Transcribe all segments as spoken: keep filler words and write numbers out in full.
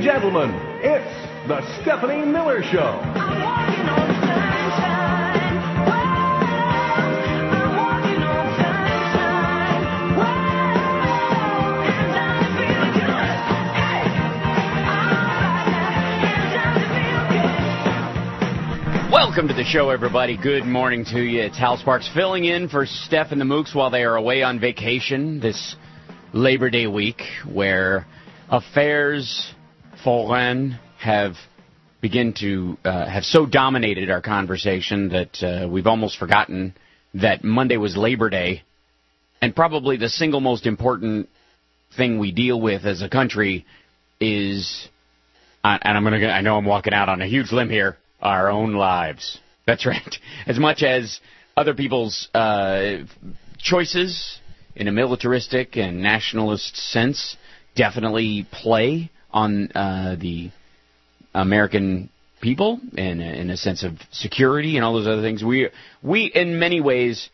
gentlemen, it's the Stephanie Miller Show. I'm walking on sunshine. I'm walking on sunshine. And I'm feeling good. Hey, all right, and I'm feeling good. Welcome to the show, everybody. Good morning to you. It's Hal Sparks filling in for Steph and the Mooks while they are away on vacation this Labor Day week, where affairs foreign have begin to uh, have so dominated our conversation that uh, we've almost forgotten that Monday was Labor Day, and probably the single most important thing we deal with as a country is, uh, and I'm gonna, I know I'm walking out on a huge limb here, our own lives. That's right. As much as other people's uh, choices in a militaristic and nationalist sense definitely play on uh, the American people in, in a sense of security and all those other things. We, we in many ways,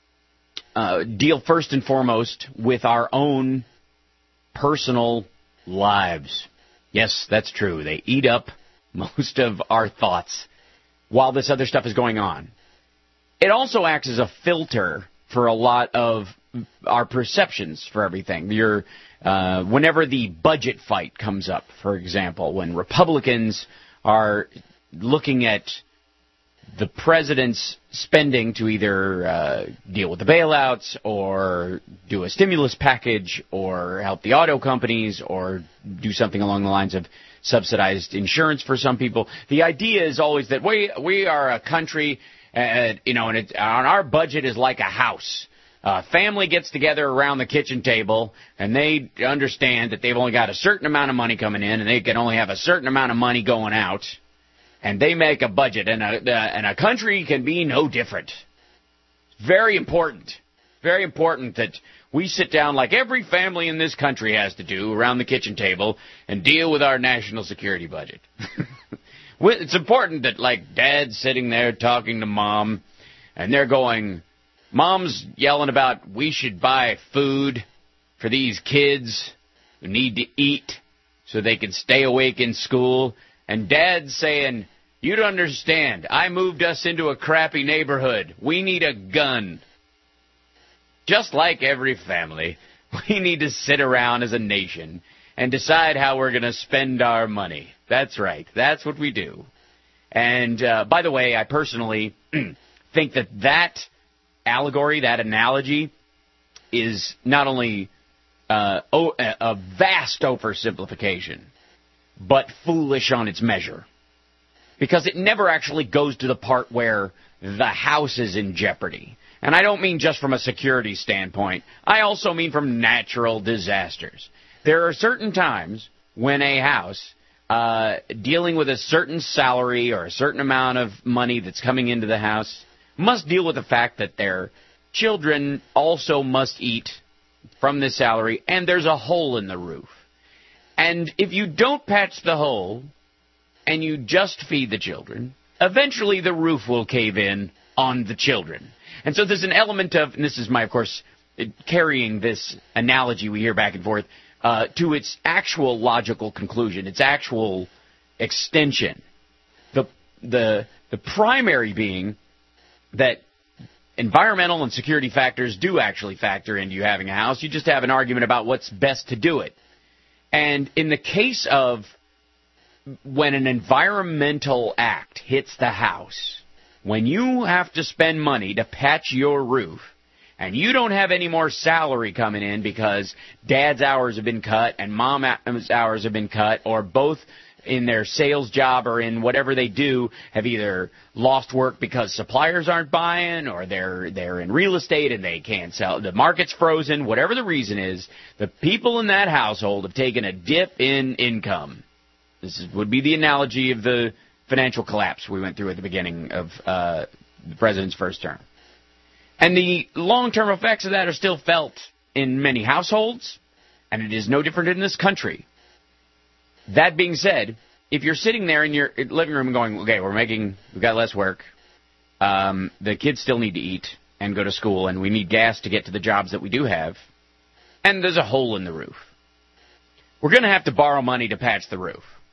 uh, deal first and foremost with our own personal lives. Yes, that's true. They eat up most of our thoughts while this other stuff is going on. It also acts as a filter for a lot of our perceptions for everything. You're, uh, whenever the budget fight comes up, for example, when Republicans are looking at the president's spending to either uh, deal with the bailouts or do a stimulus package or help the auto companies or do something along the lines of subsidized insurance for some people, the idea is always that we we are a country, uh, you know, and, it, and our budget is like a house. Uh, family gets together around the kitchen table, and they understand that they've only got a certain amount of money coming in, and they can only have a certain amount of money going out, and they make a budget, and a, uh, and a country can be no different. Very important, very important that we sit down like every family in this country has to do around the kitchen table and deal with our national security budget. It's important that, like, Dad's sitting there talking to Mom, and they're going, Mom's yelling about we should buy food for these kids who need to eat so they can stay awake in school. And Dad's saying, you don't understand. I moved us into a crappy neighborhood. We need a gun. Just like every family, we need to sit around as a nation and decide how we're going to spend our money. That's right. That's what we do. And, uh, by the way, I personally think that that allegory, that analogy, is not only uh, o- a vast oversimplification, but foolish on its measure. Because it never actually goes to the part where the house is in jeopardy. And I don't mean just from a security standpoint. I also mean from natural disasters. There are certain times when a house, uh, dealing with a certain salary or a certain amount of money that's coming into the house, must deal with the fact that their children also must eat from the salary, and there's a hole in the roof. And if you don't patch the hole and you just feed the children, eventually the roof will cave in on the children. And so there's an element of, and this is my, of course, carrying this analogy we hear back and forth, uh, to its actual logical conclusion, its actual extension. The, the, the primary being that environmental and security factors do actually factor into you having a house. You just have an argument about what's best to do it. And in the case of when an environmental act hits the house, when you have to spend money to patch your roof, and you don't have any more salary coming in because Dad's hours have been cut and Mom's hours have been cut, or both in their sales job or in whatever they do have either lost work because suppliers aren't buying, or they're they're in real estate and they can't sell, the market's frozen, whatever the reason is, the people in that household have taken a dip in income. This is, would be the analogy of the financial collapse we went through at the beginning of uh, the president's first term. And the long-term effects of that are still felt in many households, and it is no different in this country. That being said, if you're sitting there in your living room and going, okay, we're making, we've got less work, um, the kids still need to eat and go to school, and we need gas to get to the jobs that we do have, and there's a hole in the roof, we're going to have to borrow money to patch the roof.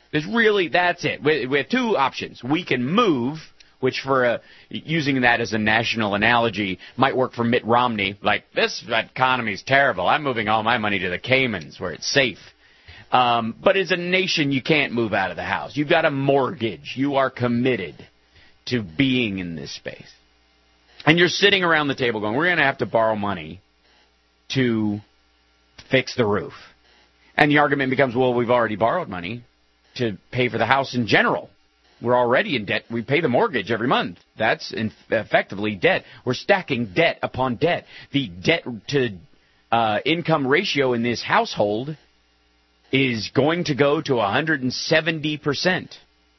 There's really, that's it. We, we have two options. We can move, which for a, using that as a national analogy might work for Mitt Romney. Like, this economy's terrible. I'm moving all my money to the Caymans where it's safe. Um, but as a nation, you can't move out of the house. You've got a mortgage. You are committed to being in this space. And you're sitting around the table going, we're going to have to borrow money to fix the roof. And the argument becomes, well, we've already borrowed money to pay for the house in general. We're already in debt. We pay the mortgage every month. That's in effectively debt. We're stacking debt upon debt. The debt to uh, income ratio in this household is going to go to one hundred seventy percent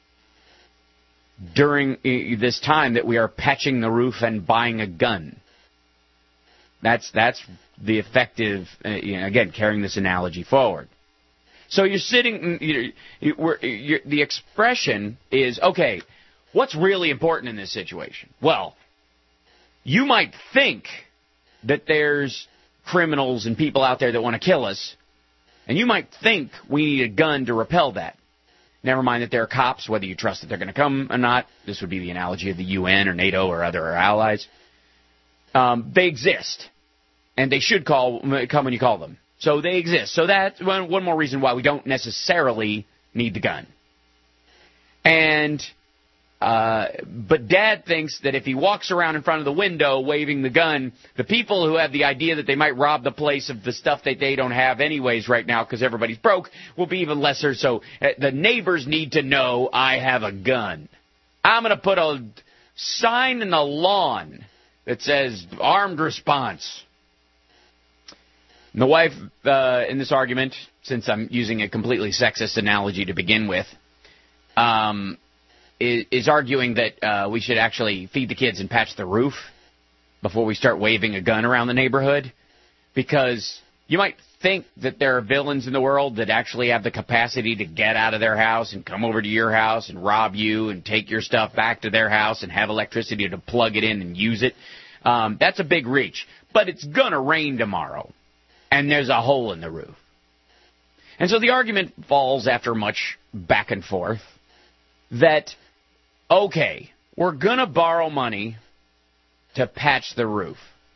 during this time that we are patching the roof and buying a gun. That's that's the effective, uh, you know, again, carrying this analogy forward. So you're sitting, you you, we're, you're, the expression is, okay, what's really important in this situation? Well, you might think that there's criminals and people out there that want to kill us, and you might think we need a gun to repel that. Never mind that there are cops, whether you trust that they're going to come or not. This would be the analogy of the U N or NATO or other allies. Um, they exist, and they should call come when you call them. So they exist. So that's one, one more reason why we don't necessarily need the gun. And uh, but Dad thinks that if he walks around in front of the window waving the gun, the people who have the idea that they might rob the place of the stuff that they don't have anyways right now because everybody's broke will be even lesser. So uh, the neighbors need to know I have a gun. I'm going to put a sign in the lawn that says armed response. And the wife, uh, in this argument, since I'm using a completely sexist analogy to begin with, um, is, is arguing that uh, we should actually feed the kids and patch the roof before we start waving a gun around the neighborhood. Because you might think that there are villains in the world that actually have the capacity to get out of their house and come over to your house and rob you and take your stuff back to their house and have electricity to plug it in and use it. Um, that's a big reach. But it's going to rain tomorrow. And there's a hole in the roof. And so the argument falls after much back and forth that, okay, we're going to borrow money to patch the roof.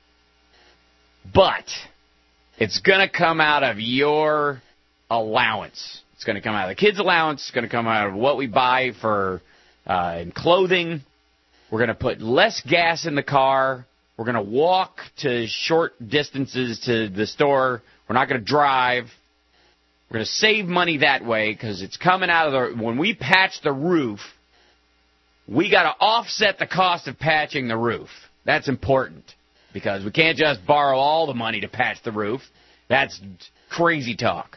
But it's going to come out of your allowance. It's going to come out of the kids' allowance. It's going to come out of what we buy for uh, in clothing. We're going to put less gas in the car. We're going to walk to short distances to the store. We're not going to drive. We're going to save money that way because it's coming out of the... When we patch the roof, we got to offset the cost of patching the roof. That's important because we can't just borrow all the money to patch the roof. That's crazy talk.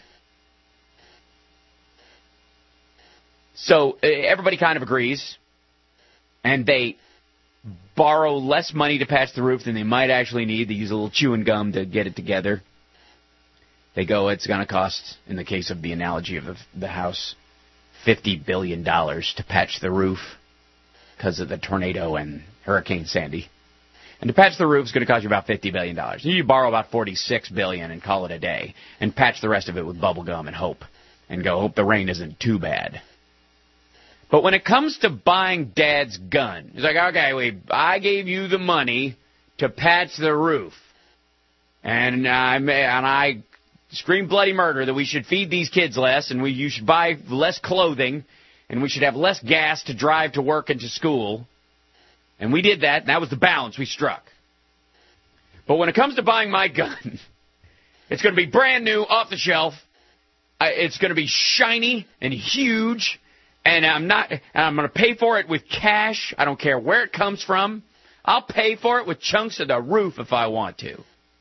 So everybody kind of agrees, and they borrow less money to patch the roof than they might actually need. They use a little chewing gum to get it together. They go, it's going to cost, in the case of the analogy of the house, fifty billion dollars to patch the roof because of the tornado and Hurricane Sandy. And to patch the roof is going to cost you about fifty billion dollars. You borrow about forty-six billion dollars and call it a day and patch the rest of it with bubble gum and hope. And go, hope the rain isn't too bad. But when it comes to buying Dad's gun, it's like, okay, we, I gave you the money to patch the roof. And I, and I screamed bloody murder that we should feed these kids less and we, you should buy less clothing and we should have less gas to drive to work and to school. And we did that, and that was the balance we struck. But when it comes to buying my gun, it's going to be brand new, off the shelf. It's going to be shiny and huge. And I'm not. And I'm going to pay for it with cash. I don't care where it comes from. I'll pay for it with chunks of the roof if I want to.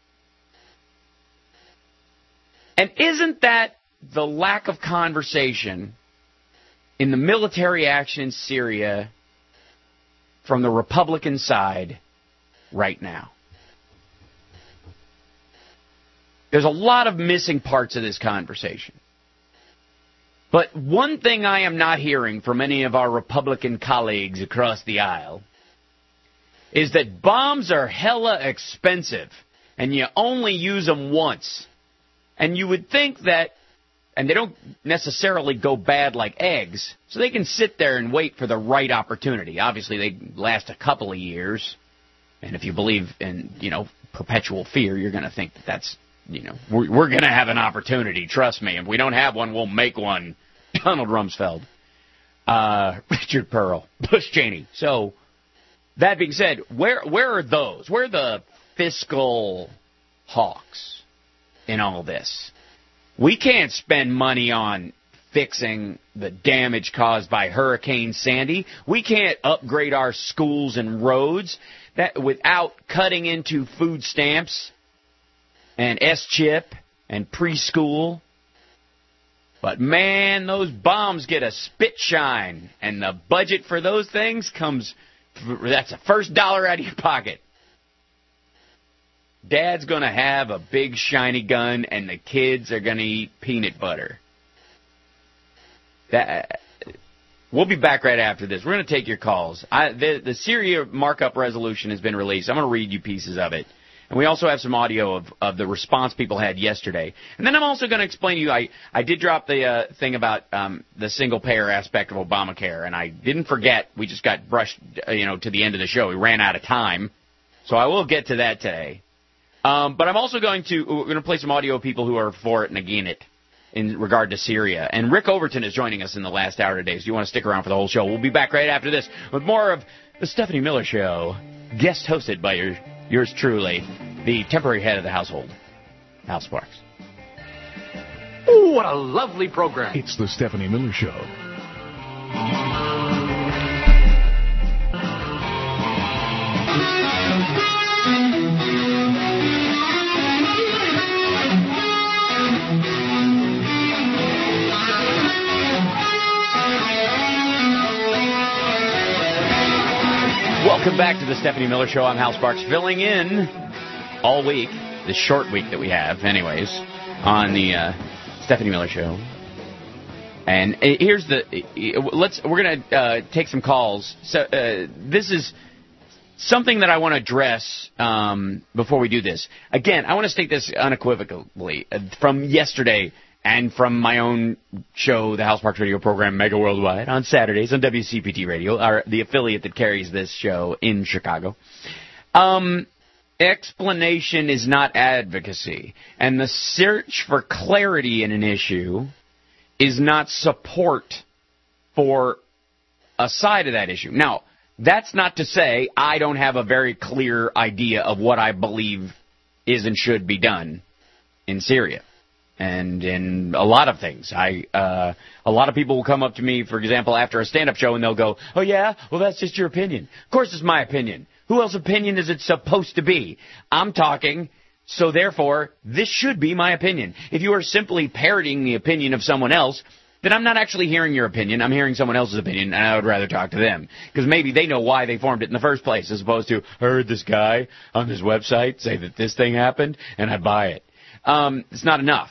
And isn't that the lack of conversation in the military action in Syria from the Republican side right now? There's a lot of missing parts of this conversation. But one thing I am not hearing from any of our Republican colleagues across the aisle is that bombs are hella expensive and you only use them once. And you would think that and they don't necessarily go bad like eggs, so they can sit there and wait for the right opportunity. Obviously, they last a couple of years, and if you believe in, you know, perpetual fear, you're going to think that that's, you know, we're, we're going to have an opportunity. Trust me. If we don't have one, we'll make one. Donald Rumsfeld, uh, Richard Pearl, Bush Cheney. So, that being said, where where are those? Where are the fiscal hawks in all this? We can't spend money on fixing the damage caused by Hurricane Sandy. We can't upgrade our schools and roads that without cutting into food stamps and S chip and preschool. But, man, those bombs get a spit shine, and the budget for those things comes, that's the first dollar out of your pocket. Dad's going to have a big shiny gun, and the kids are going to eat peanut butter. That, we'll be back right after this. We're going to take your calls. I, the, the Syria markup resolution has been released. I'm going to read you pieces of it. And we also have some audio of, of the response people had yesterday. And then I'm also going to explain to you, I, I did drop the uh, thing about um, the single-payer aspect of Obamacare, and I didn't forget. We just got brushed, uh, you know, to the end of the show. We ran out of time. So I will get to that today. Um, but I'm also going to we're going to play some audio of people who are for it and against it in regard to Syria. And Rick Overton is joining us in the last hour today, so you want to stick around for the whole show. We'll be back right after this with more of the Stephanie Miller Show, guest hosted by your, yours truly, the temporary head of the household, Hal Sparks. Ooh, what a lovely program. It's the Stephanie Miller Show. Welcome back to the Stephanie Miller Show. I'm Hal Sparks, filling in all week, this short week that we have, anyways, on the uh, Stephanie Miller Show. And here's the let's we're gonna uh, take some calls. So uh, this is something that I want to address um, before we do this. Again, I want to state this unequivocally uh, from yesterday and from my own show, the Hal Sparks Radio program, Mega Worldwide, on Saturdays on W C P T Radio, our, the affiliate that carries this show in Chicago. Um, explanation is not advocacy, and the search for clarity in an issue is not support for a side of that issue. Now, that's not to say I don't have a very clear idea of what I believe is and should be done in Syria. And in a lot of things, I uh, a lot of people will come up to me, for example, after a stand-up show, and they'll go, "Oh yeah, well that's just your opinion." Of course, it's my opinion. Who else's opinion is it supposed to be? I'm talking, so therefore, this should be my opinion. If you are simply parroting the opinion of someone else, then I'm not actually hearing your opinion. I'm hearing someone else's opinion, and I would rather talk to them. Because maybe they know why they formed it in the first place, as opposed to, I heard this guy on this website say that this thing happened, and I buy it. Um, it's not enough.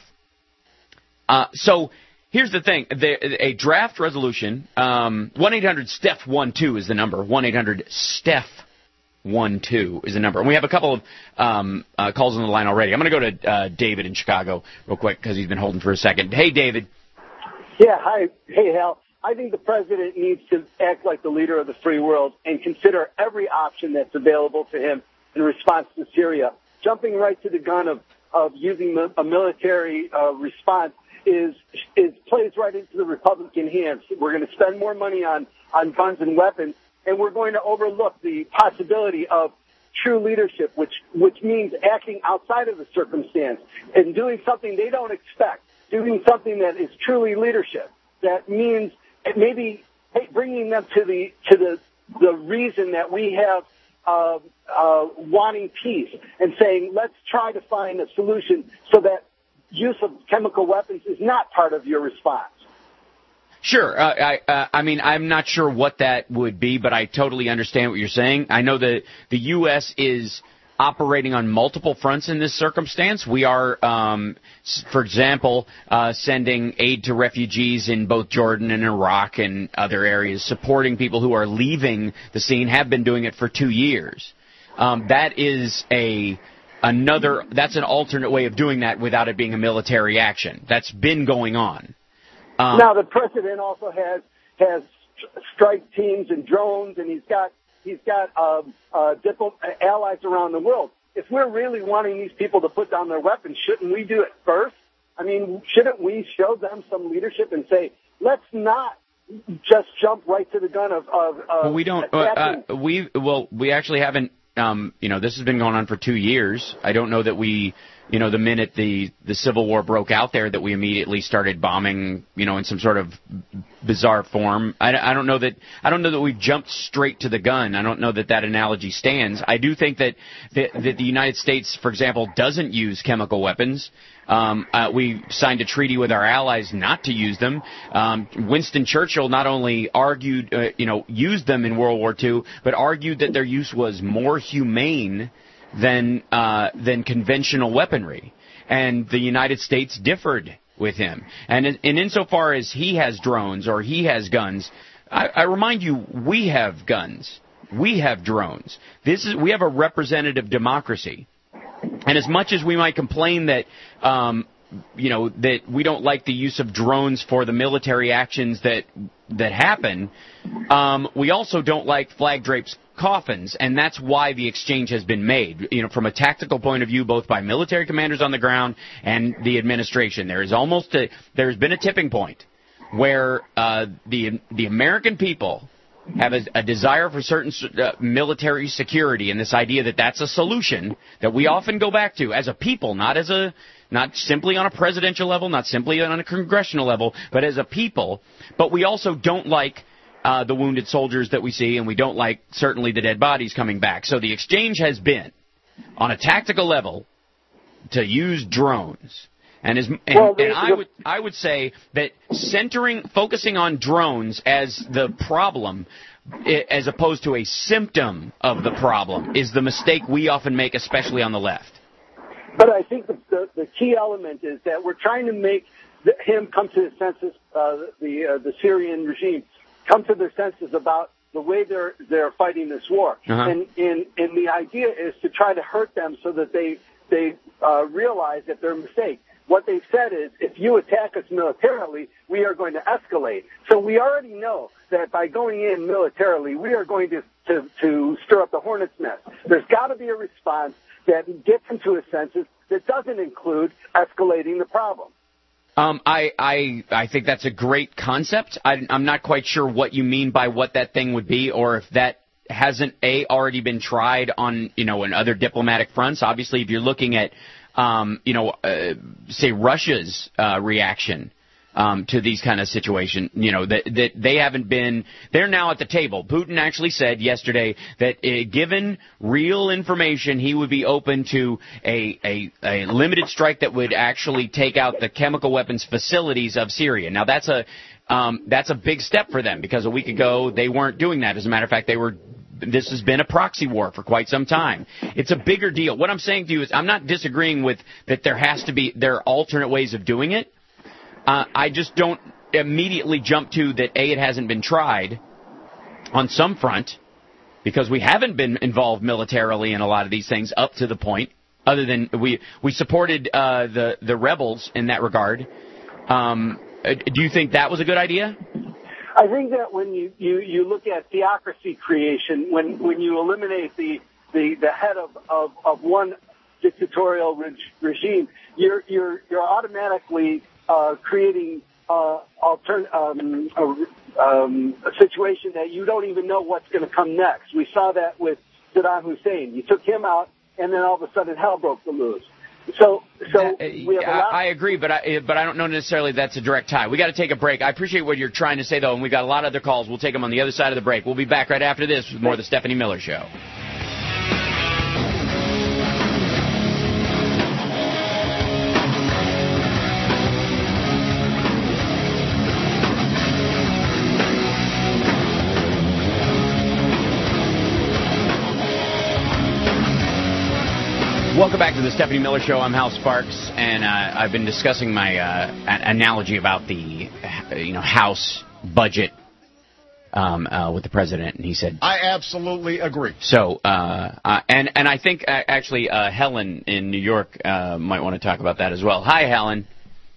Uh, so here's the thing. The, a draft resolution, um, one eight hundred S T E P H one two is the number. one eight hundred S T E P H one two is the number. And we have a couple of um, uh, calls on the line already. I'm going to go to uh, David in Chicago real quick because he's been holding for a second. Hey, David. Yeah, hi. Hey, Hal. I think the president needs to act like the leader of the free world and consider every option that's available to him in response to Syria. Jumping right to the gun of, of using a military uh, response is is plays right into the Republican hands. We're going to spend more money on, on guns and weapons, and we're going to overlook the possibility of true leadership, which which means acting outside of the circumstance and doing something they don't expect, doing something that is truly leadership. That means maybe bringing them to the to the the reason that we have uh, uh, wanting peace and saying, let's try to find a solution so that use of chemical weapons is not part of your response. Sure. Uh, I uh, I mean, I'm not sure what that would be, but I totally understand what you're saying. I know that the U S is operating on multiple fronts in this circumstance. We are, um, for example, uh, sending aid to refugees in both Jordan and Iraq and other areas, supporting people who are leaving the scene, have been doing it for two years. Um, that is a... another, that's an alternate way of doing that without it being a military action. That's been going on. Um, now, the president also has has strike teams and drones, and he's got he's got uh, uh, diplo- allies around the world. If we're really wanting these people to put down their weapons, shouldn't we do it first? I mean, shouldn't we show them some leadership and say, let's not just jump right to the gun of, of, of well, we don't. Uh, uh, we well, we actually haven't. Um, you know, this has been going on for two years. I don't know that we, you know, the minute the the Civil War broke out there, that we immediately started bombing, you know, in some sort of bizarre form. I, I don't know that I don't know that we jumped straight to the gun. I don't know that that analogy stands. I do think that that, that the United States, for example, doesn't use chemical weapons. Um, uh, we signed a treaty with our allies not to use them. Um, Winston Churchill not only argued, uh, you know, used them in World War Two, but argued that their use was more humane than uh, than conventional weaponry. And the United States differed with him. And, in, and insofar as he has drones or he has guns, I, I remind you, we have guns. We have drones. This is we have a representative democracy. And as much as we might complain that, um, you know, that we don't like the use of drones for the military actions that that happen, um, we also don't like flag drapes coffins, and that's why the exchange has been made. You know, from a tactical point of view, both by military commanders on the ground and the administration, there is almost a there has been a tipping point where uh, the the American people have a, a desire for certain uh, military security, and this idea that that's a solution that we often go back to as a people, not as a, not simply on a presidential level, not simply on a congressional level, but as a people. But we also don't like uh, the wounded soldiers that we see, and we don't like certainly the dead bodies coming back. So the exchange has been, on a tactical level, to use drones. And, as, and, well, and I would I would say that centering, focusing on drones as the problem, as opposed to a symptom of the problem, is the mistake we often make, especially on the left. But I think the the, the key element is that we're trying to make the, him come to his senses, uh, the uh, the Syrian regime come to their senses about the way they're they're fighting this war, uh-huh. and and and the idea is to try to hurt them so that they they uh, realize that they're a mistake. What they've said is, if you attack us militarily, we are going to escalate. So we already know that by going in militarily, we are going to, to, to stir up the hornet's nest. There's got to be a response that gets him to his senses that doesn't include escalating the problem. Um, I, I, I think that's a great concept. I, I'm not quite sure what you mean by what that thing would be, or if that hasn't, A, already been tried on, you know, in other diplomatic fronts. Obviously, if you're looking at Um, you know, uh, say Russia's uh, reaction um, to these kind of situations, you know, that, that they haven't been, they're now at the table. Putin actually said yesterday that uh, given real information, he would be open to a, a, a limited strike that would actually take out the chemical weapons facilities of Syria. Now, that's a, um, that's a big step for them, because a week ago they weren't doing that. As a matter of fact, they were This has been a proxy war for quite some time. It's a bigger deal. What I'm saying to you is I'm not disagreeing with that there has to be, there are alternate ways of doing it. Uh, I just don't immediately jump to that, A, it hasn't been tried on some front, because we haven't been involved militarily in a lot of these things up to the point, other than we, we supported uh, the, the rebels in that regard. Um, do you think that was a good idea? I think that when you, you, you look at theocracy creation, when, when you eliminate the, the, the head of, of, of one dictatorial reg, regime, you're, you're, you're automatically uh, creating uh, altern, um, a, um, a situation that you don't even know what's going to come next. We saw that with Saddam Hussein. You took him out, and then all of a sudden hell broke loose. So, so we have a lot I agree, but I, but I don't know necessarily that's a direct tie. We got to take a break. I appreciate what you're trying to say, though, and we've got a lot of other calls. We'll take them on the other side of the break. We'll be back right after this with more of the Stephanie Miller Show. Welcome back to the Stephanie Miller Show. I'm Hal Sparks, and uh, I've been discussing my uh, an- analogy about the, you know, House budget um, uh, with the president, and he said, I absolutely agree. So, uh, uh, and and I think uh, actually uh, Helen in New York uh, might want to talk about that as well. Hi, Helen.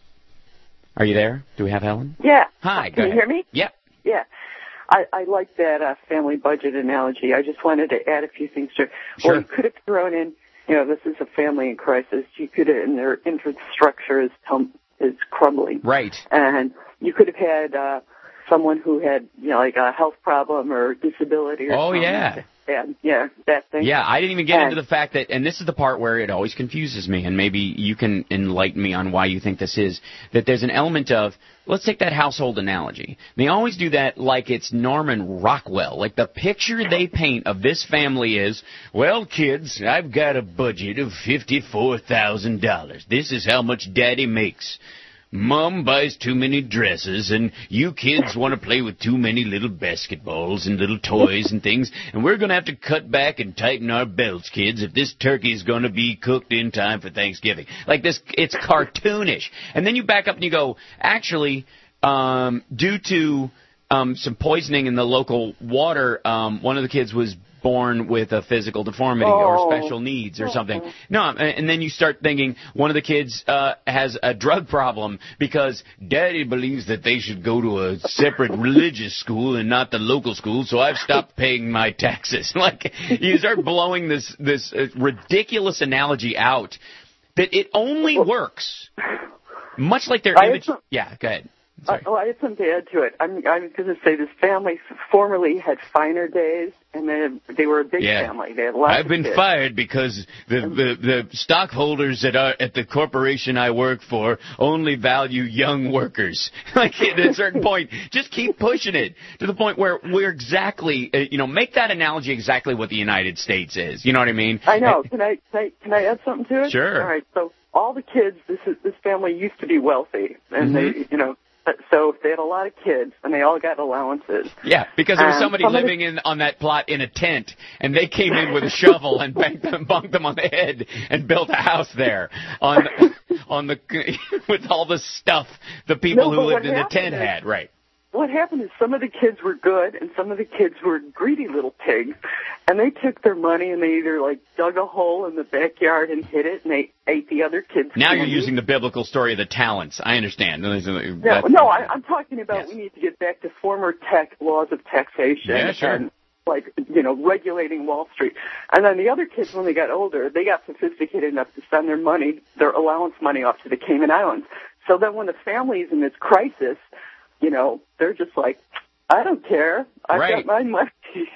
Are you there? Do we have Helen? Yeah. Hi. Can you hear me? Yep. Yeah. I, I like that uh, family budget analogy. I just wanted to add a few things to it. Sure. Well, you could have thrown in, you know, this is a family in crisis. You could have, and their infrastructure is tum- is crumbling. Right. And you could have had uh, someone who had, you know, like a health problem or disability or oh, something. yeah. And, yeah, that thing. Yeah, I didn't even get and, into the fact that, and this is the part where it always confuses me, and maybe you can enlighten me on why you think this is, that there's an element of, let's take that household analogy. They always do that like it's Norman Rockwell. Like the picture they paint of this family is, well, kids, I've got a budget of fifty-four thousand dollars. This is how much Daddy makes. Mom buys too many dresses, and you kids want to play with too many little basketballs and little toys and things, and we're going to have to cut back and tighten our belts, kids, if this turkey is going to be cooked in time for Thanksgiving. Like this, it's cartoonish. And then you back up and you go, actually, um, due to um, some poisoning in the local water, um, one of the kids was born with a physical deformity oh. or special needs or something. No, and then you start thinking one of the kids uh, has a drug problem because Daddy believes that they should go to a separate religious school and not the local school, so I've stopped paying my taxes. Like, you start blowing this, this uh, ridiculous analogy out that it only works, much like their image. Yeah, go ahead. Uh, well, I have something to add to it. I'm, I'm going to say this family formerly had finer days, and then they were a big yeah. family. They had lots I've of been kids. fired because the, the the stockholders at our at the corporation I work for only value young workers. Like at a certain point, just keep pushing it to the point where we're exactly, uh, you know, make that analogy exactly what the United States is. You know what I mean? I know. Can I can I, can I add something to it? Sure. All right. So all the kids, this is, this family used to be wealthy, and mm-hmm. they, you know. So they had a lot of kids, and they all got allowances. Yeah, because there was um, somebody living in on that plot in a tent, and they came in with a shovel and banged them, bunked them on the head, and built a house there on on the with all the stuff the people no, who lived in the tent is, had. Right. What happened is some of the kids were good, and some of the kids were greedy little pigs, and they took their money and they either like dug a hole in the backyard and hid it, and they ate the other kids' Now candy. you're using the biblical story of the talents. I understand. No, no I, I'm talking about yes. we need to get back to former tech laws of taxation. Yeah, sure. And, like, you know, regulating Wall Street. And then the other kids, when they got older, they got sophisticated enough to send their money, their allowance money off to the Cayman Islands. So then when the family's in this crisis, you know, they're just like, I don't care. I've right. got my money.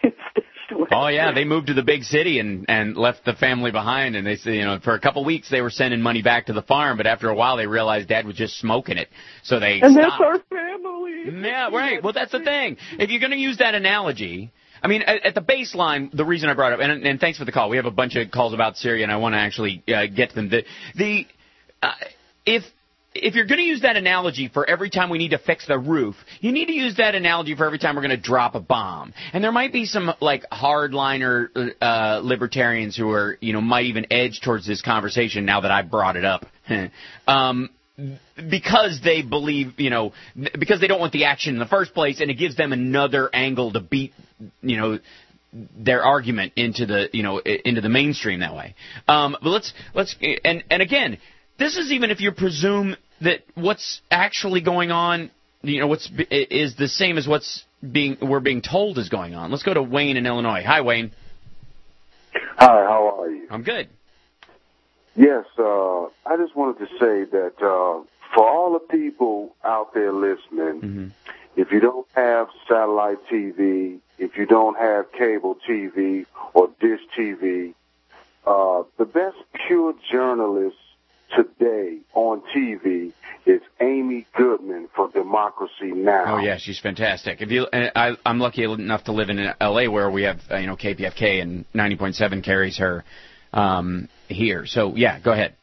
Oh, yeah, they moved to the big city and, and left the family behind. And they said, you know, for a couple weeks they were sending money back to the farm, but after a while they realized Dad was just smoking it. So they and stopped. that's our family. Yeah, right. Well, that's the thing. If you're going to use that analogy, I mean, at, at the baseline, the reason I brought it up, and, and thanks for the call. We have a bunch of calls about Syria, and I want to actually uh, get to them. The, the uh, if... If you're going to use that analogy for every time we need to fix the roof, you need to use that analogy for every time we're going to drop a bomb. And there might be some, like, hardliner uh, libertarians who are, you know, might even edge towards this conversation now that I brought it up. um, because they believe, you know, because they don't want the action in the first place, and it gives them another angle to beat, you know, their argument into the, you know, into the mainstream that way. Um, but let's, let's, and, and again, this is even if you presume that what's actually going on, you know, what's is the same as what's being we're being told is going on. Let's go to Wayne in Illinois. Hi, Wayne. Hi, how are you? I'm good. Yes, uh, I just wanted to say that uh, for all the people out there listening, mm-hmm. if you don't have satellite T V, if you don't have cable T V or dish T V, uh, the best pure journalist today on T V is Amy Goodman for Democracy Now! Oh yeah, she's fantastic. If you, I, I'm lucky enough to live in L A where we have uh, you know K P F K and ninety point seven carries her um, here. So yeah, go ahead.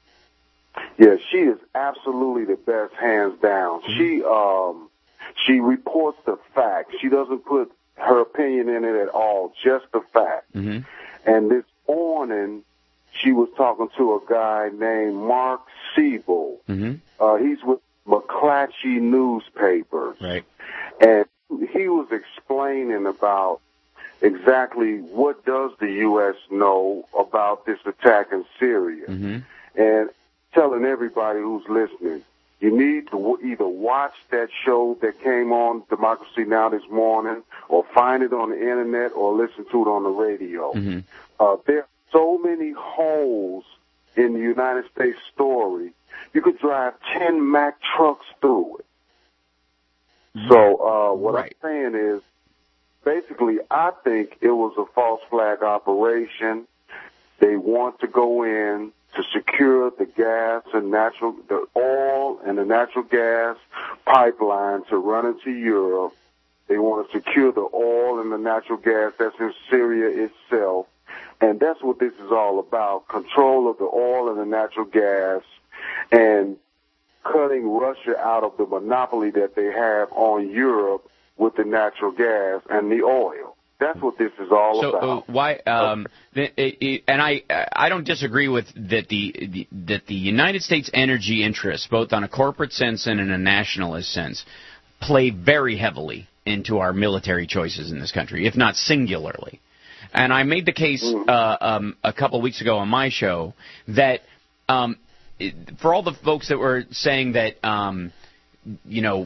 Yeah, she is absolutely the best, hands down. Mm-hmm. She um she reports the facts. She doesn't put her opinion in it at all, just the facts. Mm-hmm. And this morning, she was talking to a guy named Mark Siebel. Mm-hmm. Uh, he's with McClatchy Newspapers. Right. And he was explaining about exactly what does the U S know about this attack in Syria, mm-hmm. and telling everybody who's listening, you need to w- either watch that show that came on Democracy Now! This morning, or find it on the internet, or listen to it on the radio. Mm-hmm. Uh, there are so many holes in the United States story. You could drive ten Mack trucks through it. So uh, what right. I'm saying is, basically, I think it was a false flag operation. They want to go in to secure the gas and natural, the oil and the natural gas pipeline to run into Europe. They want to secure the oil and the natural gas that's in Syria itself. And that's what this is all about, control of the oil and the natural gas, and cutting Russia out of the monopoly that they have on Europe with the natural gas and the oil. That's what this is all so, about. So uh, why? Um, the, it, it, and I, I don't disagree with that. The, the that the United States energy interests, both on a corporate sense and in a nationalist sense, play very heavily into our military choices in this country, if not singularly. And I made the case uh, um, a couple of weeks ago on my show that um, it, for all the folks that were saying that, um, you know,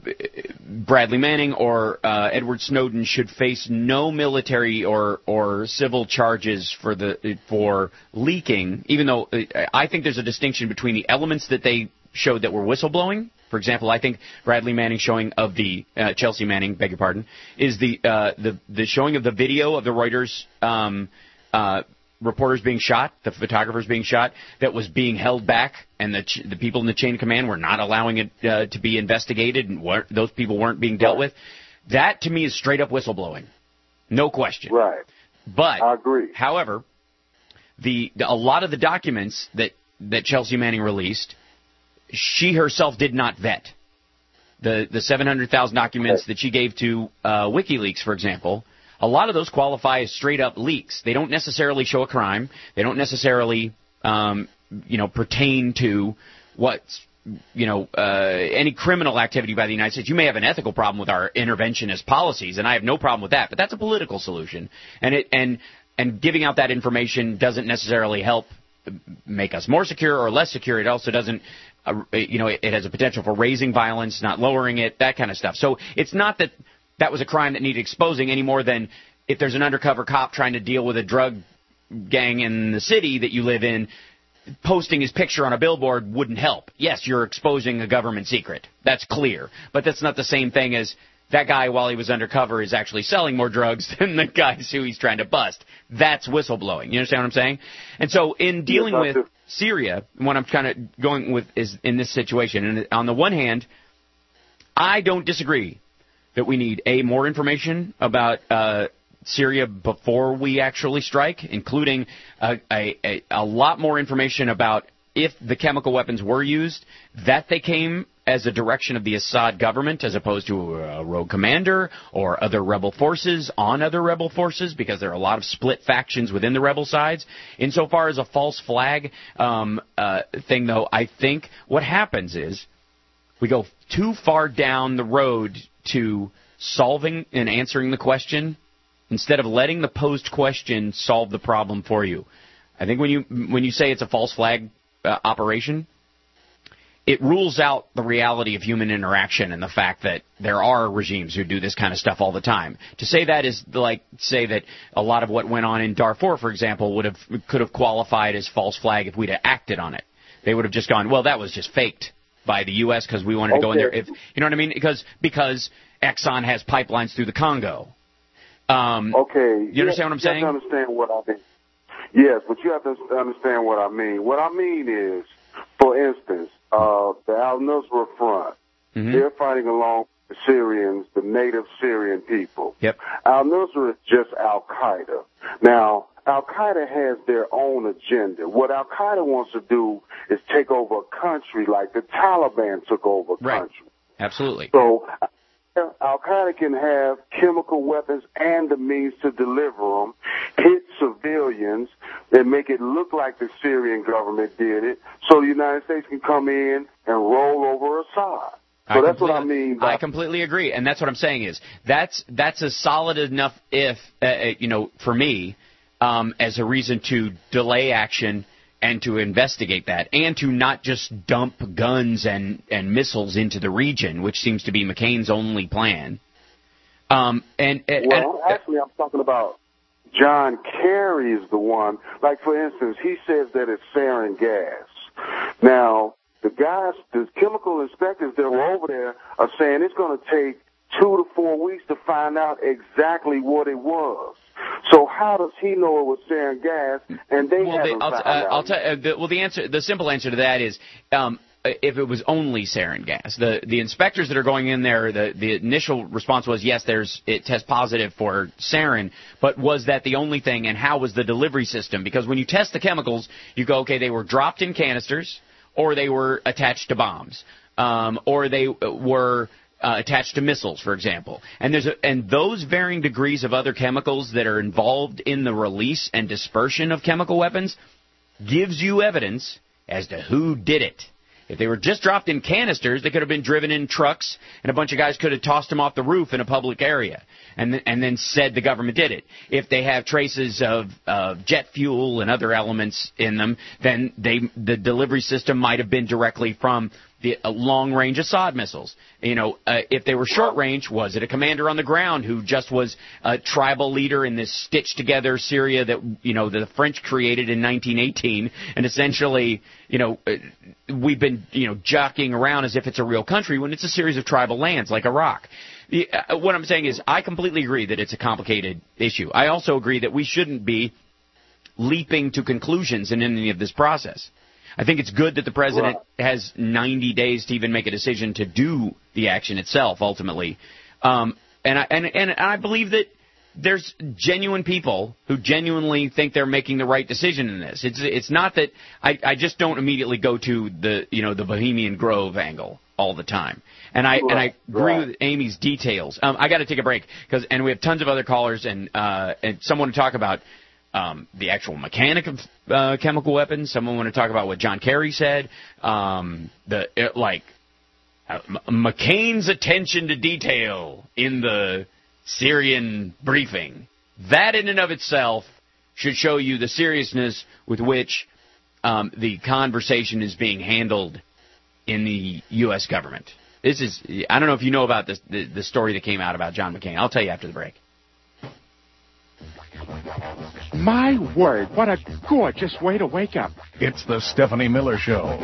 Bradley Manning or uh, Edward Snowden should face no military or, or civil charges for the for leaking, even though I think there's a distinction between the elements that they showed that were whistleblowing. For example, I think Bradley Manning showing of the uh, Chelsea Manning, beg your pardon, is the uh, the the showing of the video of the Reuters um, uh, reporters being shot, the photographers being shot, that was being held back, and the ch- the people in the chain of command were not allowing it uh, to be investigated, and weren't, those people weren't being dealt with. That to me is straight up whistleblowing, no question. Right. But I agree. However, the, the a lot of the documents that that Chelsea Manning released, she herself did not vet. The the seven hundred thousand documents that she gave to uh, WikiLeaks, for example, a lot of those qualify as straight-up leaks. They don't necessarily show a crime. They don't necessarily, um, you know, pertain to what's, you know, uh, any criminal activity by the United States. You may have an ethical problem with our interventionist policies, and I have no problem with that, but that's a political solution. And it and and giving out that information doesn't necessarily help make us more secure or less secure. It also doesn't, uh, you know, it, it has a potential for raising violence, not lowering it, that kind of stuff. So it's not that that was a crime that needed exposing any more than if there's an undercover cop trying to deal with a drug gang in the city that you live in, posting his picture on a billboard wouldn't help. Yes, you're exposing a government secret. That's clear. But that's not the same thing as that guy, while he was undercover, is actually selling more drugs than the guys who he's trying to bust. That's whistleblowing. You understand what I'm saying? And so in dealing yes, with Syria, what I'm kind of going with is in this situation, and on the one hand, I don't disagree that we need, A, more information about uh, Syria before we actually strike, including a, a, a lot more information about if the chemical weapons were used, that they came as a direction of the Assad government as opposed to a rogue commander or other rebel forces on other rebel forces, because there are a lot of split factions within the rebel sides. Insofar as a false flag um, uh, thing, though, I think what happens is we go too far down the road to solving and answering the question instead of letting the posed question solve the problem for you. I think when you when you say it's a false flag uh, operation, it rules out the reality of human interaction and the fact that there are regimes who do this kind of stuff all the time. To say that is like say that a lot of what went on in Darfur, for example, would have could have qualified as false flag if we'd have acted on it. They would have just gone, well, that was just faked by the U S because we wanted to okay. go in there. If you know what I mean? Because because Exxon has pipelines through the Congo. Um, okay. You understand what I'm saying? You have to understand what I mean. Yes, but you have to understand what I mean. What I mean is, for instance, uh, the Al-Nusra Front, mm-hmm. they're fighting along with the Syrians, the native Syrian people. Yep. Al-Nusra is just Al-Qaeda. Now, Al-Qaeda has their own agenda. What Al-Qaeda wants to do is take over a country like the Taliban took over a right. country. Absolutely. So Al-Qaeda can have chemical weapons and the means to deliver them, hit civilians, and make it look like the Syrian government did it, so the United States can come in and roll over Assad. So I that's what I mean. By- I completely agree, and that's what I'm saying is that's that's a solid enough if uh, you know for me um, as a reason to delay action and to investigate that, and to not just dump guns and and missiles into the region, which seems to be McCain's only plan. Um, and, and well, and, actually, I'm talking about John Kerry is the one. Like for instance, he says that it's sarin gas. Now, the guys, the chemical inspectors that were over there are saying it's going to take two to four weeks to find out exactly what it was. So how does he know it was sarin gas and they well, haven't they, I'll, found uh, out? I'll tell. Uh, the, well, the answer, the simple answer to that is, um, if it was only sarin gas, the the inspectors that are going in there, the the initial response was yes, there's it tests positive for sarin, but was that the only thing? And how was the delivery system? Because when you test the chemicals, you go, okay, they were dropped in canisters, or they were attached to bombs, um, or they were uh, attached to missiles, for example. And there's a, and those varying degrees of other chemicals that are involved in the release and dispersion of chemical weapons gives you evidence as to who did it. If they were just dropped in canisters, they could have been driven in trucks, and a bunch of guys could have tossed them off the roof in a public area, and th- and then said the government did it. If they have traces of uh, jet fuel and other elements in them, then they the delivery system might have been directly from the uh, long-range Assad missiles. You know, uh, if they were short-range, was it a commander on the ground who just was a tribal leader in this stitched-together Syria that, you know, the French created in nineteen eighteen, and essentially, you know, uh, we've been, you know, jockeying around as if it's a real country when it's a series of tribal lands like Iraq. The, uh, what I'm saying is I completely agree that it's a complicated issue. I also agree that we shouldn't be leaping to conclusions in any of this process. I think it's good that the president right. has ninety days to even make a decision to do the action itself, ultimately. Um, and, I, and, and I believe that there's genuine people who genuinely think they're making the right decision in this. It's it's not that I, I just don't immediately go to the you know the Bohemian Grove angle all the time. And I right. and I agree right. with Amy's details. Um, I got to take a break because and we have tons of other callers and uh, and someone to talk about. Um, the actual mechanic of uh, chemical weapons. Someone want to talk about what John Kerry said. Um, the it, like uh, M- McCain's attention to detail in the Syrian briefing. That in and of itself should show you the seriousness with which um, the conversation is being handled in the U S government. This is I don't know if you know about this the, the story that came out about John McCain. I'll tell you after the break. My word, what a gorgeous way to wake up. It's the Stephanie Miller Show.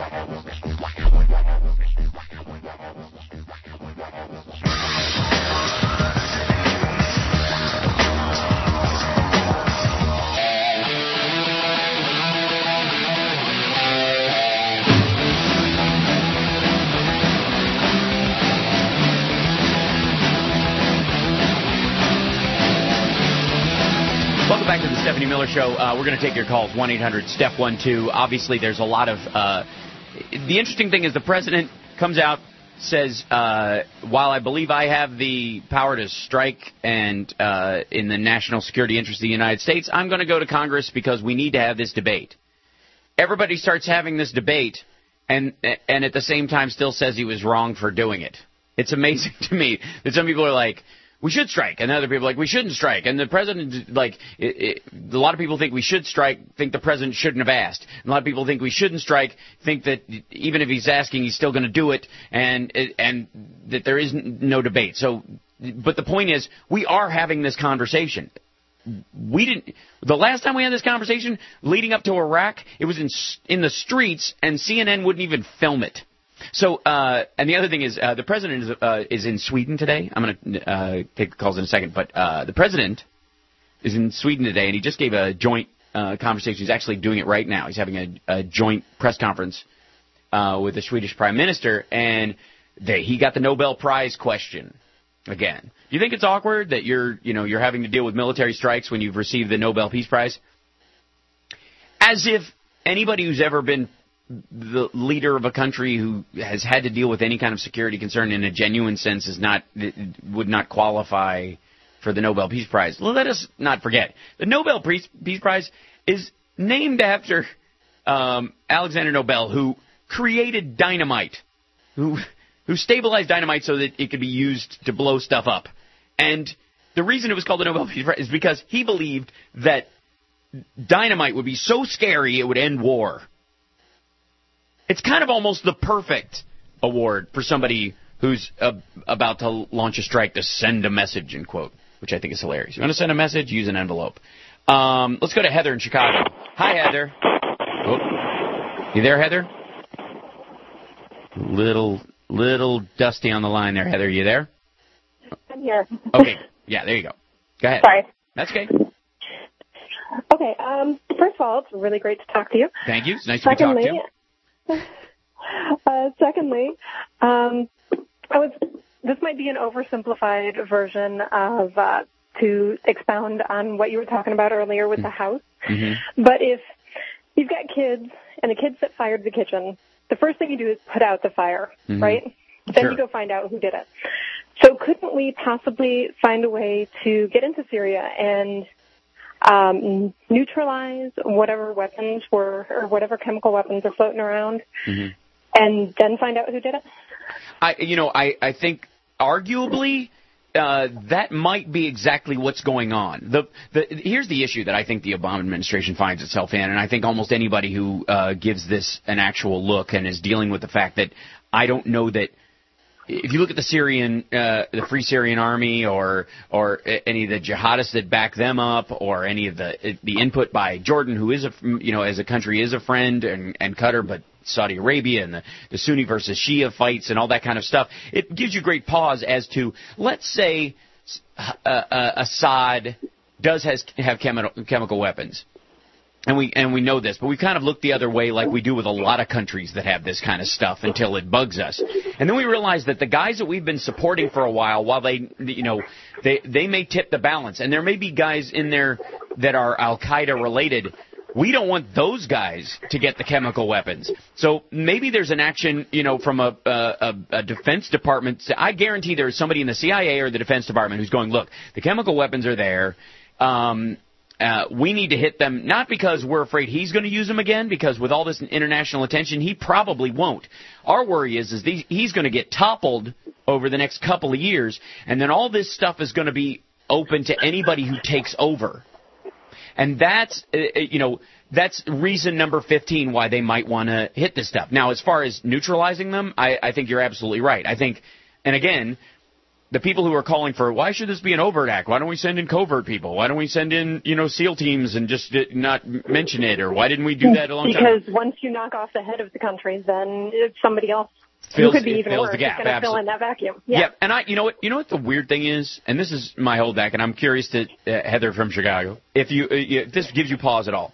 Welcome back to the Stephanie Miller Show. Uh, we're going to take your calls, one eight hundred S T E P one two. Obviously, there's a lot of... Uh, the interesting thing is the president comes out, says, uh, while I believe I have the power to strike and uh, in the national security interest of the United States, I'm going to go to Congress because we need to have this debate. Everybody starts having this debate and and at the same time still says he was wrong for doing it. It's amazing to me that some people are like... we should strike, and other people are like, we shouldn't strike. And the president, like, it, it, a lot of people think we should strike, think the president shouldn't have asked. And a lot of people think we shouldn't strike, think that even if he's asking, he's still going to do it, and and that there is no debate. So, but the point is, we are having this conversation. We didn't. The last time we had this conversation, leading up to Iraq, it was in in the streets, and C N N wouldn't even film it. So, uh, and the other thing is, uh, the president is, uh, is in Sweden today. I'm going to uh, take the calls in a second, but uh, the president is in Sweden today, and he just gave a joint uh, conversation. He's actually doing it right now. He's having a, a joint press conference uh, with the Swedish prime minister, and they, he got the Nobel Prize question again. Do you think it's awkward that you're, you know, you're having to deal with military strikes when you've received the Nobel Peace Prize? As if anybody who's ever been the leader of a country who has had to deal with any kind of security concern in a genuine sense is not would not qualify for the Nobel Peace Prize. Well, let us not forget, the Nobel Peace Prize is named after um, Alexander Nobel, who created dynamite, who who stabilized dynamite so that it could be used to blow stuff up. And the reason it was called the Nobel Peace Prize is because he believed that dynamite would be so scary it would end war. It's kind of almost the perfect award for somebody who's uh, about to launch a strike to send a message, end quote, which I think is hilarious. You want to send a message? Use an envelope. Um, let's go to Heather in Chicago. Hi, Heather. Oh. You there, Heather? Little, little dusty on the line there, Heather. You there? I'm here. Okay. Yeah, there you go. Go ahead. Sorry. That's okay. Okay. Um, first of all, it's really great to talk to you. Thank you. It's nice secondly, to be talked to. Uh, secondly, um, I was. This might be an oversimplified version of uh, to expound on what you were talking about earlier with mm-hmm. the house. Mm-hmm. But if you've got kids and the kids set fire to the kitchen, the first thing you do is put out the fire, mm-hmm. right? Then sure. you go find out who did it. So couldn't we possibly find a way to get into Syria and um, neutralize whatever weapons were or whatever chemical weapons are floating around, mm-hmm. and then find out who did it? I, you know, I, I think arguably uh, that might be exactly what's going on. The, the here's the issue that I think the Obama administration finds itself in, and I think almost anybody who uh, gives this an actual look and is dealing with the fact that I don't know that. If you look at the Syrian, uh, the Free Syrian Army, or or any of the jihadists that back them up, or any of the the input by Jordan, who is a you know as a country is a friend, and, and Qatar, but Saudi Arabia and the, the Sunni versus Shia fights and all that kind of stuff, it gives you great pause as to, let's say uh, uh, Assad does has have chemical chemical weapons. And we and we know this, but we kind of look the other way like we do with a lot of countries that have this kind of stuff until it bugs us. And then we realize that the guys that we've been supporting for a while, while they, you know, they they may tip the balance, and there may be guys in there that are Al-Qaeda related. We don't want those guys to get the chemical weapons. So maybe there's an action, you know, from a, a, a Defense Department. I guarantee there's somebody in the C I A or the Defense Department who's going, look, the chemical weapons are there. Um, Uh, we need to hit them, not because we're afraid he's going to use them again, because with all this international attention, he probably won't. Our worry is, is these, he's going to get toppled over the next couple of years, and then all this stuff is going to be open to anybody who takes over. And that's, uh, you know, that's reason number fifteen why they might want to hit this stuff. Now, as far as neutralizing them, I, I think you're absolutely right. I think, and again, the people who are calling for, why should this be an overt act? Why don't we send in covert people? Why don't we send in, you know, SEAL teams and just not mention it? Or why didn't we do that a long because time ago? Because once you knock off the head of the country, then somebody else fills, who could be even fills worse the gap. is going to fill in that vacuum. Yeah. yeah, and I, you know what, you know what the weird thing is, and this is my whole deck, and I'm curious to uh, Heather from Chicago, if you, uh, if this gives you pause at all.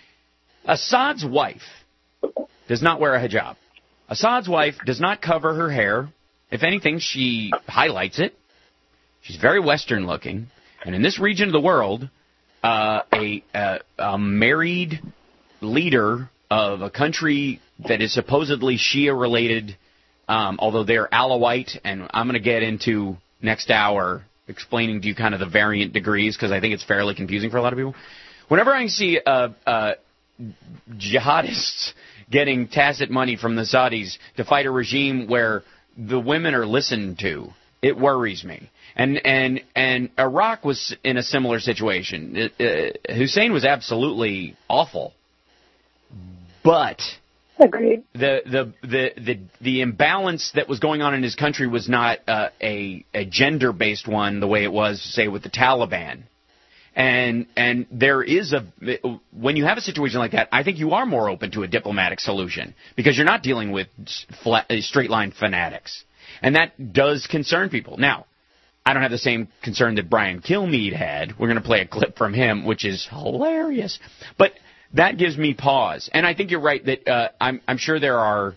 Assad's wife does not wear a hijab. Assad's wife does not cover her hair. If anything, she highlights it. She's very Western looking, and in this region of the world, uh, a, a, a married leader of a country that is supposedly Shia related, um, although they're Alawite, and I'm going to get into next hour explaining to you kind of the variant degrees, because I think it's fairly confusing for a lot of people. Whenever I see uh, uh, jihadists getting tacit money from the Saudis to fight a regime where the women are listened to, it worries me. And and and Iraq was in a similar situation. It, uh, Hussein was absolutely awful, but agreed. The the the the the imbalance that was going on in his country was not uh, a a gender based one the way it was, say, with the Taliban. And and there is a when you have a situation like that, I think you are more open to a diplomatic solution because you're not dealing with flat, straight line fanatics, and that does concern people. Now, I don't have the same concern that Brian Kilmeade had. We're going to play a clip from him, which is hilarious. But that gives me pause. And I think you're right that uh, I'm, I'm sure there are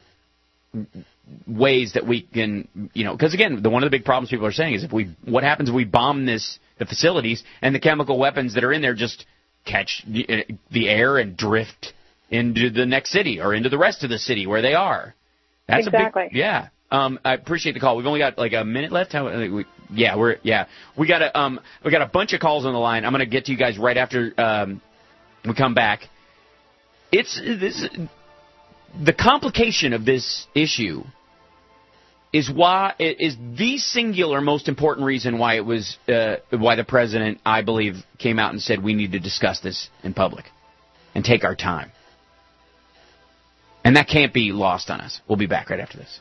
ways that we can, you know, because, again, the, one of the big problems people are saying is if we, what happens if we bomb this, the facilities, and the chemical weapons that are in there just catch the, the air and drift into the next city or into the rest of the city where they are. That's exactly. a big, yeah. Um, I appreciate the call. We've only got like a minute left. How, we, yeah, we're yeah. We got a um, we got a bunch of calls on the line. I'm going to get to you guys right after um, we come back. It's this the complication of this issue is why is the singular most important reason why it was uh, why the president, I believe, came out and said we need to discuss this in public and take our time. And that can't be lost on us. We'll be back right after this.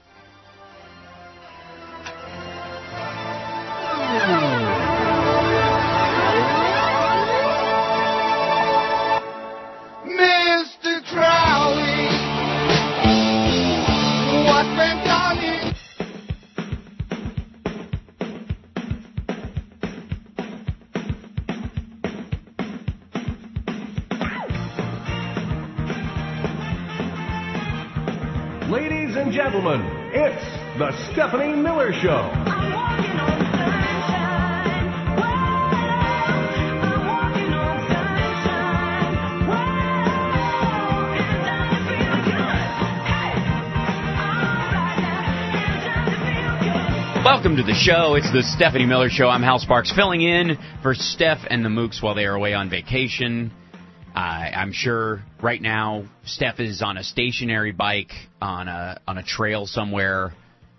Mister Crowley, what's been done here? Ladies and gentlemen, it's the Stephanie Miller Show. I'm walking on sunshine. Whoa, I'm walking on sunshine. Whoa, and it doesn't feel good. Hey, all right now, it doesn't feel good. Welcome to the show. It's the Stephanie Miller Show. I'm Hal Sparks, filling in for Steph and the Mooks while they are away on vacation. Uh, I'm sure right now Steph is on a stationary bike on a on a trail somewhere,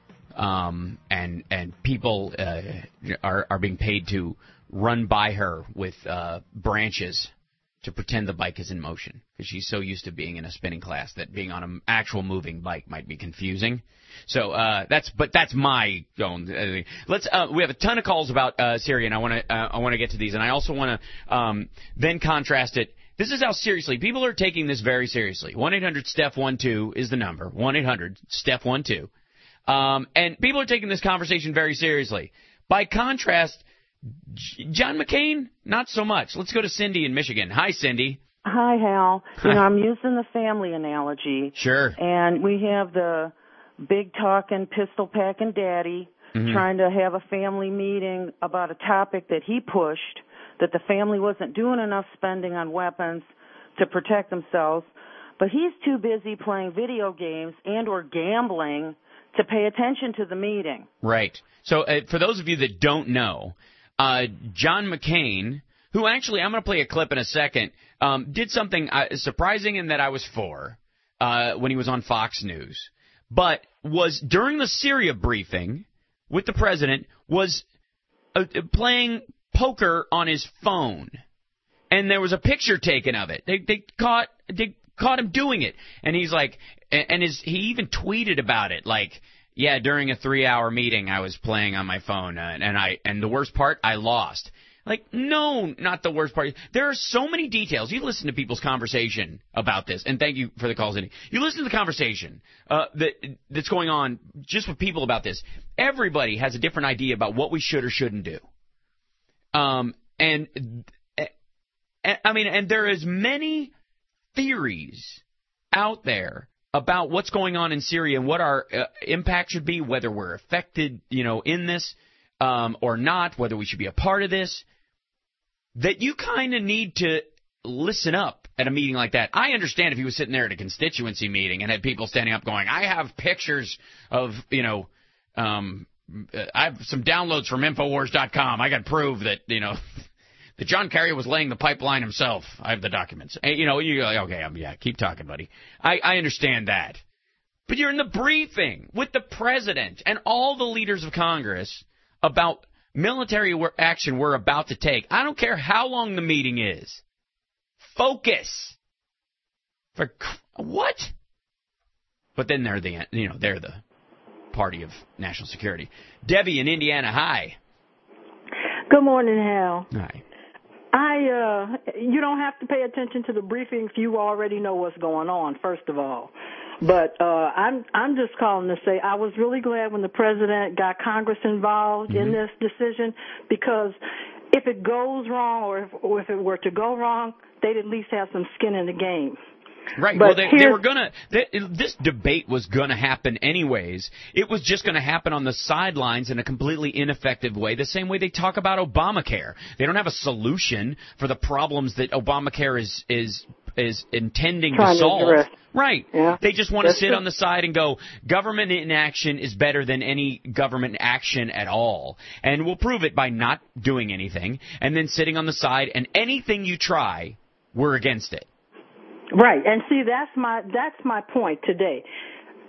um, and and people uh, are are being paid to run by her with uh, branches to pretend the bike is in motion because she's so used to being in a spinning class that being on an actual moving bike might be confusing. So uh, that's but that's my own. Uh, let's. Uh, we have a ton of calls about uh, Syria, and I want to uh, I want to get to these, and I also want to um, then contrast it. This is how seriously people are taking this very seriously. one eight hundred Steph one two is the number. one eight hundred Steph one two. Um, and people are taking this conversation very seriously. By contrast, J- John McCain, not so much. Let's go to Cindy in Michigan. Hi, Cindy. Hi, Hal. Hi. You know, I'm using the family analogy. Sure. And we have the big talking, pistol packing daddy mm-hmm. trying to have a family meeting about a topic that he pushed, that the family wasn't doing enough spending on weapons to protect themselves, but he's too busy playing video games and or gambling to pay attention to the meeting. Right. So uh, for those of you that don't know, uh, John McCain, who actually, I'm going to play a clip in a second, um, did something uh, surprising in that I was for uh, when he was on Fox News, but was during the Syria briefing with the president, was uh, playing poker on his phone, and there was a picture taken of it. They they caught they caught him doing it, and he's like, and his he even tweeted about it, like, yeah, during a three-hour meeting, I was playing on my phone, uh, and I and the worst part, I lost. Like, no, not the worst part. There are so many details. You listen to people's conversation about this, and thank you for the calls, Cindy. You listen to the conversation uh, that that's going on just with people about this. Everybody has a different idea about what we should or shouldn't do. Um, and, I mean, and there is many theories out there about what's going on in Syria and what our uh, impact should be, whether we're affected, you know, in this, um, or not, whether we should be a part of this, that you kind of need to listen up at a meeting like that. I understand if he was sitting there at a constituency meeting and had people standing up going, I have pictures of, you know, um, I have some downloads from Infowars dot com. I got proof that, you know, that John Kerry was laying the pipeline himself. I have the documents. And, you know, you go, okay, um, yeah, keep talking, buddy. I, I understand that. But you're in the briefing with the president and all the leaders of Congress about military action we're about to take. I don't care how long the meeting is. Focus. For what? But then they're the, you know, they're the party of national security. Debbie in Indiana, hi. Good morning, Hal. Hi. I, uh, you don't have to pay attention to the briefing if you already know what's going on, first of all. But uh, I'm I'm just calling to say I was really glad when the president got Congress involved mm-hmm. in this decision, because if it goes wrong or if, or if it were to go wrong, they'd at least have some skin in the game. Right. But well, they, they were gonna. They, this debate was gonna happen anyways. It was just gonna happen on the sidelines in a completely ineffective way. The same way they talk about Obamacare. They don't have a solution for the problems that Obamacare is is is intending Trying to solve. To right. Yeah. They just want to sit true. on the side and go, government inaction is better than any government action at all, and we'll prove it by not doing anything, and then sitting on the side. And anything you try, we're against it. Right, and see, that's my that's my point today.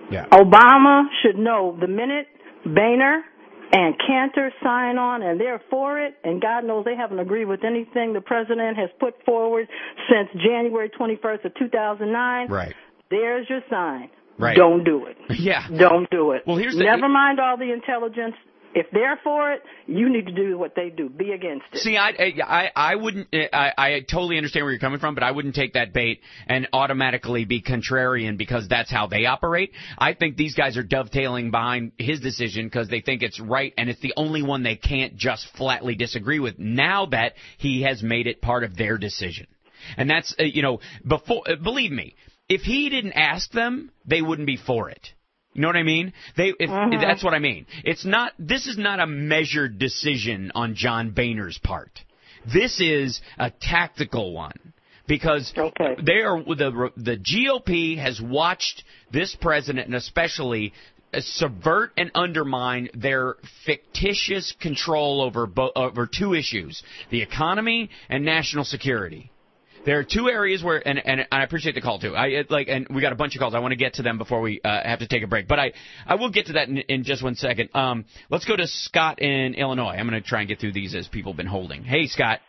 Yeah. Obama should know the minute Boehner and Cantor sign on and they're for it, and God knows they haven't agreed with anything the president has put forward since January twenty-first of two thousand nine. Right. There's your sign. Right. Don't do it. Yeah. Don't do it. Well, here's the, Never mind all the intelligence. If they're for it, you need to do what they do. Be against it. See, I, I, I wouldn't. I, I totally understand where you're coming from, but I wouldn't take that bait and automatically be contrarian because that's how they operate. I think these guys are dovetailing behind his decision because they think it's right, and it's the only one they can't just flatly disagree with. Now that he has made it part of their decision, and that's uh, you know, before. Uh, believe me, if he didn't ask them, they wouldn't be for it. You know what I mean? They, if, Mm-hmm. that's what I mean. It's not. This is not a measured decision on John Boehner's part. This is a tactical one because okay. they are the the G O P has watched this president and especially subvert and undermine their fictitious control over bo- over two issues: the economy and national security. There are two areas where, and, and I appreciate the call too. I like, and we got a bunch of calls. I want to get to them before we uh, have to take a break. But I, I will get to that in, in just one second. Um, let's go to Scott in Illinois. I'm going to try and get through these as people have been holding. Hey, Scott.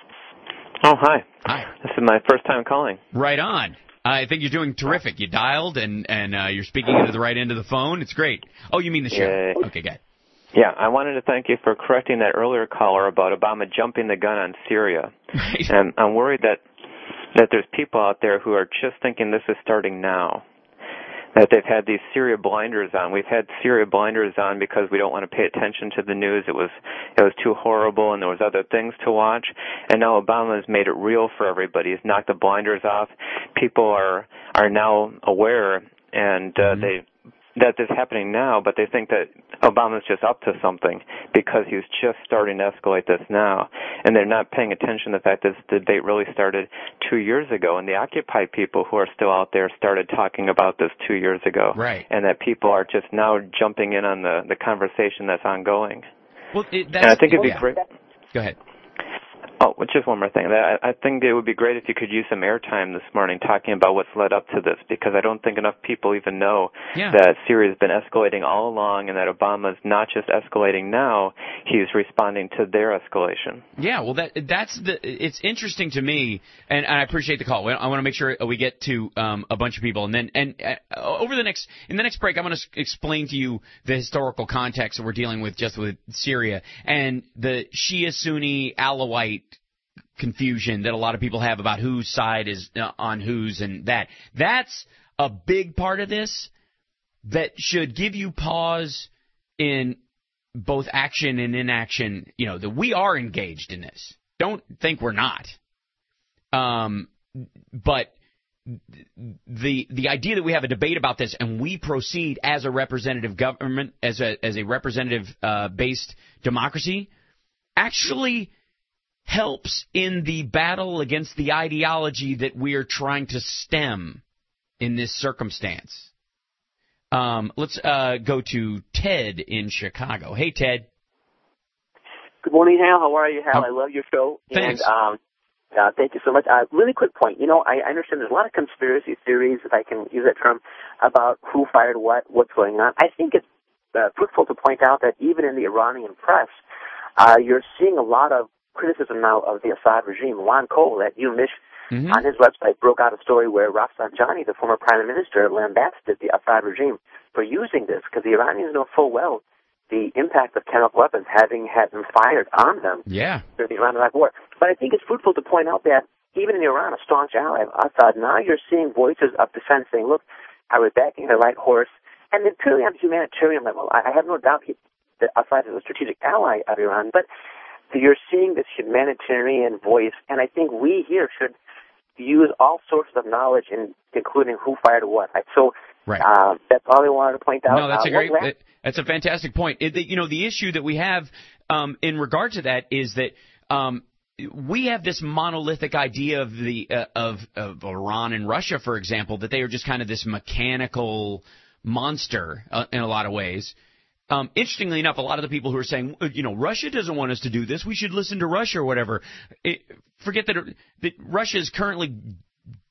Oh, hi. Hi. This is my first time calling. Right on. I think you're doing terrific. You dialed and and uh, you're speaking into the right end of the phone. It's great. Oh, you mean the show? Yay. Okay, good. Yeah, I wanted to thank you for correcting that earlier caller about Obama jumping the gun on Syria. Right. And I'm worried that that there's people out there who are just thinking this is starting now, that they've had these Syria blinders on. We've had Syria blinders on because we don't want to pay attention to the news. It was it was too horrible, and there was other things to watch. And now Obama has made it real for everybody. He's knocked the blinders off. People are are now aware, and uh, mm-hmm. they that this is happening now, but they think that Obama's just up to something because he's just starting to escalate this now. And they're not paying attention to the fact that this debate really started two years ago, and the Occupy people who are still out there started talking about this two years ago. Right. And that people are just now jumping in on the, the conversation that's ongoing. Well, it, that's, and I think it'd be yeah. great. Go ahead. Oh, just one more thing. I, I think it would be great if you could use some airtime this morning talking about what's led up to this, because I don't think enough people even know yeah. that Syria has been escalating all along and that Obama's not just escalating now, he's responding to their escalation. Yeah, well, that that's the. It's interesting to me, and, and I appreciate the call. I want to make sure we get to um, a bunch of people, and then and uh, over the next in the next break, I'm going to explain to you the historical context that we're dealing with just with Syria and the Shia Sunni Alawite confusion that a lot of people have about whose side is uh, on whose and that. That's a big part of this that should give you pause in both action and inaction. You know, that we are engaged in this. Don't think we're not. Um, but the the idea that we have a debate about this and we proceed as a representative government, as a as a representative uh, based democracy, actually helps in the battle against the ideology that we are trying to stem in this circumstance. Um, let's uh, go to Ted in Chicago. Hey, Ted. Good morning, Hal. How are you, Hal? Oh, I love your show. Thanks. And, um, uh, thank you so much. Uh, really quick point. You know, I, I understand there's a lot of conspiracy theories, if I can use that term, about who fired what, what's going on. I think it's uh, fruitful to point out that even in the Iranian press, uh, you're seeing a lot of criticism now of the Assad regime. Juan Cole at UMich mm-hmm. on his website broke out a story where Rafsanjani, the former prime minister, lambasted the Assad regime for using this because the Iranians know full well the impact of chemical weapons having had them fired on them yeah. during the Iran-Iraq war. But I think it's fruitful to point out that even in Iran, a staunch ally of Assad, now you're seeing voices of defense saying, look, I was backing the right horse. And then purely on the humanitarian level, I have no doubt he, that Assad is a strategic ally of Iran, but you're seeing this humanitarian voice, and I think we here should use all sources of knowledge, in, including who fired what. So right. uh, that's all I wanted to point out. No, that's uh, a great. last- That's a fantastic point. It, you know, the issue that we have um, in regard to that is that um, we have this monolithic idea of the uh, of, of Iran and Russia, for example, that they are just kind of this mechanical monster uh, in a lot of ways. Um, interestingly enough, a lot of the people who are saying, you know, Russia doesn't want us to do this, we should listen to Russia or whatever, it, forget that, that Russia is currently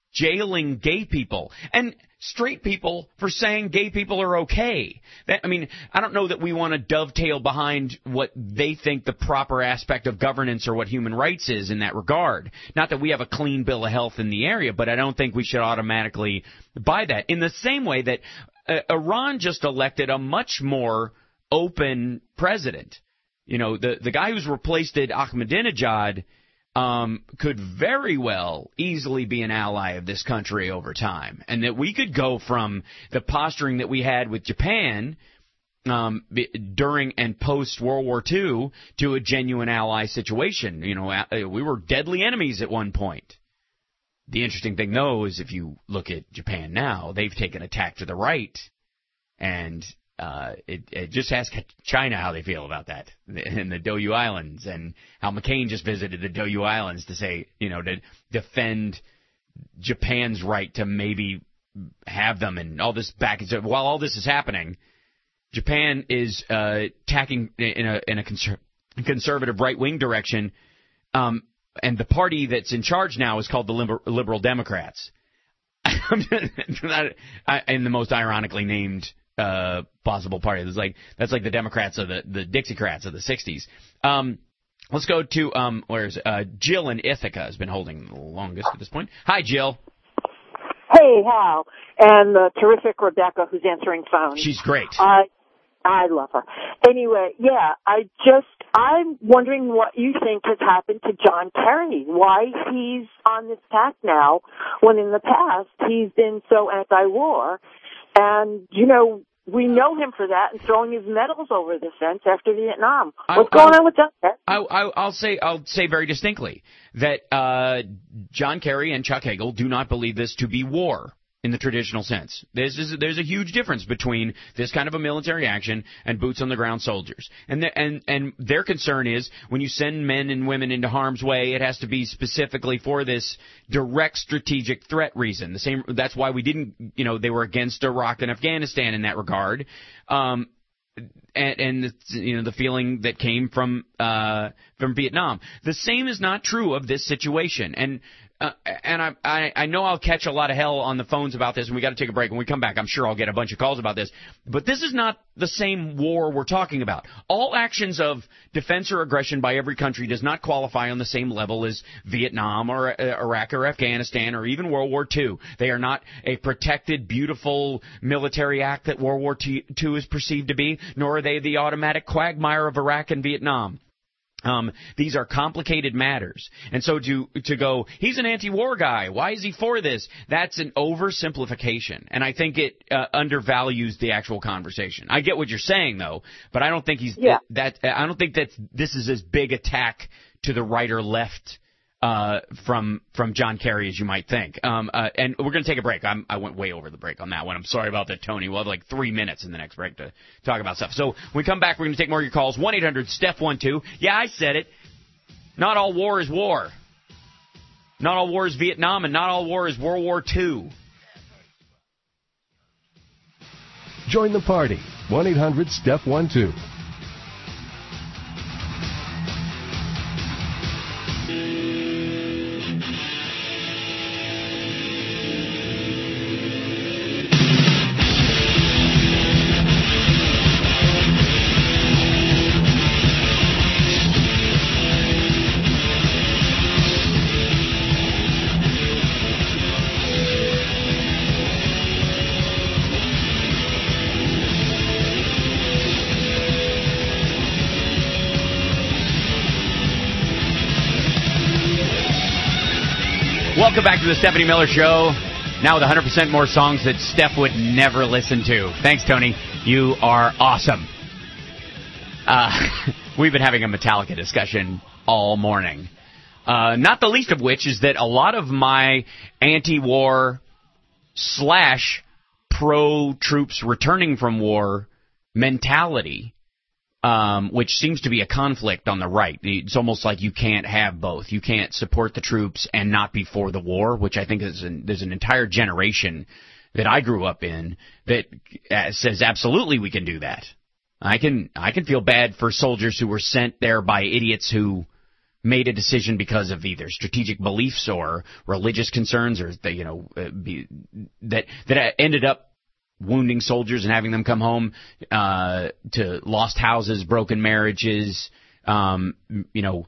jailing gay people and straight people for saying gay people are okay. That, I mean, I don't know that we want to dovetail behind what they think the proper aspect of governance or what human rights is in that regard. Not that we have a clean bill of health in the area, but I don't think we should automatically buy that. In the same way that uh, Iran just elected a much more open president. You know, the, the guy who's replaced it, Ahmadinejad, Um, could very well easily be an ally of this country over time, and that we could go from the posturing that we had with Japan um, during and post World War Two to a genuine ally situation. You know, we were deadly enemies at one point. The interesting thing, though, is if you look at Japan now, they've taken a tack to the right, and Uh, it, it just ask China how they feel about that in the Diaoyu Islands, and how McCain just visited the Diaoyu Islands to say, you know, to defend Japan's right to maybe have them, and all this back and forth. While all this is happening, Japan is uh, tacking in a in a conser- conservative right-wing direction, um, and the party that's in charge now is called the Liber- Liberal Democrats, in the most ironically named Uh, possible party. That's like that's like the Democrats of the the Dixiecrats of the sixties. Um, let's go to um, where's uh, Jill in Ithaca has been holding the longest at this point. Hi, Jill. Hey, Hal, and the terrific Rebecca who's answering phones. She's great. I I love her. Anyway, yeah, I just I'm wondering what you think has happened to John Kerry. Why he's on this tack now, when in the past he's been so anti-war, and you know. We know him for that and throwing his medals over the fence after Vietnam. What's I, going I, on with that? I, I, I'll say I'll say very distinctly that uh, John Kerry and Chuck Hagel do not believe this to be war in the traditional sense. There's, there's a huge difference between this kind of a military action and boots on the ground soldiers. And, the, and, and their concern is when you send men and women into harm's way, it has to be specifically for this direct strategic threat reason. The same, that's why we didn't, you know, they were against Iraq and Afghanistan in that regard. Um, and, and the, you know, the feeling that came from, uh, from Vietnam. The same is not true of this situation. And, Uh, and I, I I know I'll catch a lot of hell on the phones about this, and we got to take a break. When we come back, I'm sure I'll get a bunch of calls about this. But this is not the same war we're talking about. All actions of defense or aggression by every country does not qualify on the same level as Vietnam or uh, Iraq or Afghanistan or even World War Two. They are not a protected, beautiful military act that World War Two is perceived to be, nor are they the automatic quagmire of Iraq and Vietnam. Um, these are complicated matters. And so to, to go, he's an anti-war guy, why is he for this? That's an oversimplification. And I think it uh, undervalues the actual conversation. I get what you're saying, though, but I don't think he's yeah. that, that I don't think that this is as big attack to the right or left uh, from from John Kerry as you might think. Um, uh, and we're going to take a break. I'm, I went way over the break on that one. I'm sorry about that, Tony. We'll have like three minutes in the next break to talk about stuff. So when we come back, we're going to take more of your calls. one eight hundred S T E P one two. Yeah, I said it. Not all war is war. Not all war is Vietnam, and not all war is World War Two. Join the party. one eight hundred S T E P one two. Welcome back to the Stephanie Miller Show. Now with one hundred percent more songs that Steph would never listen to. Thanks, Tony. You are awesome. Uh, we've been having a Metallica discussion all morning. Uh, not the least of which is that a lot of my anti-war slash pro-troops returning from war mentality, um, which seems to be a conflict on the right. It's almost like you can't have both. You can't support the troops and not be for the war, which I think is an, there's an entire generation that I grew up in that uh, says absolutely we can do that. I can I can feel bad for soldiers who were sent there by idiots who made a decision because of either strategic beliefs or religious concerns, or that you know uh, be, that that ended up wounding soldiers and having them come home uh, to lost houses, broken marriages, um, you know,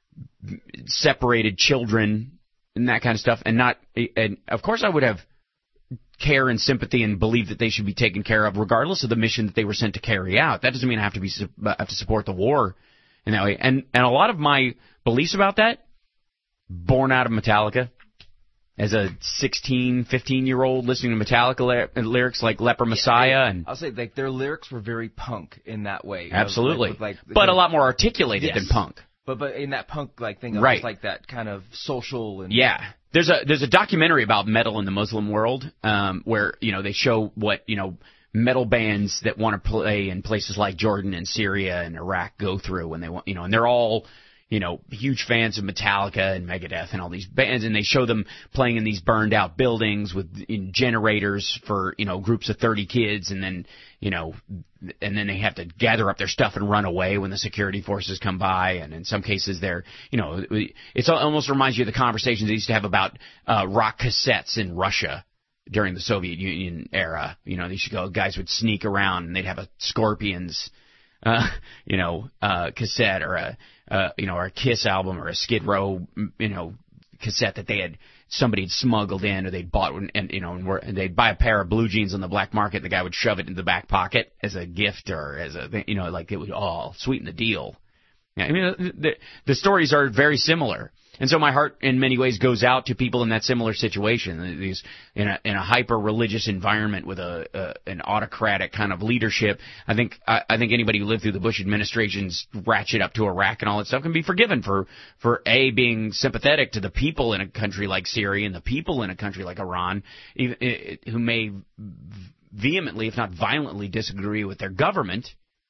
separated children, and that kind of stuff. And not, and of course, I would have care and sympathy and believe that they should be taken care of, regardless of the mission that they were sent to carry out. That doesn't mean I have to be have to support the war in that way. And and a lot of my beliefs about that, born out of Metallica. As a sixteen, fifteen-year-old listening to Metallica ly- lyrics like Leper Messiah. Yeah, and I'll say, like, their lyrics were very punk in that way. Absolutely. Like, like, but the, a lot more articulated yes. than punk. But but in that punk-like thing, right. Just like that kind of social and... Yeah. There's a there's a documentary about metal in the Muslim world um, where, you know, they show what, you know, metal bands that want to play in places like Jordan and Syria and Iraq go through when they want, you know, and they're all... you know, huge fans of Metallica and Megadeth and all these bands, and they show them playing in these burned out buildings with in generators for, you know, groups of thirty kids, and then, you know, and then they have to gather up their stuff and run away when the security forces come by, and in some cases they're, you know, it almost reminds you of the conversations they used to have about uh, rock cassettes in Russia during the Soviet Union era. You know, these guys would sneak around and they'd have a Scorpions, uh, you know, uh, cassette or a, Uh, you know, or a Kiss album or a Skid Row, you know, cassette that they had somebody had smuggled in or they'd bought, and, and you know, and, were, and they'd buy a pair of blue jeans on the black market. The guy would shove it in the back pocket as a gift or as a, you know, like it would all sweeten the deal. Yeah, I mean, the, the stories are very similar. And so my heart, in many ways, goes out to people in that similar situation. These in a in a hyper religious environment with a, a an autocratic kind of leadership. I think I, I think anybody who lived through the Bush administration's ratchet up to Iraq and all that stuff can be forgiven for for a being sympathetic to the people in a country like Syria and the people in a country like Iran, even, who may vehemently, if not violently, disagree with their government.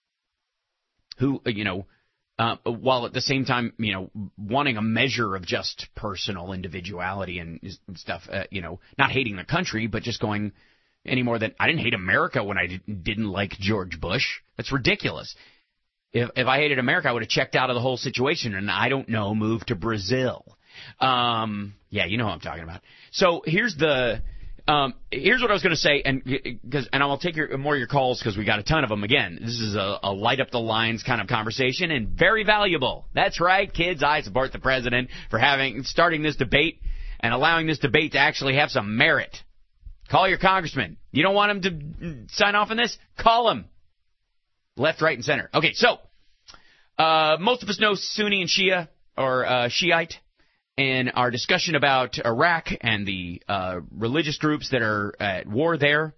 Who you know. Uh, while at the same time, you know, wanting a measure of just personal individuality and, and stuff, uh, you know, not hating the country, but just going any more than I didn't hate America when I didn't, didn't like George Bush. That's ridiculous. If, if I hated America, I would have checked out of the whole situation and I don't know, moved to Brazil. Um, yeah, you know what I'm talking about. So here's the. Um, here's what I was going to say, and because and I'll take your, more of your calls because we got a ton of them. Again, this is a, a light up the lines kind of conversation and very valuable. That's right, kids. I support the president for having starting this debate and allowing this debate to actually have some merit. Call your congressman. You don't want him to sign off on this? Call him. Left, right, and center. Okay, so uh, most of us know Sunni and Shia or uh, Shiite. In our discussion about Iraq and the uh, religious groups that are at war there,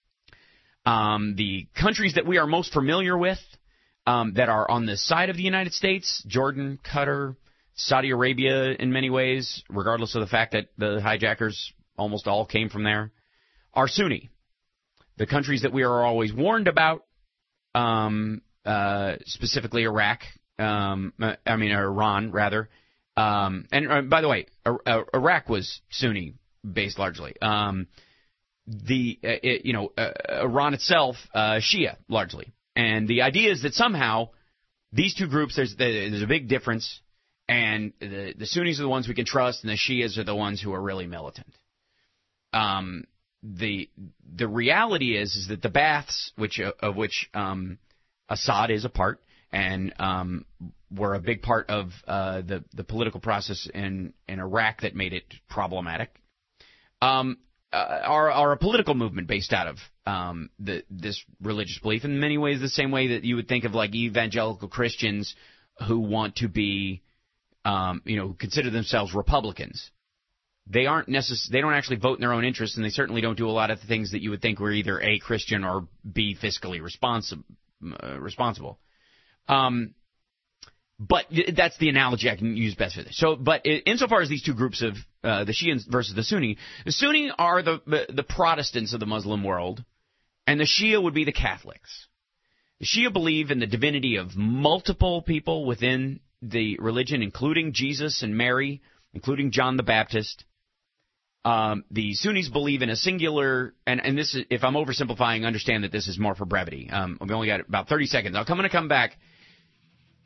um, the countries that we are most familiar with um, that are on the side of the United States, Jordan, Qatar, Saudi Arabia in many ways, regardless of the fact that the hijackers almost all came from there, are Sunni. The countries that we are always warned about, um, uh, specifically Iraq, um, I mean Iran, rather, Um, and uh, by the way, uh, Iraq was Sunni-based largely. Um, the uh, it, you know uh, Iran itself, uh, Shia largely. And the idea is that somehow these two groups, there's there's a big difference, and the the Sunnis are the ones we can trust, and the Shias are the ones who are really militant. Um, the the reality is is that the Ba'aths, which of which um, Assad is a part, and um, were a big part of uh, the the political process in, in Iraq that made it problematic. Um, uh, are are a political movement based out of um, the this religious belief in many ways, the same way that you would think of like evangelical Christians who want to be, um, you know, consider themselves Republicans. They aren't necess- They don't actually vote in their own interest, and they certainly don't do a lot of the things that you would think were either A, Christian or B, fiscally responsi- uh, responsible. Um, but that's the analogy I can use best for this. So, but insofar as these two groups of uh, the Shia versus the Sunni, the Sunni are the, the the Protestants of the Muslim world, and the Shia would be the Catholics. The Shia believe in the divinity of multiple people within the religion, including Jesus and Mary, including John the Baptist. Um, the Sunnis believe in a singular, and, and this is, if I'm oversimplifying, understand that this is more for brevity. Um, we've only got about thirty seconds. I'm going to come back.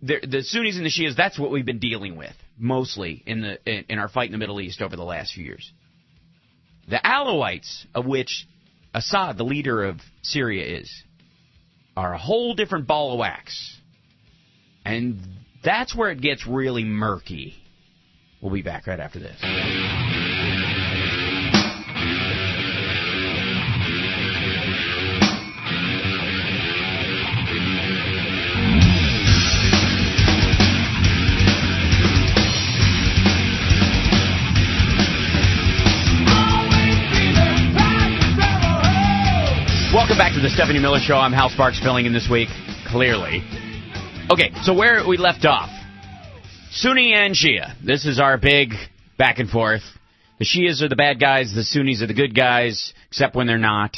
the, the Sunnis and the Shias, that's what we've been dealing with mostly in the in, in our fight in the Middle East over the last few years. The Alawites, of which Assad, the leader of Syria, is, are a whole different ball of wax. And that's where it gets really murky. We'll be back right after this. Welcome back to the Stephanie Miller Show. I'm Hal Sparks, filling in this week, clearly. Okay, so where we left off, Sunni and Shia. This is our big back and forth. The Shias are the bad guys, the Sunnis are the good guys, except when they're not.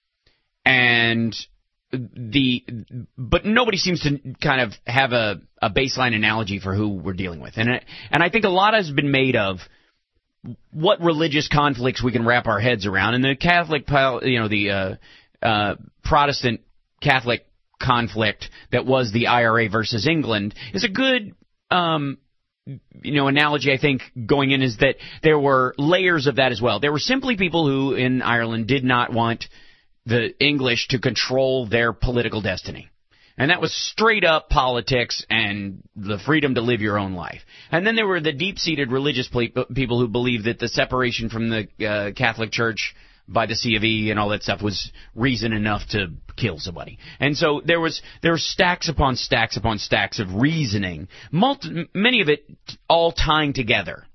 And the but nobody seems to kind of have a, a baseline analogy for who we're dealing with. And it, and I think a lot has been made of what religious conflicts we can wrap our heads around. And the Catholic, you know, the uh, uh, Protestant Catholic conflict that was the I R A versus England is a good, um, you know, analogy, I think, going in, is that there were layers of that as well. There were simply people who in Ireland did not want the English to control their political destiny. And that was straight up politics and the freedom to live your own life. And then there were the deep-seated religious people who believed that the separation from the uh, Catholic Church by the C of E and all that stuff was reason enough to kill somebody. And so there was there were stacks upon stacks upon stacks of reasoning, multi, many of it all tying together.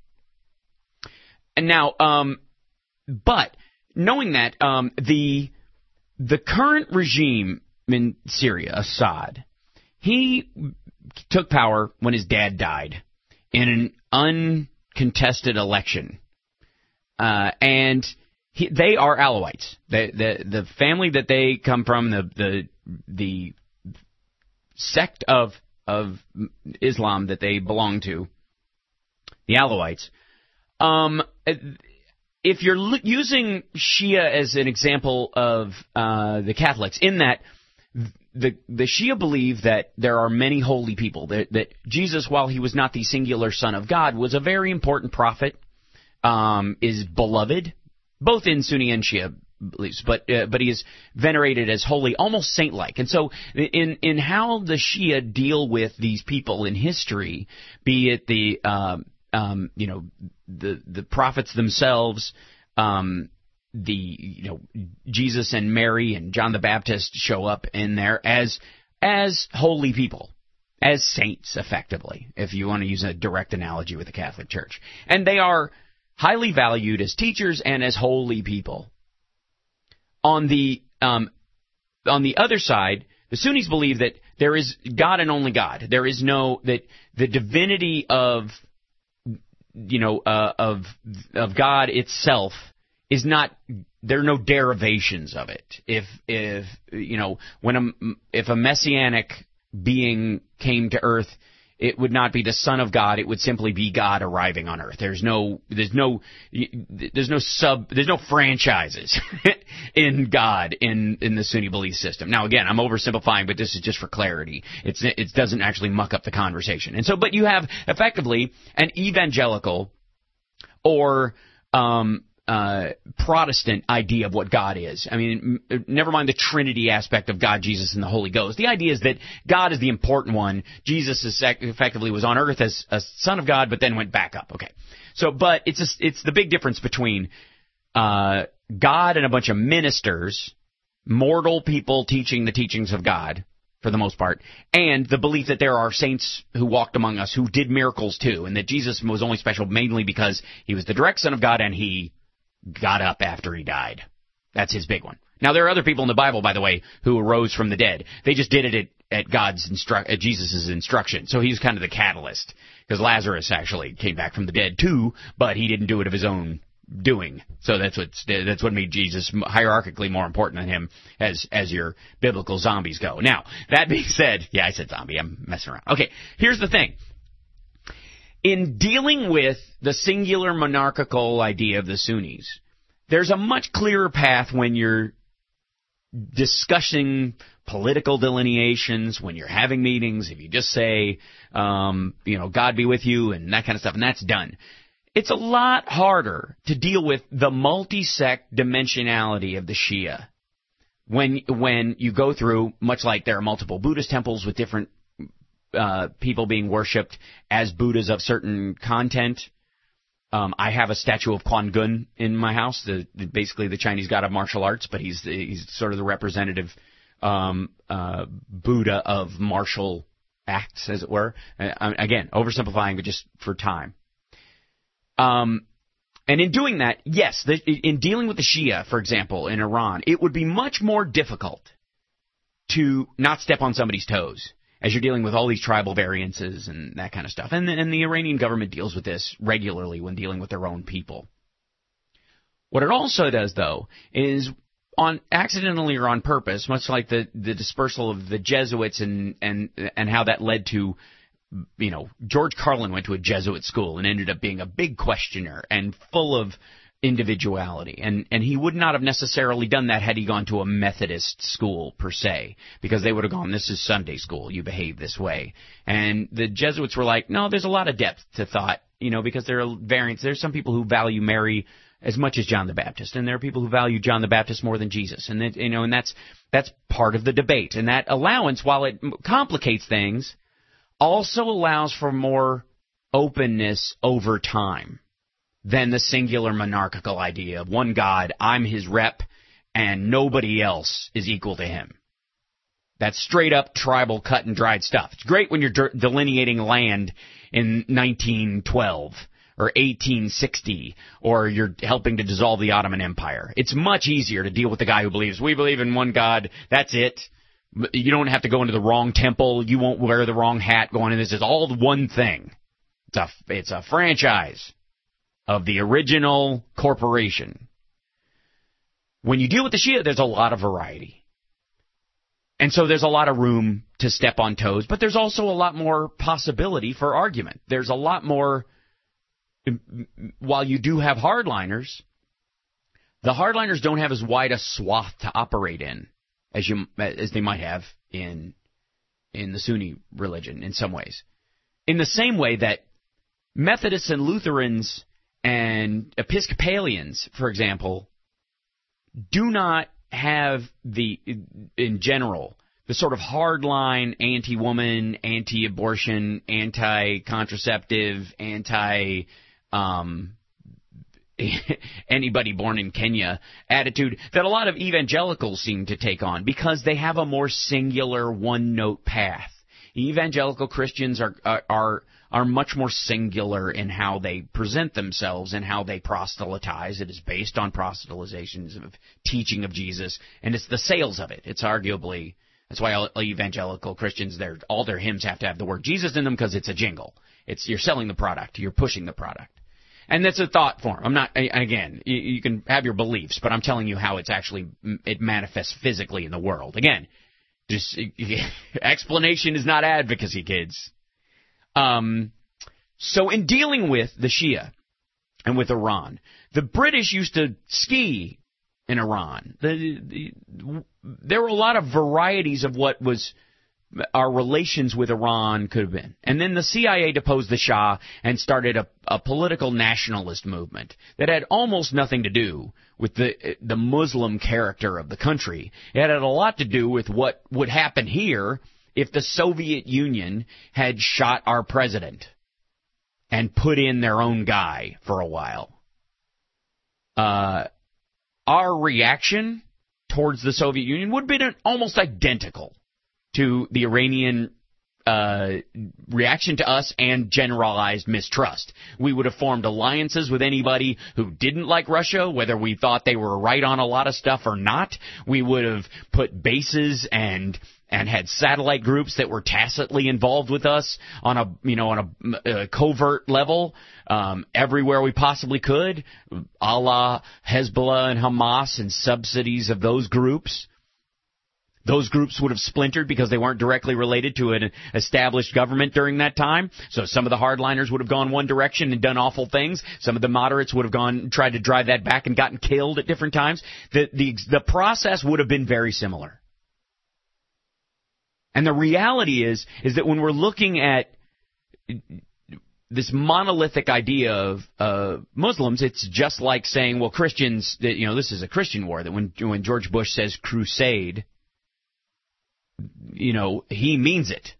And now, um, but knowing that, um, the the current regime in Syria, Assad, he took power when his dad died in an uncontested election, uh, and He, they are Alawites. The, the the family that they come from, the the the sect of of Islam that they belong to, the Alawites. Um, if you're l- using Shia as an example of uh, the Catholics, in that the the Shia believe that there are many holy people. That, that Jesus, while he was not the singular Son of God, was a very important prophet. Um, is beloved. Both in Sunni and Shia beliefs, but uh, but he is venerated as holy, almost saint-like. And so in in how the Shia deal with these people in history, be it the um, um, you know the the prophets themselves, um, the you know Jesus and Mary and John the Baptist show up in there as as holy people, as saints, effectively, if you want to use a direct analogy with the Catholic Church, and they are highly valued as teachers and as holy people. On the um, on the other side, the Sunnis believe that there is God and only God. There is no that the divinity of you know uh, of of God itself is not. There are no derivations of it. If if you know when a if a messianic being came to earth, it would not be the Son of God. It would simply be God arriving on earth. There's no, there's no, there's no sub, there's no franchises in God in in the Sunni belief system. Now, again, I'm oversimplifying, but this is just for clarity. It's it doesn't actually muck up the conversation. And so, but you have effectively an evangelical or um, uh, Protestant idea of what God is. I mean, m- never mind the Trinity aspect of God, Jesus, and the Holy Ghost. The idea is that God is the important one. Jesus is sec- effectively was on earth as a son of God, but then went back up. Okay, so but it's a, it's the big difference between uh, God and a bunch of ministers, mortal people teaching the teachings of God, for the most part, and the belief that there are saints who walked among us who did miracles too, and that Jesus was only special mainly because he was the direct Son of God and he got up after he died. That's his big one. Now, there are other people in the Bible, by the way, who arose from the dead. They just did it at, at God's instru- at Jesus' instruction. So he's kind of the catalyst, because Lazarus actually came back from the dead too, but he didn't do it of his own doing. So that's what that's what made Jesus hierarchically more important than him as as your biblical zombies go. Now, that being said, yeah, I said zombie. I'm messing around. Okay, here's the thing. In dealing with the singular monarchical idea of the Sunnis, there's a much clearer path when you're discussing political delineations, when you're having meetings, if you just say, um, you know, God be with you and that kind of stuff, and that's done. It's a lot harder to deal with the multi-sect dimensionality of the Shia when when you go through, much like there are multiple Buddhist temples with different uh, people being worshipped as Buddhas of certain content. Um, I have a statue of Quan Gun in my house, the, the, basically the Chinese god of martial arts, but he's the, he's sort of the representative um, uh, Buddha of martial acts, as it were. Uh, again, oversimplifying, but just for time. Um, and in doing that, yes, the, in dealing with the Shia, for example, in Iran, it would be much more difficult to not step on somebody's toes as you're dealing with all these tribal variances and that kind of stuff. And, and the Iranian government deals with this regularly when dealing with their own people. What it also does, though, is on accidentally or on purpose, much like the, the dispersal of the Jesuits and, and, and how that led to, you know, George Carlin went to a Jesuit school and ended up being a big questioner and full of individuality, and and he would not have necessarily done that had he gone to a Methodist school per se, because they would have gone, this is Sunday school, you behave this way. And the Jesuits were like, no, there's a lot of depth to thought, you know, because there are variants. There's some people who value Mary as much as John the Baptist, and there are people who value John the Baptist more than Jesus, and that, you know, and that's that's part of the debate. And that allowance, while it complicates things, also allows for more openness over time than the singular monarchical idea of one God, I'm his rep, and nobody else is equal to him. That's straight up tribal cut and dried stuff. It's great when you're de- delineating land in nineteen twelve or eighteen sixty, or you're helping to dissolve the Ottoman Empire. It's much easier to deal with the guy who believes, we believe in one God, that's it. You don't have to go into the wrong temple, you won't wear the wrong hat going in. This is all one thing. It's a, it's a franchise of the original corporation. When you deal with the Shia, there's a lot of variety. And so there's a lot of room to step on toes, but there's also a lot more possibility for argument. There's a lot more, while you do have hardliners, the hardliners don't have as wide a swath to operate in as you as they might have in in the Sunni religion in some ways. In the same way that Methodists and Lutherans and Episcopalians, for example, do not have the, in general, the sort of hardline anti-woman, anti-abortion, anti-contraceptive, anti, um, anybody born in Kenya attitude that a lot of evangelicals seem to take on, because they have a more singular one-note path. Evangelical Christians are are are, are much more singular in how they present themselves and how they proselytize. It is based on proselytizations of teaching of Jesus, and it's the sales of it. It's arguably, that's why all evangelical Christians, they're, all their hymns have to have the word Jesus in them, because it's a jingle. It's, you're selling the product, you're pushing the product. And that's a thought form. I'm not, again, you, you can have your beliefs, but I'm telling you how it's actually, it manifests physically in the world. Again, just, explanation is not advocacy, kids. Um, so in dealing with the Shia and with Iran, the British used to ski in Iran. The, the, there were a lot of varieties of what was our relations with Iran could have been. And then the C I A deposed the Shah and started a, a political nationalist movement that had almost nothing to do with the the Muslim character of the country. It had a lot to do with what would happen here if the Soviet Union had shot our president and put in their own guy for a while. Uh, our reaction towards the Soviet Union would have been almost identical to the Iranian uh, reaction to us and generalized mistrust. We would have formed alliances with anybody who didn't like Russia, whether we thought they were right on a lot of stuff or not. We would have put bases and and had satellite groups that were tacitly involved with us on a, you know, on a, a covert level, um, everywhere we possibly could, a la Hezbollah and Hamas and subsidies of those groups. those groups would have splintered because they weren't directly related to an established government during that time. So some of the hardliners would have gone one direction and done awful things. Some of the moderates would have gone tried to drive that back and gotten killed at different times. The the the process would have been very similar. And the reality is is that when we're looking at this monolithic idea of uh, Muslims, it's just like saying, well, Christians, that you know, this is a Christian war. That when when George Bush says crusade, you know, he means it.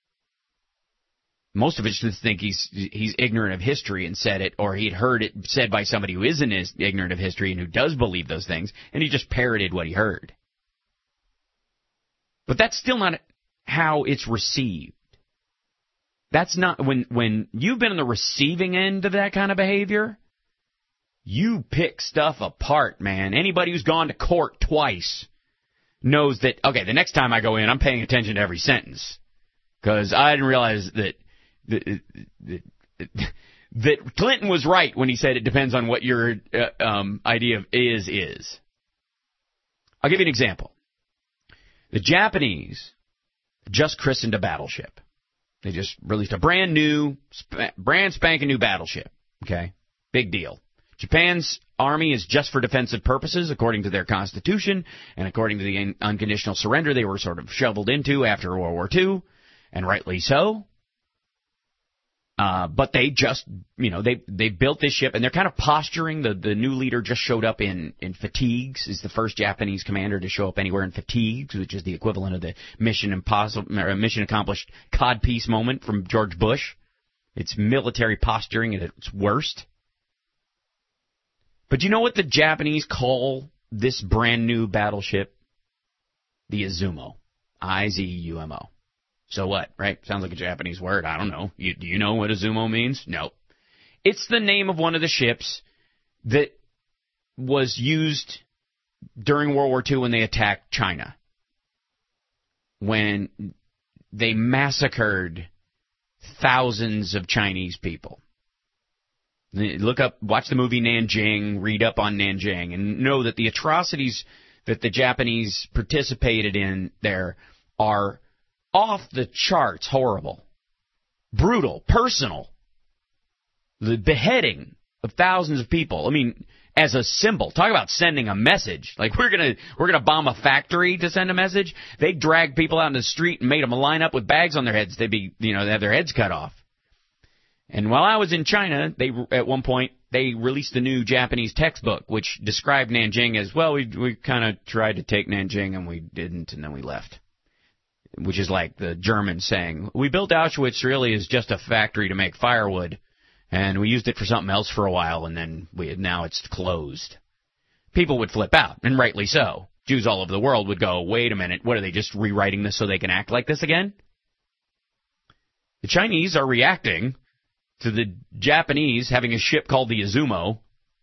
Most of us just think he's he's ignorant of history and said it, or he'd heard it said by somebody who isn't as ignorant of history and who does believe those things, and he just parroted what he heard. But that's still not how it's received. That's not, when when you've been on the receiving end of that kind of behavior, you pick stuff apart, man. Anybody who's gone to court twice knows that, okay, the next time I go in, I'm paying attention to every sentence. Because I didn't realize that, that, that, that Clinton was right when he said it depends on what your uh, um, idea of is is. I'll give you an example. The Japanese just christened a battleship. They just released a brand new, brand spanking new battleship. Okay? Big deal. Japan's army is just for defensive purposes, according to their constitution, and according to the unconditional surrender they were sort of shoveled into after World War Two, and rightly so. Uh, but they just, you know, they they built this ship, and they're kind of posturing. The, the new leader just showed up in, in fatigues. Is the first Japanese commander to show up anywhere in fatigues, which is the equivalent of the Mission Impossible, or Mission Accomplished codpiece moment from George Bush. It's military posturing at its worst. But you know what the Japanese call this brand new battleship? The Izumo. I Z U M O. So what, right? Sounds like a Japanese word. I don't know. You, do you know what Izumo means? No. It's the name of one of the ships that was used during World War Two when they attacked China. When they massacred thousands of Chinese people. Look up, watch the movie Nanjing, read up on Nanjing, and know that the atrocities that the Japanese participated in there are off the charts horrible, brutal, personal. The beheading of thousands of people. I mean, as a symbol. Talk about sending a message. Like, we're gonna we're gonna bomb a factory to send a message. They dragged people out in the street and made them line up with bags on their heads. They'd be, you know, they have their heads cut off. And while I was in China, they at one point they released a new Japanese textbook which described Nanjing as, well, we we kind of tried to take Nanjing and we didn't, and then we left. Which is like the Germans saying, we built Auschwitz really as just a factory to make firewood, and we used it for something else for a while, and then we now it's closed. People would flip out, and rightly so. Jews all over the world would go, wait a minute, what, are they just rewriting this so they can act like this again? The Chinese are reacting to the Japanese having a ship called the Izumo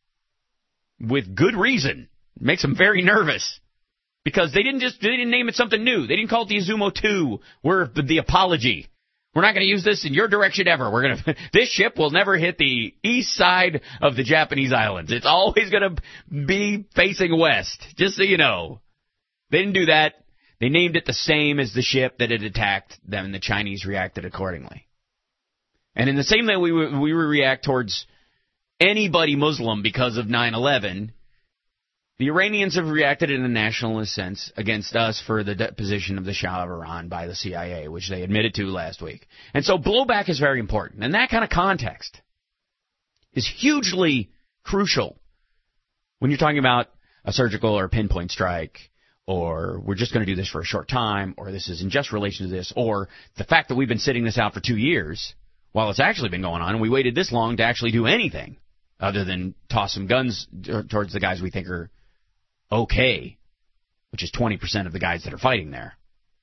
with good reason. It makes them very nervous. Because they didn't just they didn't name it something new. They didn't call it the Izumo two. We're the, the apology. We're not going to use this in your direction ever. We're going to this ship will never hit the east side of the Japanese islands. It's always going to be facing west. Just so you know, they didn't do that. They named it the same as the ship that had attacked them, and the Chinese reacted accordingly. And in the same way we we react towards anybody Muslim because of nine eleven. The Iranians have reacted in a nationalist sense against us for the deposition of the Shah of Iran by the C I A, which they admitted to last week. And so blowback is very important. And that kind of context is hugely crucial when you're talking about a surgical or pinpoint strike, or we're just going to do this for a short time, or this is in just relation to this, or the fact that we've been sitting this out for two years while it's actually been going on, and we waited this long to actually do anything other than toss some guns towards the guys we think are okay, which is twenty percent of the guys that are fighting there.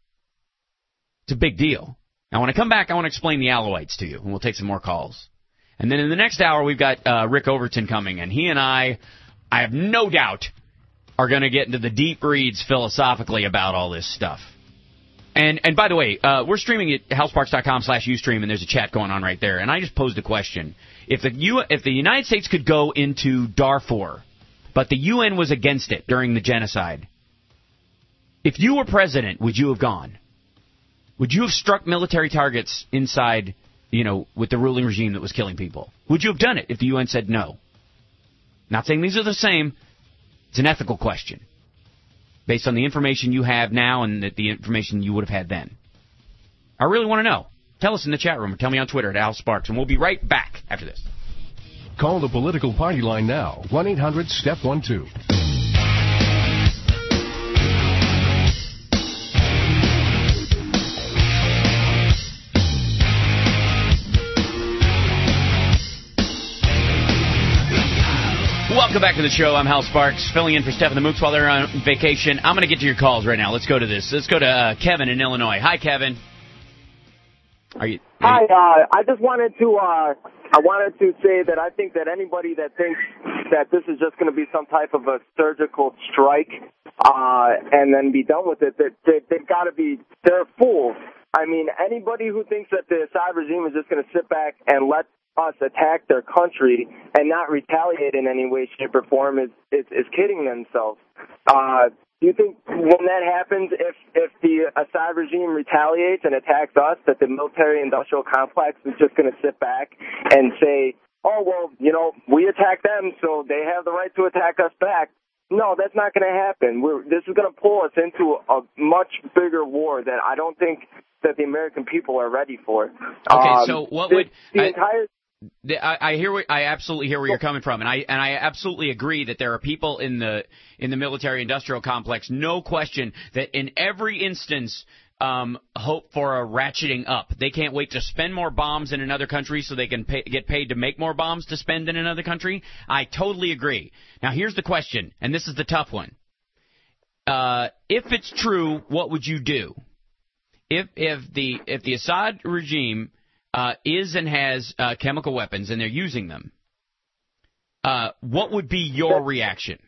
It's a big deal. Now, when I come back, I want to explain the Alawites to you, and we'll take some more calls. And then in the next hour, we've got uh, Rick Overton coming, and he and I, I have no doubt, are going to get into the deep reads philosophically about all this stuff. And and by the way, uh, we're streaming at hellsparks.com slash Ustream, and there's a chat going on right there. And I just posed a question. If the, U- if the United States could go into Darfur, but the U N was against it during the genocide, If you were president, would you have gone? Would you have struck military targets inside, you know, with the ruling regime that was killing people? Would you have done it if the U N said no? Not saying these are the same. It's an ethical question based on the information you have now and the, the information you would have had then. I really want to know. Tell us in the chat room or tell me on Twitter at Al Sparks, and we'll be right back after this. Call the political party line now, one eight hundred step one two. Welcome back to the show. I'm Hal Sparks, filling in for Steph and the Mooks while they're on vacation. I'm going to get to your calls right now. Let's go to this. Let's go to uh, Kevin in Illinois. Hi, Kevin. Are you? Are you... Hi. Uh, I just wanted to. Uh, I wanted to say that I think that anybody that thinks that this is just going to be some type of a surgical strike uh, and then be done with it, that they, they've got to be. They're fools. I mean, anybody who thinks that the Assad regime is just going to sit back and let us attack their country and not retaliate in any way, shape, or form is is, is kidding themselves. Uh, do you think when that happens, if if the Assad regime retaliates and attacks us, that the military-industrial complex is just going to sit back and say, oh, well, you know, we attack them, so they have the right to attack us back? No, that's not going to happen. We're, this is going to pull us into a much bigger war that I don't think that the American people are ready for. Okay, um, so what the, would... The I, entire... I, I hear. What, I absolutely hear where you're coming from, and I and I absolutely agree that there are people in the in the military-industrial complex, no question, that in every instance um, hope for a ratcheting up. They can't wait to spend more bombs in another country so they can pay, get paid to make more bombs to spend in another country. I totally agree. Now, here's the question, and this is the tough one. Uh, if it's true, what would you do? If if the if the Assad regime Uh, is and has uh, chemical weapons, and they're using them, uh, what would be your reaction?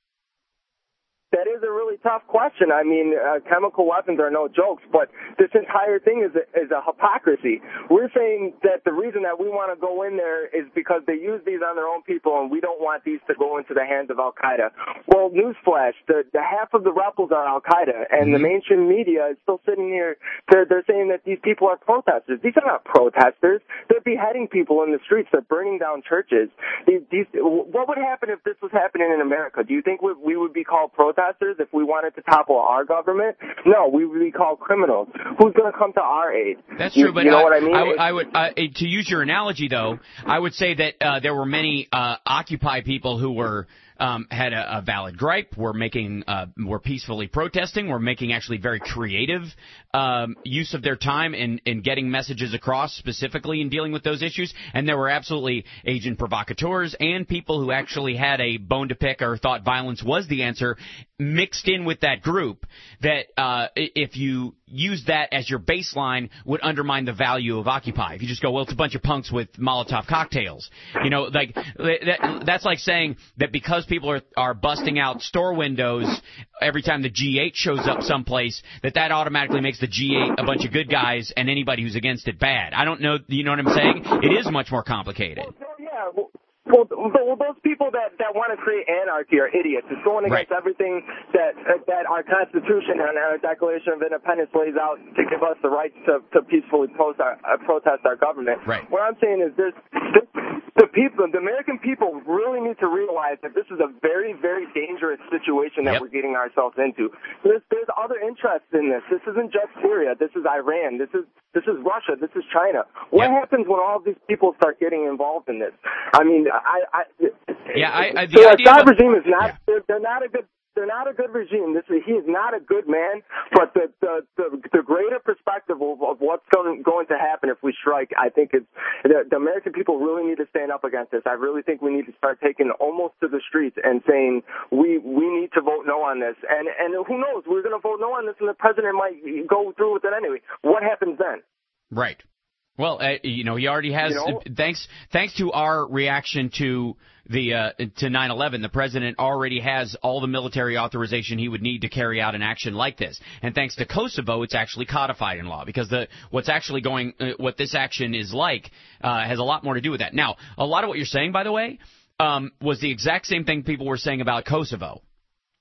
That is a really tough question. I mean, uh, chemical weapons are no jokes, but this entire thing is a, is a hypocrisy. We're saying that the reason that we want to go in there is because they use these on their own people, and we don't want these to go into the hands of Al-Qaeda. Well, newsflash, the, the half of the rebels are Al-Qaeda, and the mainstream media is still sitting here. They're, they're saying that these people are protesters. These are not protesters. They're beheading people in the streets. They're burning down churches. These, these, what would happen if this was happening in America? Do you think we, we would be called protesters? If we wanted to topple our government? No, we would be called criminals. Who's going to come to our aid? That's true, you, but you know I, what I mean? I, I would, uh, to use your analogy, though, I would say that uh, there were many uh, Occupy people who were um, had a, a valid gripe, were making, uh, were peacefully protesting, were making actually very creative um, use of their time in, in getting messages across, specifically in dealing with those issues. And there were absolutely agent provocateurs and people who actually had a bone to pick or thought violence was the answer, mixed in with that group, that uh, if you use that as your baseline would undermine the value of Occupy. If you just go, well, it's a bunch of punks with Molotov cocktails. You know, like that, that's like saying that because people are, are busting out store windows every time the G eight shows up someplace, that that automatically makes the G eight a bunch of good guys and anybody who's against it bad. I don't know, you know what I'm saying? It is much more complicated. Well, yeah, well, Well, well, those people that, that want to create anarchy are idiots. It's going against right. everything that that our Constitution and our Declaration of Independence lays out to give us the right to, to peacefully protest our, uh, protest our government. Right. What I'm saying is this, this, the people, the American people really need to realize that this is a very, very dangerous situation that yep. we're getting ourselves into. There's, there's other interests in this. This isn't just Syria. This is Iran. This is this is Russia. This is China. What yep. happens when all of these people start getting involved in this? I mean, I, I yeah, I, I the the idea Assad of, regime is not. yeah. They're, they're not a good. They're not a good regime. This is, he is not a good man. But the the the, the greater perspective of, of what's going going to happen if we strike, I think it's the, the American people really need to stand up against this. I really think we need to start taking almost to the streets and saying we we need to vote no on this. And and who knows? We're going to vote no on this, and the president might go through with it anyway. What happens then? Right. Well, uh, you know, he already has. You know? Thanks, thanks to our reaction to the uh, to nine eleven, the president already has all the military authorization he would need to carry out an action like this. And thanks to Kosovo, it's actually codified in law because the what's actually going, uh, what this action is like, uh, has a lot more to do with that. Now, a lot of what you're saying, by the way, um, was the exact same thing people were saying about Kosovo.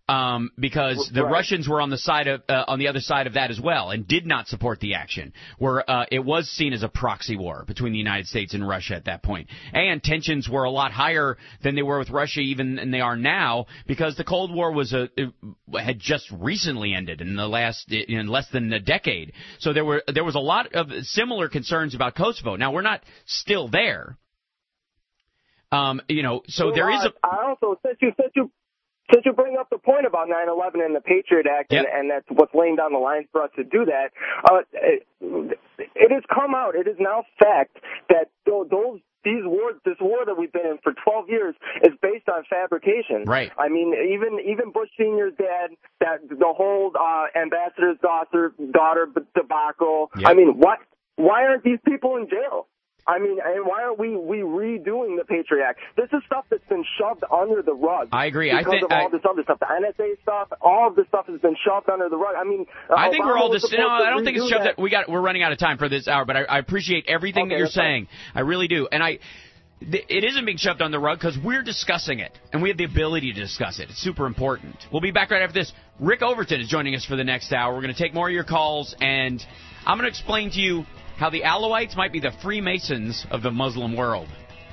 Um, because the Right. Russians were on the side of uh, on the other side of that as well, and did not support the action. Where uh, it was seen as a proxy war between the United States and Russia at that point, and tensions were a lot higher than they were with Russia even than they are now, because the Cold War was a it had just recently ended in the last in less than a decade. So there were there was a lot of similar concerns about Kosovo. Now we're not still there. Um, you know, so Well, there is a. I also since you since you. Since you bring up the point about nine eleven and the Patriot Act, Yep. and, and that's what's laying down the lines for us to do that, uh, it, it has come out. It is now fact that tho- those these wars, this war that we've been in for twelve years, is based on fabrication. Right. I mean, even even Bush Senior's dad, that the whole uh, ambassador's daughter daughter debacle. Yep. I mean, what? Why aren't these people in jail? I mean, and why aren't we, we redoing the Patriot Act? This is stuff that's been shoved under the rug. I agree. Because I think of all I, this other stuff, the N S A stuff, all of this stuff has been shoved under the rug. I mean, uh, I think Obama we're all was just. supposed No, to I don't think it's redo shoved. that. That we got. We're running out of time for this hour, but I, I appreciate everything that Okay, you're that's fine. saying. I really do, and I. th- It isn't being shoved on the rug because we're discussing it, and we have the ability to discuss it. It's super important. We'll be back right after this. Rick Overton is joining us for the next hour. We're going to take more of your calls, and I'm going to explain to you how the Alawites might be the Freemasons of the Muslim world.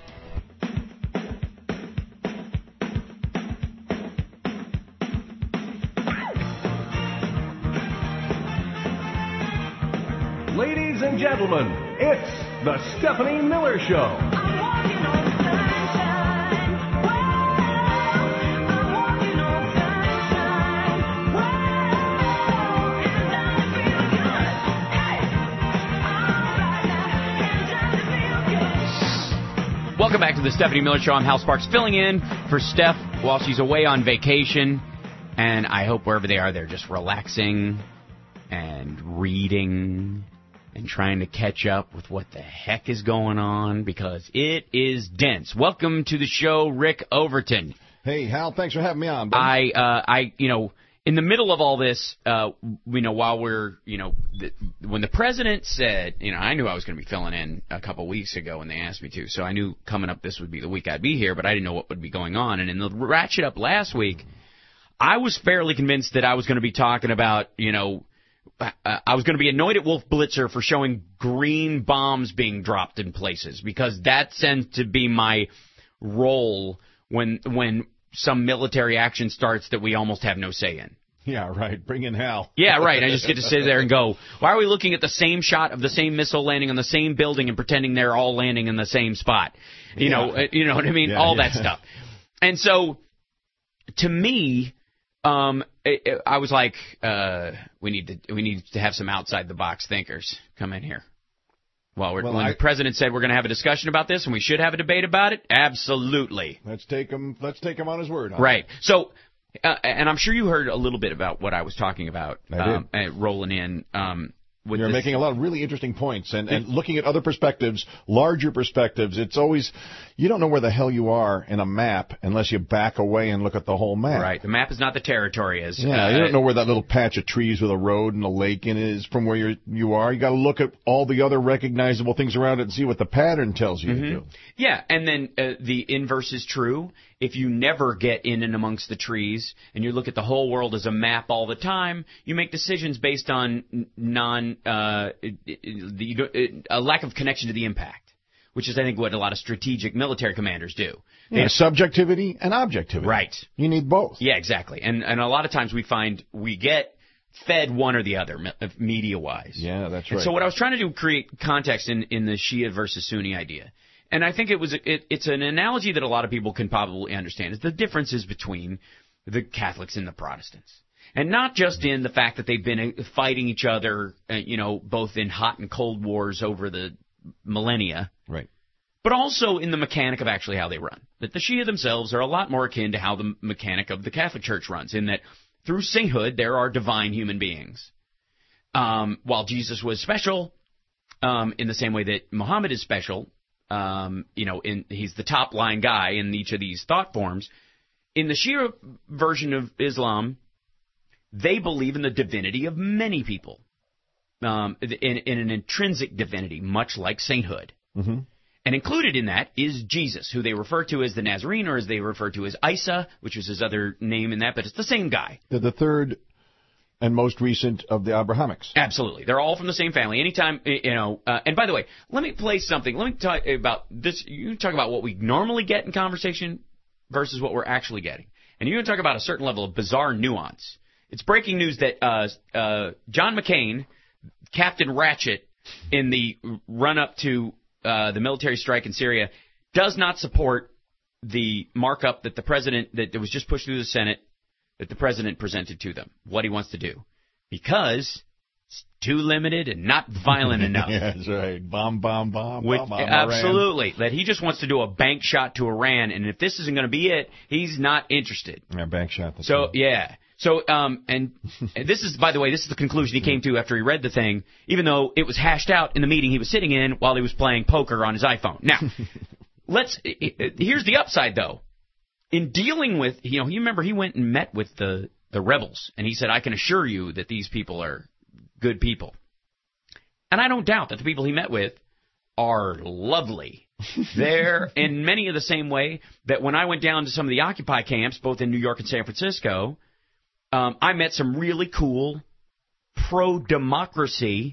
Ladies and gentlemen, it's the Stephanie Miller Show. Welcome back to the Stephanie Miller Show. I'm Hal Sparks, filling in for Steph while she's away on vacation. And I hope wherever they are, they're just relaxing and reading and trying to catch up with what the heck is going on, because it is dense. Welcome to the show, Rick Overton. Hey, Hal, thanks for having me on. buddy. I, uh, I, you know, in the middle of all this, uh, you know, while we're, you know, the, when the president said, you know, I knew I was going to be filling in a couple weeks ago when they asked me to, so I knew coming up this would be the week I'd be here, but I didn't know what would be going on. And in the ratchet up last week, I was fairly convinced that I was going to be talking about, you know, uh, I was going to be annoyed at Wolf Blitzer for showing green bombs being dropped in places, because that tends to be my role when when some military action starts that we almost have no say in. Yeah, right. Bring in Hal. Yeah, right. I just get to sit there and go, why are we looking at the same shot of the same missile landing on the same building and pretending they're all landing in the same spot? You Yeah. know, uh, you know what I mean? Yeah, all yeah. that stuff. And so, to me, um, it, it, I was like, uh, we need to we need to have some outside the box thinkers come in here. Well, we're, Well, when I- the president said we're going to have a discussion about this and we should have a debate about it, absolutely. Let's take him. Let's take him on his word. Huh? Right. So, uh, and I'm sure you heard a little bit about what I was talking about. I did. Um, uh, rolling in. Um, with You're this- making a lot of really interesting points, and, and looking at other perspectives, larger perspectives. It's always, you don't know where the hell you are in a map unless you back away and look at the whole map. Right. The map is not the territory is. Yeah, uh, you don't know where that little patch of trees with a road and a lake in it is from where you're, you are. You got to look at all the other recognizable things around it and see what the pattern tells you to do. Yeah, and then uh, the inverse is true. If you never get in and amongst the trees and you look at the whole world as a map all the time, you make decisions based on n- non uh, the, a lack of connection to the impact, which is, I think, what a lot of strategic military commanders do. Yeah, subjectivity and objectivity. Right. You need both. Yeah, exactly. And and a lot of times we find we get fed one or the other, media wise. Yeah, that's And right. so what I was trying to do, create context in, in the Shia versus Sunni idea. And I think it was it, it's an analogy that a lot of people can probably understand, is the differences between the Catholics and the Protestants. And not just in the fact that they've been fighting each other, uh, you know, both in hot and cold wars over the millennia. Right. But also in the mechanic of actually how they run. That the Shia themselves are a lot more akin to how the mechanic of the Catholic Church runs, in that through sainthood there are divine human beings. Um, while Jesus was special, um, in the same way that Muhammad is special, um, you know, in, he's the top line guy in each of these thought forms. In the Shia version of Islam, they believe in the divinity of many people, um, in, in an intrinsic divinity, much like sainthood. Mm-hmm. And included in that is Jesus, who they refer to as the Nazarene, or as they refer to as Isa, which is his other name in that, but it's the same guy. They're the third and most recent of the Abrahamics. Absolutely. They're all from the same family. Anytime, you know, uh, and by the way, let me play something. Let me talk about this. You talk about what we normally get in conversation versus what we're actually getting. And you're going to talk about a certain level of bizarre nuance. It's breaking news that uh, uh, John McCain, Captain Ratchet, in the run-up to uh, the military strike in Syria, does not support the markup that the president, that was just pushed through the Senate, that the president presented to them, what he wants to do, because it's too limited and not violent enough. Yeah, that's right. Bomb, bomb, bomb, With, bomb, bomb, absolutely. Iran. That he just wants to do a bank shot to Iran, and if this isn't going to be it, he's not interested. Yeah, bank shot. So, right. yeah. So, um, and, and this is, by the way, this is the conclusion he came to after he read the thing, even though it was hashed out in the meeting he was sitting in while he was playing poker on his iPhone. Now, let's, here's the upside, though. In dealing with, you know, you remember he went and met with the, the rebels, and he said, I can assure you that these people are good people. And I don't doubt that the people he met with are lovely. They're in many of the same way that when I went down to some of the Occupy camps, both in New York and San Francisco, um, I met some really cool, pro-democracy,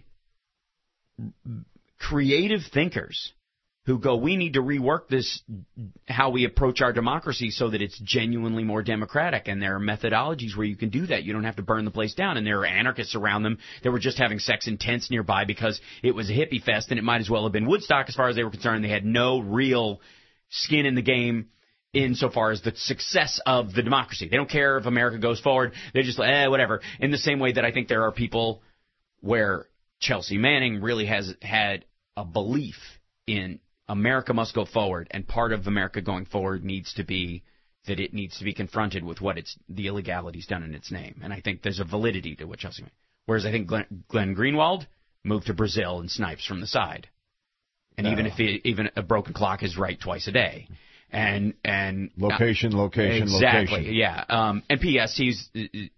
creative thinkers who go, we need to rework this, how we approach our democracy so that it's genuinely more democratic. And there are methodologies where you can do that. You don't have to burn the place down. And there are anarchists around them that were just having sex in tents nearby because it was a hippie fest and it might as well have been Woodstock as far as they were concerned. They had no real skin in the game insofar as the success of the democracy. They don't care if America goes forward. They're just like, eh, whatever. In the same way that I think there are people where Chelsea Manning really has had a belief in America must go forward, and part of America going forward needs to be that it needs to be confronted with what it's the illegalities done in its name. And I think there's a validity to what Chelsea. Whereas I think Glenn, Glenn Greenwald moved to Brazil and snipes from the side, and no. even if he, even a broken clock is right twice a day, and and location, uh, location, exactly, location. yeah. Um, and P S He's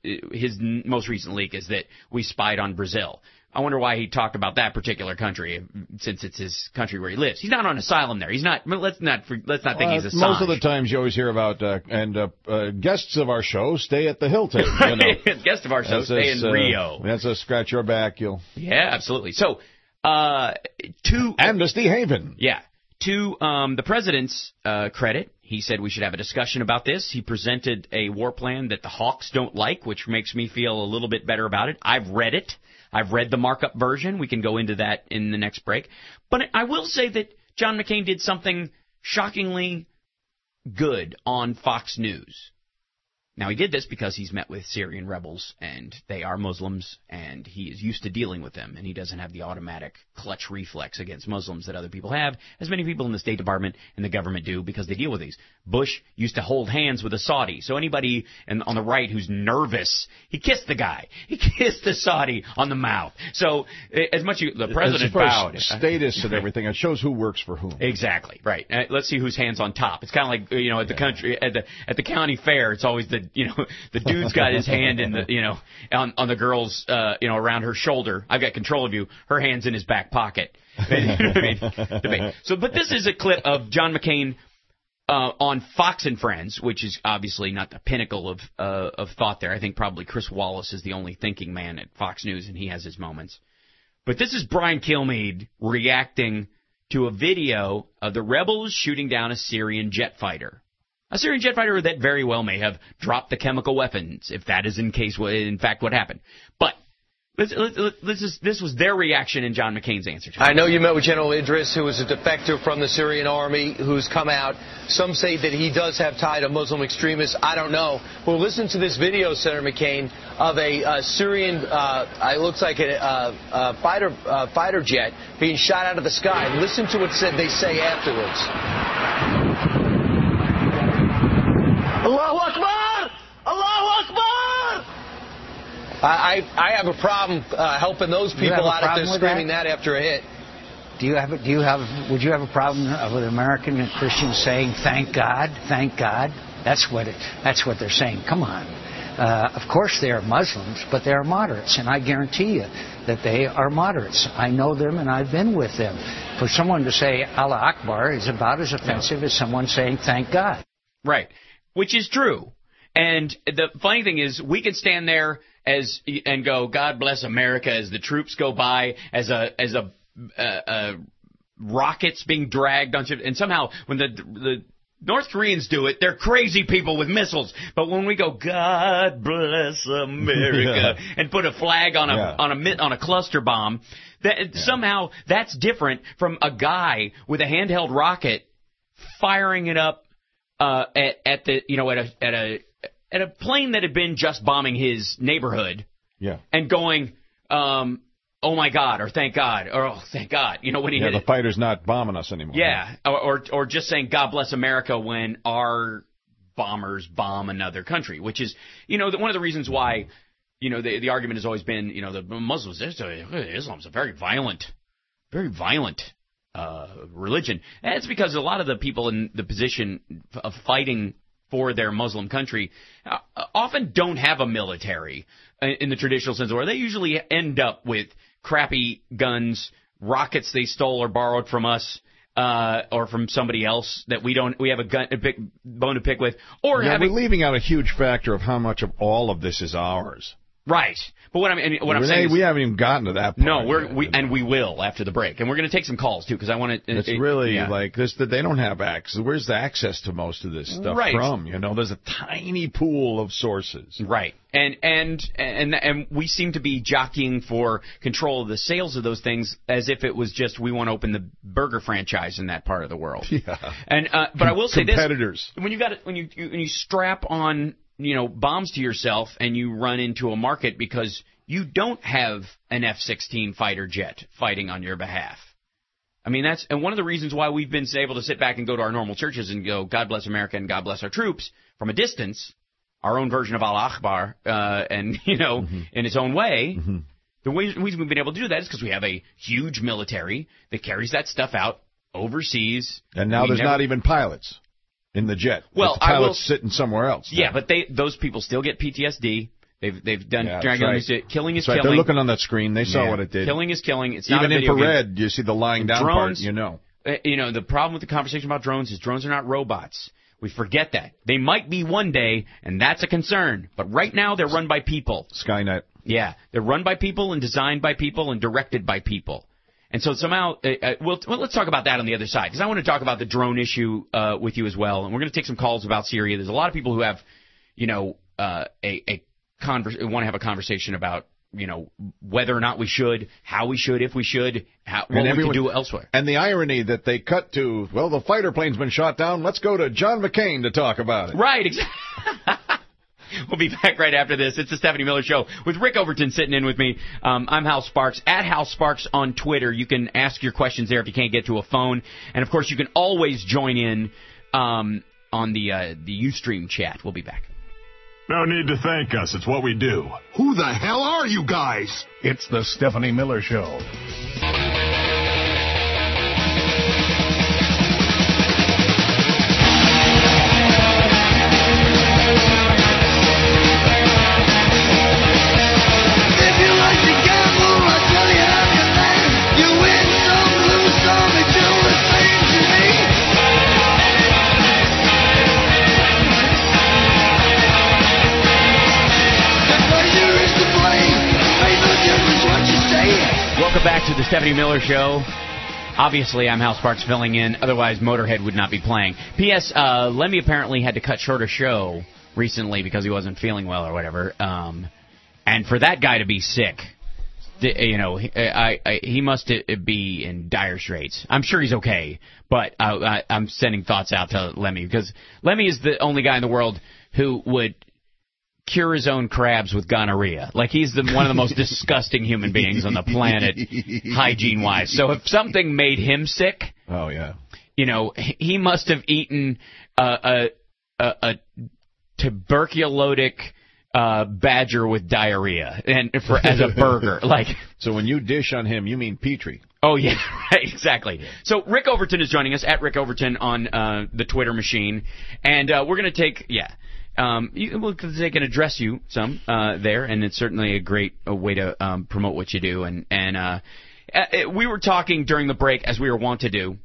his most recent leak is that we spied on Brazil. I wonder why he talked about that particular country, since it's his country where he lives. He's not on asylum there. He's not. Let's not. Let's not think uh, he's Assange. Most of the times, you always hear about uh, and uh, uh, guests of our show stay at the Hilton. You know? Guests of our show that's stay a, in uh, Rio. That's a scratch your back. You'll. Yeah, absolutely. So, uh, to Amnesty Haven. Yeah, to um, the president's uh, credit, he said we should have a discussion about this. He presented a war plan that the Hawks don't like, which makes me feel a little bit better about it. I've read it. I've read the markup version. We can go into that in the next break. But I will say that John McCain did something shockingly good on Fox News. Now, he did this because he's met with Syrian rebels, and they are Muslims, and he is used to dealing with them, and he doesn't have the automatic clutch reflex against Muslims that other people have, as many people in the State Department and the government do, because they deal with these. Bush used to hold hands with a Saudi, so anybody in, on the right who's nervous, he kissed the guy. He kissed the Saudi on the mouth. So, as much as the president bowed. Status and everything, it shows who works for whom. Exactly, right. Uh, let's see whose hand's on top. It's kind of like, you know, at the country, at the at the county fair, it's always the You know, the dude's got his hand in the, you know, on, on the girl's, uh, you know, around her shoulder. I've got control of you. Her hand's in his back pocket. You know what I mean? Debate. So, but this is a clip of John McCain uh, on Fox and Friends, which is obviously not the pinnacle of uh, of thought there. I think probably Chris Wallace is the only thinking man at Fox News, and he has his moments. But this is Brian Kilmeade reacting to a video of the rebels shooting down a Syrian jet fighter. A Syrian jet fighter that very well may have dropped the chemical weapons, if that is in case, in fact, what happened. But let's, let's, let's just, this was their reaction and John McCain's answer to it. I know you met with General Idris, who is a defector from the Syrian army, who's come out. Some say that he does have tie to Muslim extremists. I don't know. Well, listen to this video, Senator McCain, of a uh, Syrian, uh, it looks like a, uh, uh, fighter uh, fighter jet being shot out of the sky. Listen to what said they say afterwards. Allahu Akbar! Allahu Akbar! I, I have a problem uh, helping those people out if they're screaming that? that after a hit. Do you have? A, do you have? Would you have a problem with American Christians saying "Thank God, thank God"? That's what it, that's what they're saying. Come on, Uh, of course, they are Muslims, but they are moderates, and I guarantee you that they are moderates. I know them, and I've been with them. For someone to say Allah Akbar is about as offensive as someone saying thank God. Right, which is true. And the funny thing is, we can stand there as and go, God bless America, as the troops go by, as a as a, uh, uh, rockets being dragged onto, and somehow when the the North Koreans do it, they're crazy people with missiles. But when we go, God bless America, yeah. and put a flag on a yeah. on a on a cluster bomb, that yeah. somehow that's different from a guy with a handheld rocket firing it up uh, at at the you know at a at a at a plane that had been just bombing his neighborhood. Yeah. And going, um, oh my God, or thank God, or oh thank God, you know when he yeah, hit the it. fighter's not bombing us anymore. Yeah, or, or or just saying God bless America when our bombers bomb another country, which is, you know, the, one of the reasons why, you know, the the argument has always been, you know, the Muslims, Islam's a very violent, very violent uh, religion, and it's because a lot of the people in the position of fighting for their Muslim country uh, often don't have a military in the traditional sense, where they usually end up with crappy guns, rockets they stole or borrowed from us, uh, or from somebody else that we don't, we have a gun, a pick, bone to pick with, or yeah, having. We're leaving out a huge factor of how much of all of this is ours. Right, but what I'm what I'm Renee, saying is, we haven't even gotten to that point. No, we're we and we will after the break, and we're going to take some calls too, because I want to. It's it, really yeah. like this that they don't have access. Where's the access to most of this stuff right. from? You know, there's a tiny pool of sources. Right, and and and and we seem to be jockeying for control of the sales of those things as if it was just we want to open the burger franchise in that part of the world. Yeah, and uh, but I will say this: competitors. When you got it, when you when you strap on, you know, bombs to yourself and you run into a market because you don't have an F sixteen fighter jet fighting on your behalf. I mean, that's and one of the reasons why we've been able to sit back and go to our normal churches and go, God bless America and God bless our troops from a distance, our own version of Allah Akbar, uh, and, you know, mm-hmm. in its own way. Mm-hmm. The reason we've been able to do that is because we have a huge military that carries that stuff out overseas. And now we there's never, not even pilots in the jet. Well, the pilots I will, sitting somewhere else. Yeah, but they those people still get P T S D. They've they've done yeah, Dragon. right. Killing is that's right. killing. They're looking on that screen. They saw yeah. what it did. Killing is killing. It's even not a video infrared. game. You see the lying down drones, part. You know. Uh, you know the problem with the conversation about drones is drones are not robots. We forget that they might be one day, and that's a concern. But right now they're run by people. Skynet. Yeah, they're run by people and designed by people and directed by people. And so somehow, uh, uh, we'll, well, let's talk about that on the other side, because I want to talk about the drone issue uh, with you as well. And we're going to take some calls about Syria. There's a lot of people who have, you know, uh, a, a converse, want to have a conversation about, you know, whether or not we should, how we should, if we should, how, what we everyone, can do elsewhere. And the irony that they cut to, well, the fighter plane's been shot down. Let's go to John McCain to talk about it. Right, exactly. We'll be back right after this. It's the Stephanie Miller Show with Rick Overton sitting in with me. Um, I'm Hal Sparks, at Hal Sparks on Twitter. You can ask your questions there if you can't get to a phone. And, of course, you can always join in um, on the, uh, the Ustream chat. We'll be back. No need to thank us. It's what we do. Who the hell are you guys? It's the Stephanie Miller Show. Welcome back to the Stephanie Miller Show. Obviously, I'm Hal Sparks filling in. Otherwise, Motorhead would not be playing. P S. Uh, Lemmy apparently had to cut short a show recently because he wasn't feeling well or whatever. Um, and for that guy to be sick, you know, I, I, he must be in dire straits. I'm sure he's okay, but I, I, I'm sending thoughts out to Lemmy because Lemmy is the only guy in the world who would cure his own crabs with gonorrhea. Like, he's the, one of the most disgusting human beings on the planet, hygiene-wise. So if something made him sick, oh yeah, you know, he must have eaten uh, a, a, a tuberculodic uh, badger with diarrhea and for as a burger. Like, so when you dish on him, you mean Petrie. Oh, yeah, right, exactly. So Rick Overton is joining us, at Rick Overton on uh, the Twitter machine. And uh, we're going to take, yeah, um, you, well, 'cause they can address you some uh, there, and it's certainly a great uh, way to um, promote what you do. And and uh, uh, we were talking during the break, as we were wont to do,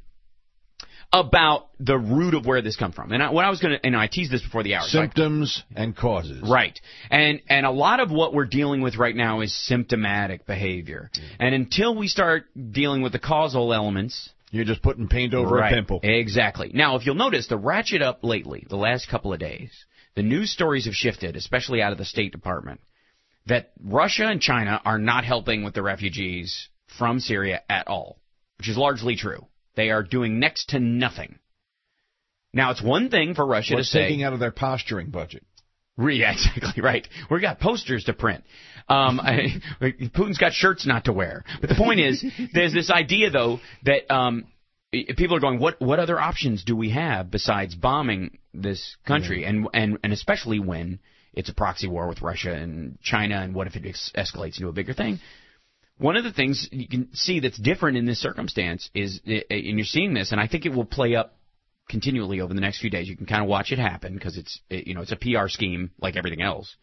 about the root of where this comes from. And I, what I was going to, and I teased this before the hour. Symptoms so I, and causes. Right. And and a lot of what we're dealing with right now is symptomatic behavior. Mm. And until we start dealing with the causal elements... You're just putting paint over right, a pimple. Exactly. Now, if you'll notice, the ratchet up lately, the last couple of days, the news stories have shifted, especially out of the State Department, that Russia and China are not helping with the refugees from Syria at all, which is largely true. They are doing next to nothing. Now, it's one thing for Russia We're to say... taking out of their posturing budget. Yeah, exactly right. We've got posters to print. Um, I, Putin's got shirts not to wear. But the point is, there's this idea, though, that um, people are going, what what other options do we have besides bombing this country? Yeah. And, and, and especially when it's a proxy war with Russia and China, and what if it ex- escalates into a bigger thing? One of the things you can see that's different in this circumstance is, and you're seeing this, and I think it will play up continually over the next few days. You can kind of watch it happen because it's, it, you know, it's a P R scheme like everything else.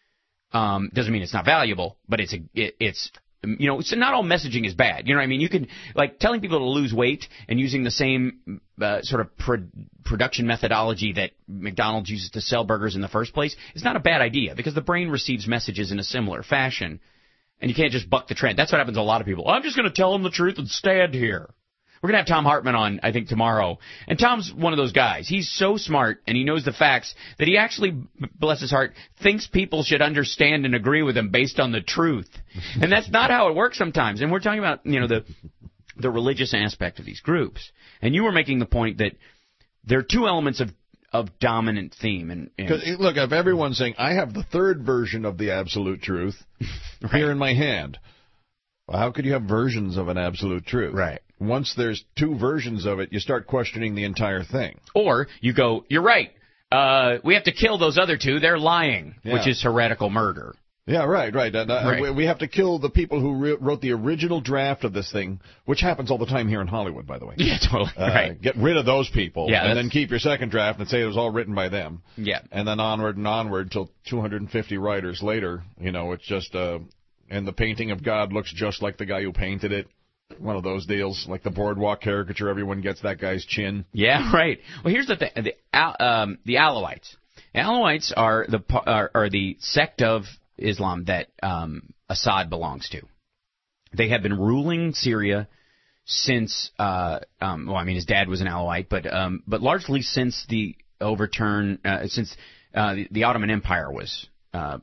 Um, doesn't mean it's not valuable, but it's a, it, it's, you know, it's not all messaging is bad. You know what I mean? You can, like, telling people to lose weight and using the same uh, sort of pro- production methodology that McDonald's uses to sell burgers in the first place is not a bad idea because the brain receives messages in a similar fashion, and you can't just buck the trend. That's what happens to a lot of people. I'm just going to tell them the truth and stand here. We're going to have Tom Hartman on, I think, tomorrow. And Tom's one of those guys. He's so smart, and he knows the facts, that he actually, bless his heart, thinks people should understand and agree with him based on the truth. And that's not how it works sometimes. And we're talking about, you know, the the religious aspect of these groups. And you were making the point that there are two elements of, of dominant theme. And, and look, if everyone's saying, I have the third version of the absolute truth right. here in my hand, well, how could you have versions of an absolute truth? Right. Once there's two versions of it, you start questioning the entire thing. Or you go, you're right. Uh, we have to kill those other two. They're lying, yeah. which is heretical murder. Yeah, right, right. Uh, right. We have to kill the people who re- wrote the original draft of this thing, which happens all the time here in Hollywood, by the way. Yeah, totally. Uh, right. Get rid of those people, yeah, and then keep your second draft and say it was all written by them. Yeah. And then onward and onward till two hundred fifty writers later, you know, it's just, uh, and the painting of God looks just like the guy who painted it. One of those deals, like the boardwalk caricature, everyone gets that guy's chin. Yeah, right. Well, here's the thing: the um, the Alawites. Alawites are the are, are the sect of Islam that um, Assad belongs to. They have been ruling Syria since. Uh, um, well, I mean, his dad was an Alawite, but um, but largely since the overturn, uh, since uh, the, the Ottoman Empire was. Uh,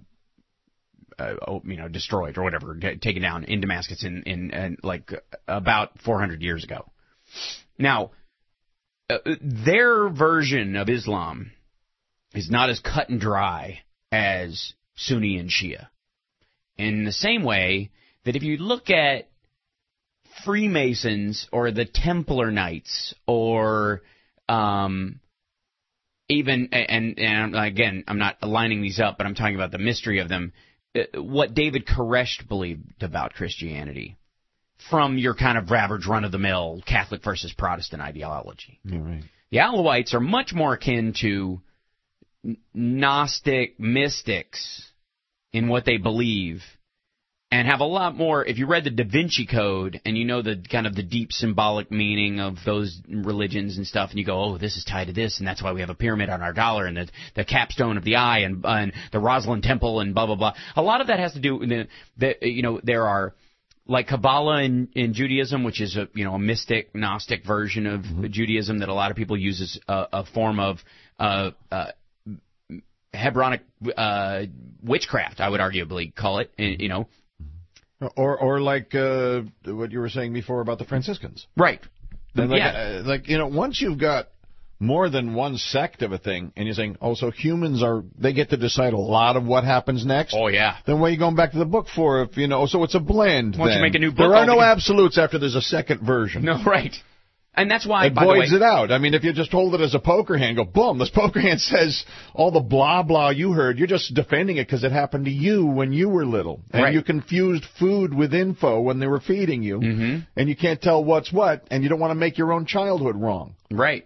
Uh, you know, destroyed or whatever, taken down in Damascus in, in, in like about four hundred years ago. Now, uh, their version of Islam is not as cut and dry as Sunni and Shia. In the same way that if you look at Freemasons or the Templar Knights or um, even, and, and again, I'm not aligning these up, but I'm talking about the mystery of them. What David Koresh believed about Christianity from your kind of average run-of-the-mill Catholic versus Protestant ideology. Yeah, right. The Alawites are much more akin to Gnostic mystics in what they believe and have a lot more, if you read the Da Vinci Code and you know the kind of the deep symbolic meaning of those religions and stuff, and you go, oh, this is tied to this, and that's why we have a pyramid on our dollar, and the, the capstone of the eye, and, and the Rosalind Temple, and blah, blah, blah. A lot of that has to do with, the, the, you know, there are, like Kabbalah in, in Judaism, which is a, you know, a mystic, Gnostic version of mm-hmm. Judaism that a lot of people use as a, a form of uh, uh, Hebronic uh, witchcraft, I would arguably call it, you know. Or, or like uh, what you were saying before about the Franciscans. Right. Like, yeah. uh, like, you know, once you've got more than one sect of a thing, and you're saying, oh, so humans are, they get to decide a lot of what happens next? Oh, yeah. Then what are you going back to the book for if, you know, so it's a blend. Why don't you make a new book? There are no absolutes after there's a second version. No, right. And that's why, it by the way, voids it out. I mean, if you just hold it as a poker hand, go, boom, this poker hand says all the blah, blah you heard. You're just defending it because it happened to you when you were little. And right. you confused food with info when they were feeding you. Mm-hmm. And you can't tell what's what, and you don't want to make your own childhood wrong. Right.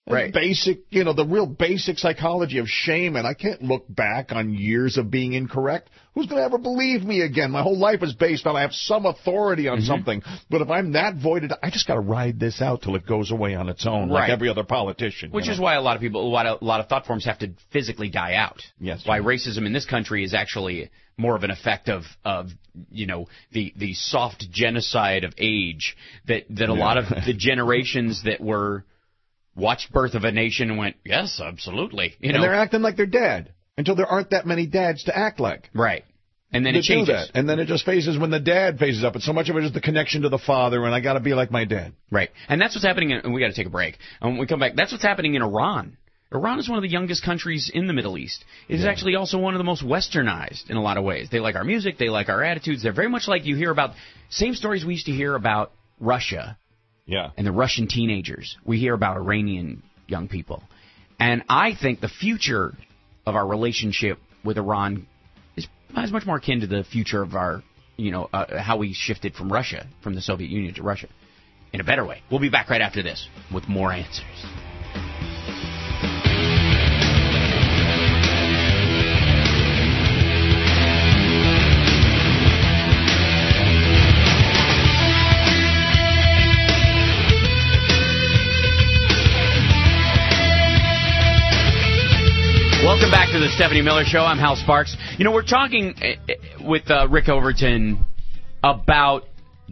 Right. Basic, you know, the real basic psychology of shame, and I can't look back on years of being incorrect. Who's going to ever believe me again? My whole life is based on I have some authority on mm-hmm. something. But if I'm that voided, I just got to ride this out till it goes away on its own, right. like every other politician. Which you is know? why a lot of people, a lot of, a lot of thought forms have to physically die out. Yes. Why racism in this country is actually more of an effect of, of you know, the, the soft genocide of age that, that a yeah. lot of the generations that were watched Birth of a Nation and went, yes, absolutely. You know? And they're acting like they're dead until there aren't that many dads to act like. Right. And then it changes. Do that. And then it just phases when the dad phases up. And so much of it is the connection to the father, and I got to be like my dad. Right. And that's what's happening, in, and we got to take a break. And when we come back, that's what's happening in Iran. Iran is one of the youngest countries in the Middle East. It is yeah. actually also one of the most westernized in a lot of ways. They like our music. They like our attitudes. They're very much like you hear about, same stories we used to hear about Russia. Yeah. And the Russian teenagers. We hear about Iranian young people. And I think the future of our relationship with Iran is, is much more akin to the future of our, you know, uh, how we shifted from Russia, from the Soviet Union to Russia, in a better way. We'll be back right after this with more answers. Welcome back to the Stephanie Miller Show. I'm Hal Sparks. You know, we're talking with uh, Rick Overton about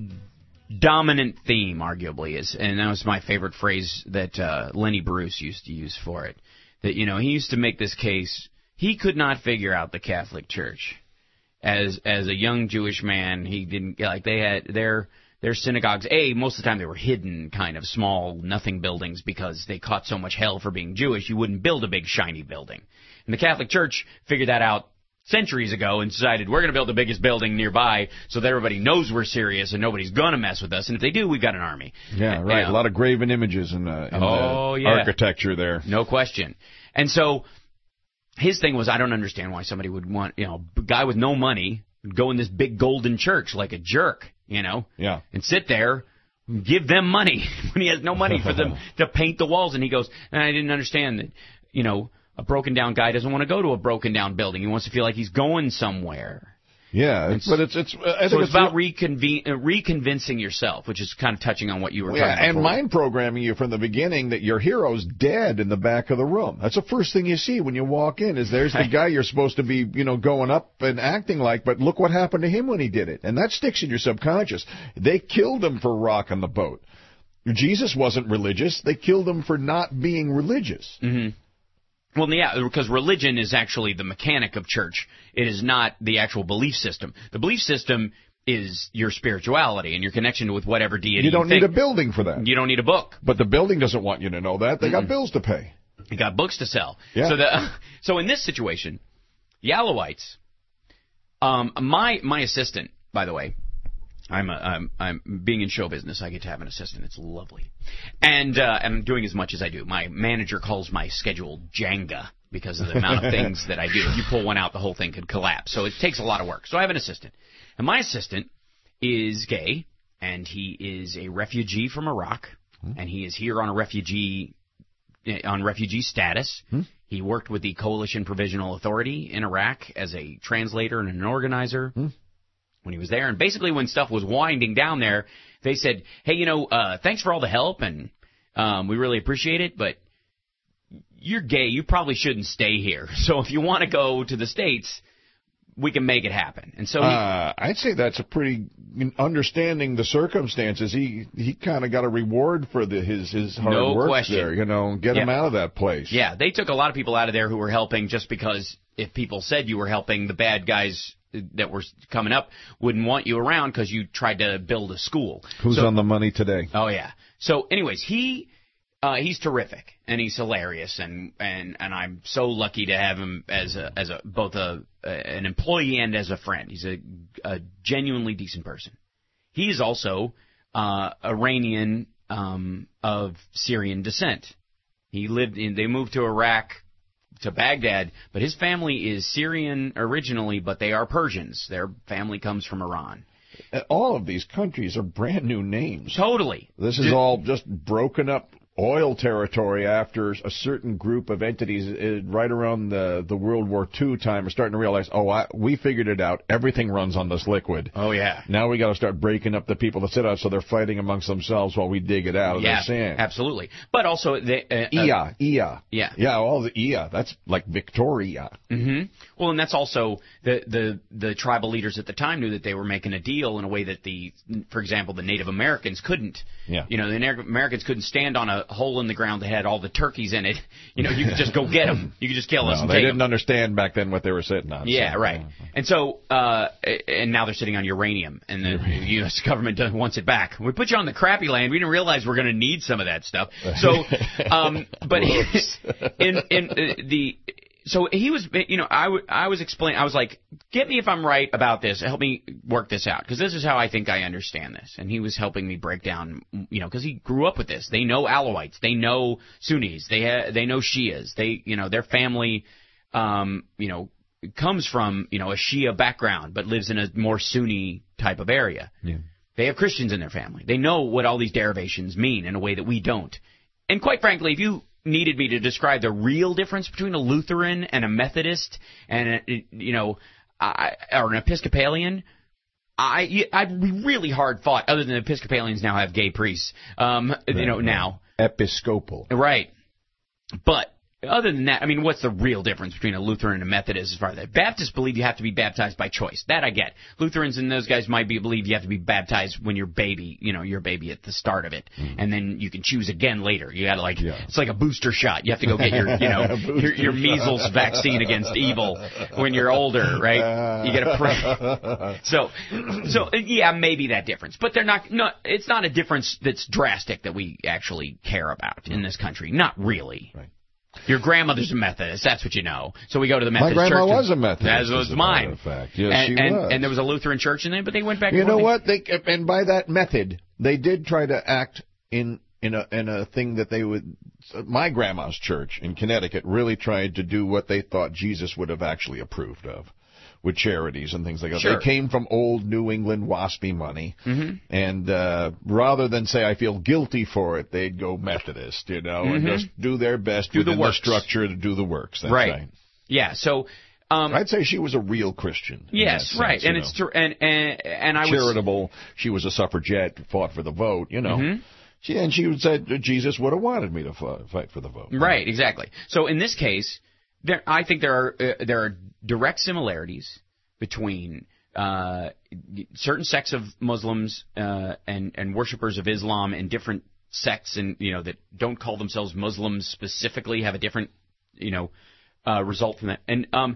dominant theme, arguably, is, and that was my favorite phrase that uh, Lenny Bruce used to use for it. That, you know, he used to make this case. He could not figure out the Catholic Church. As as a young Jewish man, he didn't, like, they had their their synagogues, A, most of the time they were hidden, kind of small, nothing buildings because they caught so much hell for being Jewish, you wouldn't build a big, shiny building. And the Catholic Church figured that out centuries ago and decided we're going to build the biggest building nearby so that everybody knows we're serious and nobody's going to mess with us. And if they do, we've got an army. Yeah, right. And, a lot of graven images in, uh, in oh, the yeah. architecture there. No question. And so his thing was, I don't understand why somebody would want, you know, a guy with no money go in this big golden church like a jerk, you know, yeah, and sit there, give them money when he has no money for them to paint the walls. And he goes, and I didn't understand that, you know, a broken down guy doesn't want to go to a broken down building. He wants to feel like he's going somewhere. Yeah, it's, but it's it's. I so think it's, it's about reconven- uh, reconvincing yourself, which is kind of touching on what you were yeah, talking about. And before. Mind programming you from the beginning that your hero's dead in the back of the room. That's the first thing you see when you walk in. Is there's the guy you're supposed to be, you know, going up and acting like, but look what happened to him when he did it, and that sticks in your subconscious. They killed him for rocking the boat. Jesus wasn't religious. They killed him for not being religious. Mm-hmm. Well, yeah, because religion is actually the mechanic of church. It is not the actual belief system. The belief system is your spirituality and your connection with whatever deity you don't you need think. a building for that. You don't need a book. But the building doesn't want you to know that. They mm-hmm. got bills to pay. They got books to sell. Yeah. So, the, so in this situation, the Alawites, um, my my assistant, by the way, I'm, a, I'm I'm being in show business. I get to have an assistant. It's lovely, and uh, I'm doing as much as I do. My manager calls my schedule Jenga because of the amount of things that I do. If you pull one out, the whole thing could collapse. So it takes a lot of work. So I have an assistant, and my assistant is gay, and he is a refugee from Iraq, hmm. and he is here on a refugee on refugee status. Hmm. He worked with the Coalition Provisional Authority in Iraq as a translator and an organizer. Hmm. When he was there, and basically when stuff was winding down there, they said, hey, you know, uh, thanks for all the help, and um, we really appreciate it, but you're gay. You probably shouldn't stay here. So if you want to go to the States, we can make it happen. And so he, uh, I'd say that's a pretty, understanding the circumstances, he he kind of got a reward for the, his, his hard no work question. there, you know, get yeah. him out of that place. Yeah, they took a lot of people out of there who were helping just because if people said you were helping, the bad guys that were coming up wouldn't want you around because you tried to build a school. Who's so, on the money today? Oh, yeah. So, anyways, he uh, he's terrific, and he's hilarious, and, and, and I'm so lucky to have him as a, as a both a, a an employee and as a friend. He's a, a genuinely decent person. He is also uh, Iranian um, of Syrian descent. He lived in. They moved to Iraq, to Baghdad, but his family is Syrian originally, but they are Persians. Their family comes from Iran. All of these countries are brand new names. Totally. This is all just broken up oil territory after a certain group of entities uh, right around the, the World War Two time are starting to realize, oh, I, we figured it out. Everything runs on this liquid. Oh, yeah. Now we got to start breaking up the people that sit out so they're fighting amongst themselves while we dig it out of Yeah, the sand. absolutely. But also... They, uh, Ia, uh, Ia. Yeah. Yeah, all the Ia. That's like Victoria. Mm-hmm. Well, and that's also the, the the tribal leaders at the time knew that they were making a deal in a way that the, for example, the Native Americans couldn't. Yeah. You know, the Native Americans couldn't stand on a hole in the ground that had all the turkeys in it. You know, you could just go get them. You could just kill us No, and they take didn't 'em. understand back then what they were sitting on. Yeah, so. right. And so, uh, and now they're sitting on uranium, and the U S government doesn't, wants it back. We put you on the crappy land. We didn't realize we're going to need some of that stuff. So, um, but in in uh, the. So he was, you know, I, w- I was explaining, I was like, get me if I'm right about this, help me work this out, because this is how I think I understand this. And he was helping me break down, you know, because he grew up with this. They know Alawites, they know Sunnis, they ha- they know Shias, they, you know, their family, um, you know, comes from, you know, a Shia background, but lives in a more Sunni type of area. Yeah. They have Christians in their family. They know what all these derivations mean in a way that we don't. And quite frankly, if you needed me to describe the real difference between a Lutheran and a Methodist and a, you know, I, or an Episcopalian, I I'd be really hard fought. Other than Episcopalians now have gay priests, um, right, you know right. now Episcopal, right? But other than that, I mean, what's the real difference between a Lutheran and a Methodist as far as that? Baptists believe you have to be baptized by choice. That I get. Lutherans and those guys might be believe you have to be baptized when you're baby, you know, you're a baby at the start of it, mm. and then you can choose again later. You got to like, yeah. It's like a booster shot. You have to go get your, you know, your, your measles shot. Vaccine against evil when you're older, right? You got to pray. So, so yeah, maybe that difference, but they're not. No, it's not a difference that's drastic that we actually care about in this country. Not really. Right. Your grandmother's a Methodist, that's what you know. So we go to the Methodist church. My grandma church. was a Methodist. That was mine. Fact. Yes, and, she and, was. And there was a Lutheran church in there, but they went back. You and know forth. what? They and by that method, they did try to act in in a in a thing that they would. My grandma's church in Connecticut really tried to do what they thought Jesus would have actually approved of, with charities and things like that. Sure. They came from old New England waspy money, mm-hmm. and uh, rather than say I feel guilty for it, they'd go Methodist, you know, mm-hmm. and just do their best do within the, the structure to do the works. That's right. right. Yeah. So. Um, I'd say she was a real Christian. Yes, sense, right, and know. it's true, and and and I was charitable. She was a suffragette, fought for the vote, you know. Mm-hmm. She and she would say Jesus would have wanted me to fight for the vote. Right, exactly. So in this case, there I think there are uh, there are direct similarities between uh, certain sects of Muslims uh, and and worshippers of Islam and different sects, and you know that don't call themselves Muslims specifically have a different you know uh, result from that, and um,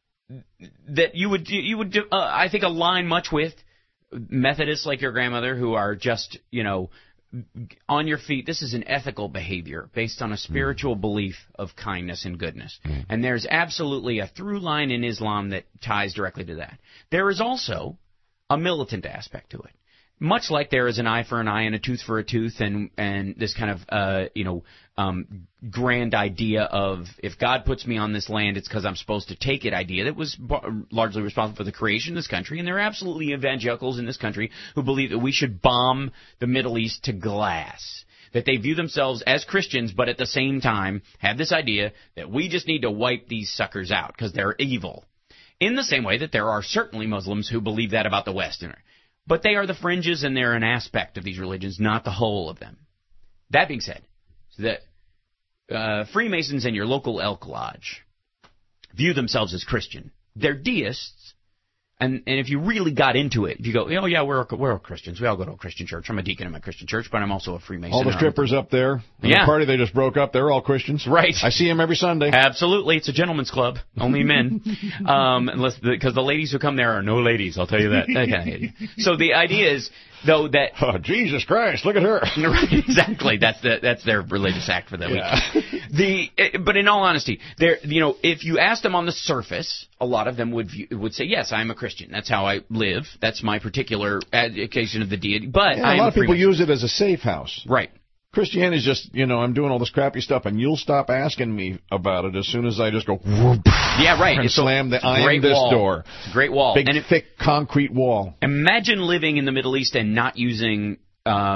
that you would you would uh, I think align much with Methodists like your grandmother who are just you know on your feet. This is an ethical behavior based on a spiritual mm. belief of kindness and goodness. Mm. And there's absolutely a through line in Islam that ties directly to that. There is also a militant aspect to it. Much like there is an eye for an eye and a tooth for a tooth and, and this kind of, uh, you know, um, grand idea of if God puts me on this land, it's because I'm supposed to take it idea that was b- largely responsible for the creation of this country. And there are absolutely evangelicals in this country who believe that we should bomb the Middle East to glass. That they view themselves as Christians, but at the same time have this idea that we just need to wipe these suckers out because they're evil. In the same way that there are certainly Muslims who believe that about the Westerner. But they are the fringes and they're an aspect of these religions, not the whole of them. That being said, the uh, Freemasons and your local Elk Lodge view themselves as Christian. They're deists, and, and if you really got into it, if you go, oh yeah, we're we're all Christians. We all go to a Christian church. I'm a deacon in my Christian church, but I'm also a Freemason. All the strippers up there, yeah. The party they just broke up, they're all Christians. Right. I see them every Sunday. Absolutely. It's a gentleman's club. Only men. um, unless because the, the ladies who come there are no ladies, I'll tell you that. Okay. So the idea is, though, that... Oh, Jesus Christ, look at her. Exactly. That's the that's their religious act for that yeah. week. The, but in all honesty, there, you know, if you asked them on the surface, a lot of them would view, would say, yes, I'm a Christian. That's how I live. That's my particular occasion of the deity. But yeah, I a lot of people Freemason. use it as a safe house. Right. Christianity is just, you know, I'm doing all this crappy stuff, and you'll stop asking me about it as soon as I just go, whoop, yeah, right, and it's slam the I am great this wall. door. It's a great wall, big, and it, thick concrete wall. Imagine living in the Middle East and not using uh,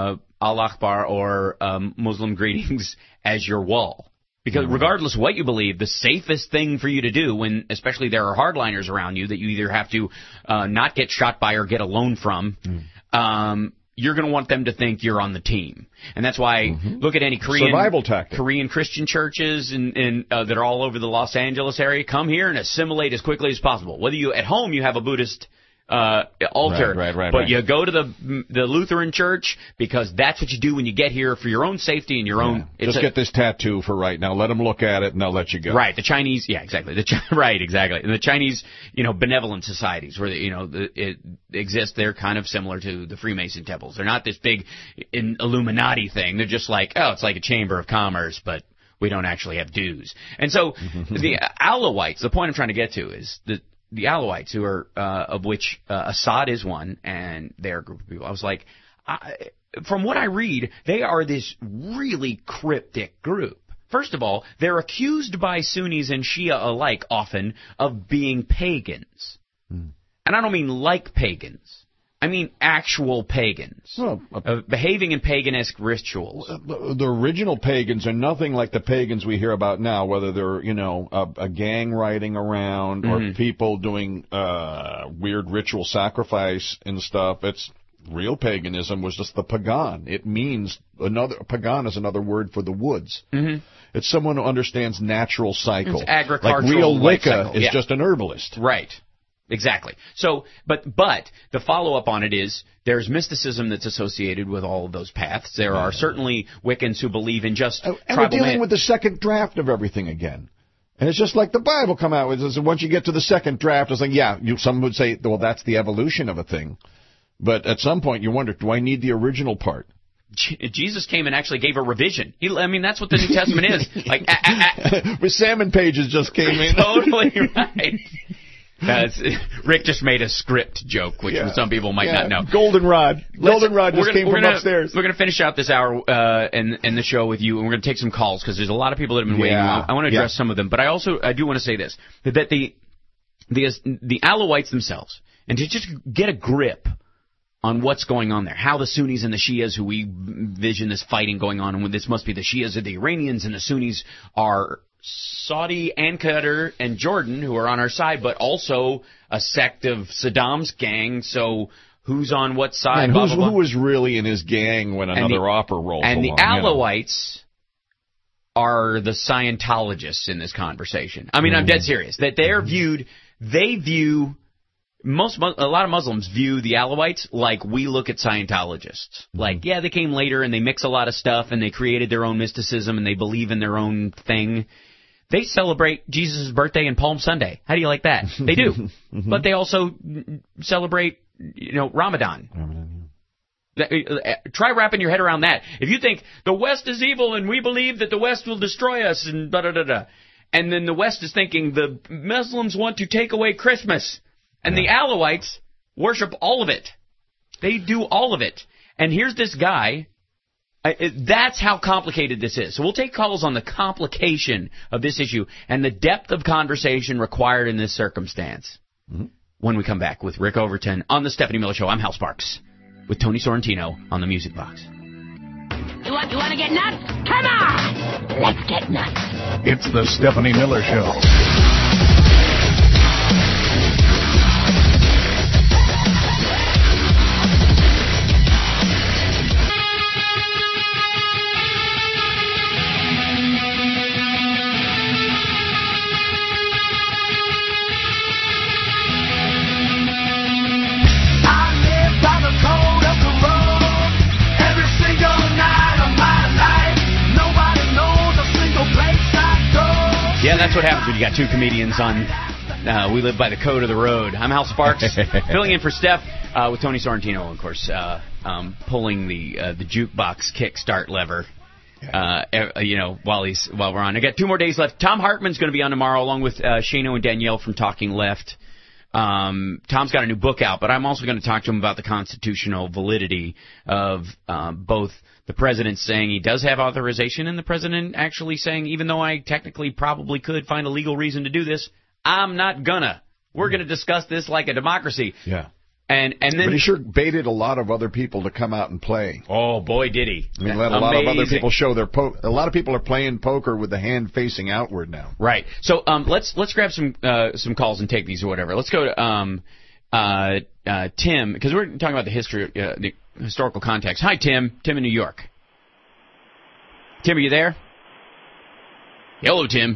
Allah Akbar or um, Muslim greetings as your wall. Because regardless of what you believe, the safest thing for you to do when, especially there are hardliners around you that you either have to uh, not get shot by or get a loan from, mm. um, you're going to want them to think you're on the team. And that's why, mm-hmm. look at any Korean survival tactic. Korean Christian churches in, in, uh, that are all over the Los Angeles area. Come here and assimilate as quickly as possible. Whether you, at home, you have a Buddhist Uh, altar, right, right, right, but right. you go to the the Lutheran church because that's what you do when you get here for your own safety and your yeah. own. Just a, get this tattoo for right now. Let them look at it, and they'll let you go. Right, the Chinese, yeah, exactly. The right, exactly. And the Chinese, you know, benevolent societies where you know the, it exists. They're kind of similar to the Freemason temples. They're not this big in Illuminati thing. They're just like, oh, it's like a chamber of commerce, but we don't actually have dues. And so the Alawites. The point I'm trying to get to is that. The Alawites, who are uh, of which uh, Assad is one, and they're a group of people. I was like, I, from what I read, they are this really cryptic group. First of all, they're accused by Sunnis and Shia alike often of being pagans, hmm. and I don't mean like pagans. I mean actual pagans, well, uh, uh, behaving in paganisque rituals. The, the original pagans are nothing like the pagans we hear about now, whether they're, you know, a, a gang riding around mm-hmm. or people doing uh, weird ritual sacrifice and stuff. It's real paganism was just the pagan. It means another pagan is another word for the woods. Mm-hmm. It's someone who understands natural cycle. It's agricultural. Like real Wicca cycle. is yeah. just an herbalist. Right. Exactly. So, but but the follow-up on it is there's mysticism that's associated with all of those paths. There are certainly Wiccans who believe in just and tribal we're dealing man- with the second draft of everything again. And it's just like the Bible come out with. Is once you get to the second draft, it's like, yeah, you, some would say, well, that's the evolution of a thing. But at some point you wonder, do I need the original part? Jesus came and actually gave a revision. He, I mean, that's what the New Testament is. Like, ah, ah, ah. With salmon pages just came in. Totally right. Uh, Rick just made a script joke, which yeah. some people might yeah. not know. Goldenrod. Goldenrod just gonna, came from gonna, upstairs. We're going to finish out this hour uh, and, and the show with you, and we're going to take some calls because there's a lot of people that have been waiting. Yeah. I want to address yeah. some of them, but I also I do want to say this, that the, the, the Alawites themselves, and to just get a grip on what's going on there, how the Sunnis and the Shias, who we envision this fighting going on, and this must be the Shias or the Iranians, and the Sunnis are Saudi and Qatar and Jordan, who are on our side, but also a sect of Saddam's gang. So who's on what side? And blah, who's, blah, blah. who was really in his gang when another and the, opera rolls and along? And the Alawites you know. are the Scientologists in this conversation. I mean, mm. I'm dead serious. That they're viewed, they view, most a lot of Muslims view the Alawites like we look at Scientologists. Mm. Like, yeah, they came later and they mix a lot of stuff and they created their own mysticism and they believe in their own thing. They celebrate Jesus' birthday and Palm Sunday. How do you like that? They do. mm-hmm. But they also celebrate, you know, Ramadan. Ramadan yeah. Try wrapping your head around that. If you think the West is evil and we believe that the West will destroy us and da-da-da-da, and then the West is thinking the Muslims want to take away Christmas, and yeah. the Alawites worship all of it. They do all of it. And here's this guy. I, it, that's how complicated this is. So we'll take calls on the complication of this issue and the depth of conversation required in this circumstance mm-hmm. when we come back with Rick Overton on the Stephanie Miller Show. I'm Hal Sparks with Tony Sorrentino on the Music Box. You want, you want to get nuts? Come on! Let's get nuts. It's the Stephanie Miller Show. Yeah, that's what happens when you got two comedians on uh, We Live by the Code of the Road. I'm Hal Sparks, filling in for Steph uh, with Tony Sorrentino, of course, uh, um, pulling the uh, the jukebox kickstart lever. Uh, you know, while he's while we're on, I got two more days left. Tom Hartman's going to be on tomorrow, along with uh, Shano and Danielle from Talking Left. Um, Tom's got a new book out, but I'm also going to talk to him about the constitutional validity of uh, both the president saying he does have authorization and the president actually saying, even though I technically probably could find a legal reason to do this, I'm not gonna. We're going to discuss this like a democracy. Yeah. And and then but he sure baited a lot of other people to come out and play. Oh boy, did he! I mean, let a lot of other people show their po- a lot of people are playing poker with the hand facing outward now. Right. So um, let's let's grab some uh, some calls and take these or whatever. Let's go to um, uh, uh, Tim, because we're talking about the history, uh, the historical context. Hi, Tim. Tim in New York. Tim, are you there? Hello, Tim.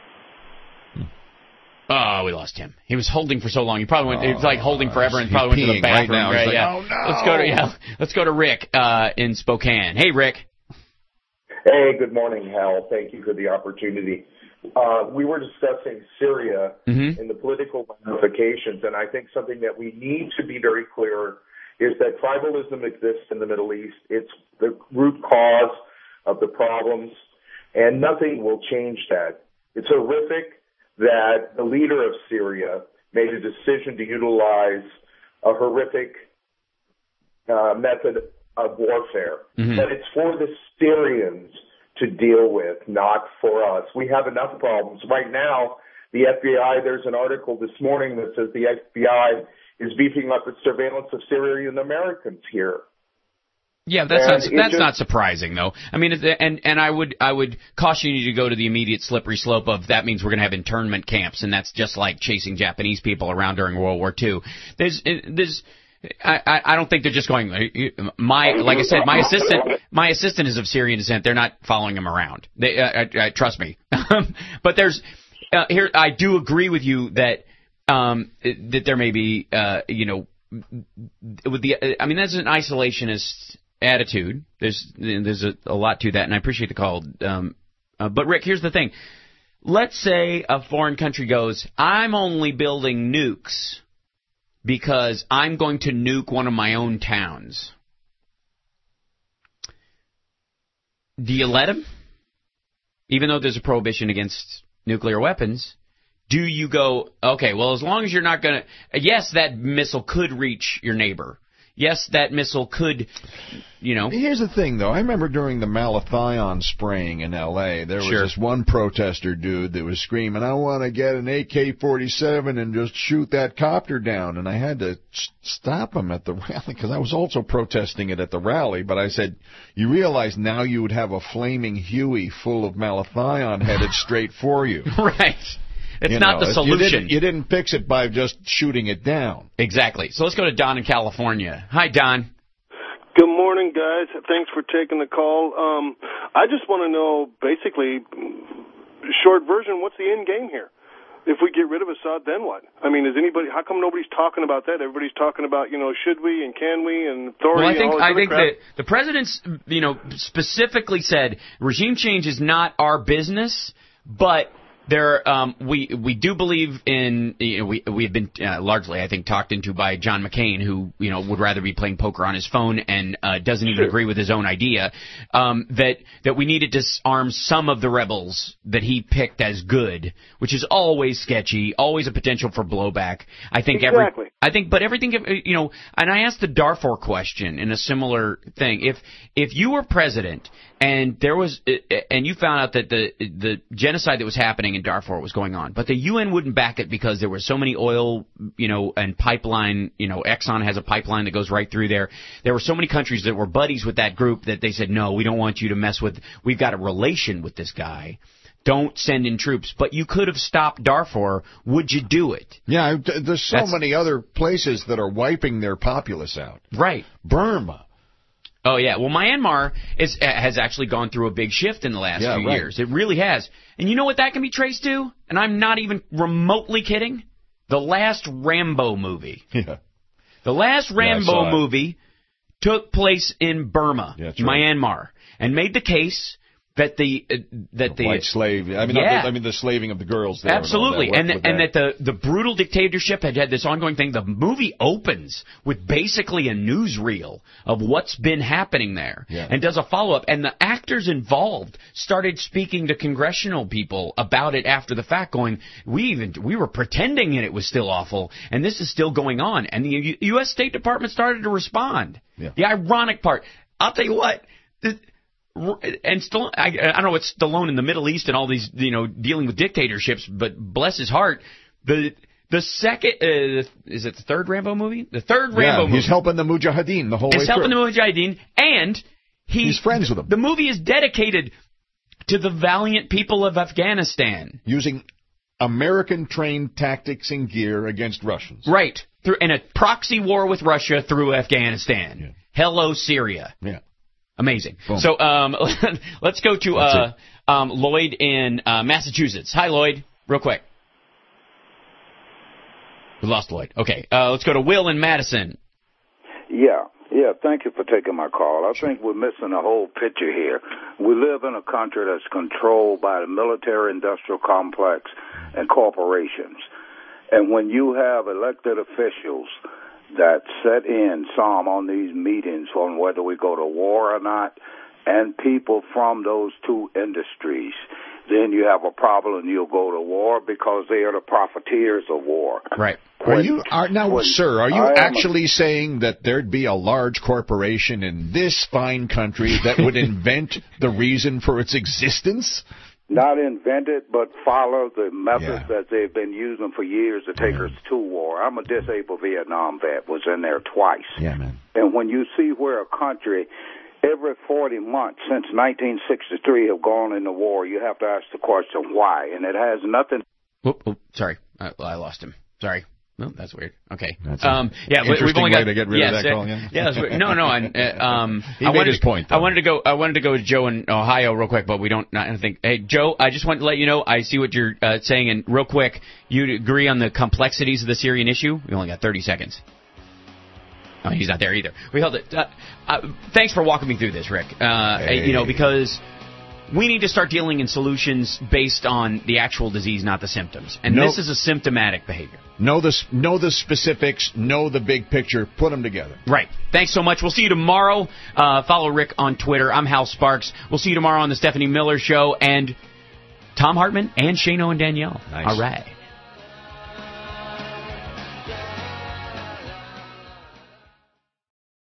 Oh, we lost him. He was holding for so long. He probably went. It was like holding forever, and probably went to the bathroom. Right now. Right, like, yeah. Oh, no. Let's go to yeah. Let's go to Rick uh, in Spokane. Hey, Rick. Hey, good morning, Hal. Thank you for the opportunity. Uh, we were discussing Syria mm-hmm. and the political ramifications, and I think something that we need to be very clear is that tribalism exists in the Middle East. It's the root cause of the problems, and nothing will change that. It's horrific that the leader of Syria made a decision to utilize a horrific uh, method of warfare. Mm-hmm. But it's for the Syrians to deal with, not for us. We have enough problems. Right now, the F B I, there's an article this morning that says the F B I is beefing up its surveillance of Syrian Americans here. Yeah, that's And not it that's just- not surprising though. I mean, it- and and I would I would caution you to go to the immediate slippery slope of that means we're going to have internment camps, and that's just like chasing Japanese people around during World War Two. There's there's I, I I don't think they're just going. My like I said, my assistant my assistant is of Syrian descent. They're not following him around. They uh, uh, uh, trust me. But there's uh, here I do agree with you that um that there may be uh you know with the I mean that's an isolationist attitude. There's there's a, a lot to that, and I appreciate the call. Um, uh, but Rick, here's the thing. Let's say a foreign country goes, I'm only building nukes because I'm going to nuke one of my own towns. Do you let them? Even though there's a prohibition against nuclear weapons, do you go, okay, well, as long as you're not going to, yes, that missile could reach your neighbor. Yes, that missile could, you know. Here's the thing, though. I remember during the malathion spraying in L A, there was Sure. this one protester dude that was screaming, I want to get an A K forty-seven and just shoot that copter down. And I had to s- stop him at the rally because I was also protesting it at the rally. But I said, you realize now you would have a flaming Huey full of malathion headed straight for you. Right. It's You not know, the You solution. didn't, you didn't fix it by just shooting it down. Exactly. So let's go to Don in California. Hi, Don. Good morning, guys. Thanks for taking the call. Um, I just want to know, basically, short version, what's the end game here? If we get rid of Assad, then what? I mean, is anybody? How come nobody's talking about that? Everybody's talking about, you know, should we and can we and authority. Well, I think and all this I other think crap. that the president's, you know, specifically said regime change is not our business, but there, um, we we do believe in. You know, we we have been uh, largely, I think, talked into by John McCain, who you know would rather be playing poker on his phone and uh, doesn't even Sure. agree with his own idea. Um, that that we need to disarm some of the rebels that he picked as good, which is always sketchy, always a potential for blowback. I think Exactly. every. I think, but everything, you know, and I asked the Darfur question in a similar thing. If if you were president and there was, and you found out that the the genocide that was happening in Darfur was going on, but the U N wouldn't back it because there were so many oil, you know, and pipeline, you know, Exxon has a pipeline that goes right through there. There were so many countries that were buddies with that group that they said, no, we don't want you to mess with, we've got a relation with this guy. Don't send in troops. But you could have stopped Darfur. Would you do it? Yeah, d- there's so That's- many other places that are wiping their populace out. Right. Burma. Oh, yeah. Well, Myanmar is, has actually gone through a big shift in the last Yeah, few right. years. It really has. And you know what that can be traced to? And I'm not even remotely kidding. The last Rambo movie. Yeah. The last Yeah, I Rambo saw it. movie took place in Burma, Yeah, that's right. Myanmar, and made the case that the uh, that the White slave. I mean, Yeah. not the, I mean the slaving of the girls there. Absolutely, and, all and that. and that the the brutal dictatorship had had this ongoing thing. The movie opens with basically a newsreel of what's been happening there, Yeah. and does a follow up. And the actors involved started speaking to congressional people about it after the fact, going, "We even we were pretending it was still awful, and this is still going on." And the U- U.S. State Department started to respond. Yeah. The ironic part, I'll tell you what. The, And Stallone, I, I don't know what Stallone in the Middle East and all these, you know, dealing with dictatorships, but bless his heart, the The second, uh, is it the third Rambo movie? The third Rambo yeah, movie. He's helping the Mujahideen the whole He's way helping through. the Mujahideen, and he, he's friends with them. The movie is dedicated to the valiant people of Afghanistan. Using American-trained tactics and gear against Russians. Right. Through, in a proxy war with Russia through Afghanistan. Yeah. Hello, Syria. Yeah. Amazing. Boom. So um, let's go to uh, um, Lloyd in uh, Massachusetts. Hi, Lloyd. Real quick. We lost Lloyd. Okay. Uh, let's go to Will in Madison. Yeah. Yeah, thank you for taking my call. I think we're missing a whole picture here. We live in a country that's controlled by the military-industrial complex and corporations. And when you have elected officials that set in some on these meetings on whether we go to war or not, and people from those two industries, then you have a problem and you'll go to war because they are the profiteers of war. Right. Are you are now, when sir? Are you I am actually a, saying that there'd be a large corporation in this fine country that would invent the reason for its existence? Not invent it, but follow the methods Yeah. that they've been using for years to take us to war. I'm a disabled Vietnam vet, was in there twice. Yeah, man. And when you see where a country every forty months since nineteen sixty-three have gone into war, you have to ask the question why, and it has nothing. Whoop, whoop, sorry, I, I lost him. Sorry. No, that's weird. Okay. That's um, yeah, we- we've interesting only way got to get rid yes, of that uh, call. Yeah, yeah that's weird. no, no. I, uh, um, He I made wanted, his point, though. I wanted to go. I wanted to go to Joe in Ohio real quick, but we don't. Not, I don't think. Hey, Joe, I just want to let you know. I see what you're uh, saying, and real quick, you agree on the complexities of the Syrian issue. We only got thirty seconds. Oh, he's not there either. We held it. Uh, uh, thanks for walking me through this, Rick. Uh, Hey. You know, because we need to start dealing in solutions based on the actual disease, not the symptoms. And No. this is a symptomatic behavior. Know the s- know the specifics. Know the big picture. Put them together. Right. Thanks so much. We'll see you tomorrow. Uh, follow Rick on Twitter. I'm Hal Sparks. We'll see you tomorrow on the Stephanie Miller Show and Tom Hartman and Shano and Danielle. Nice. All right.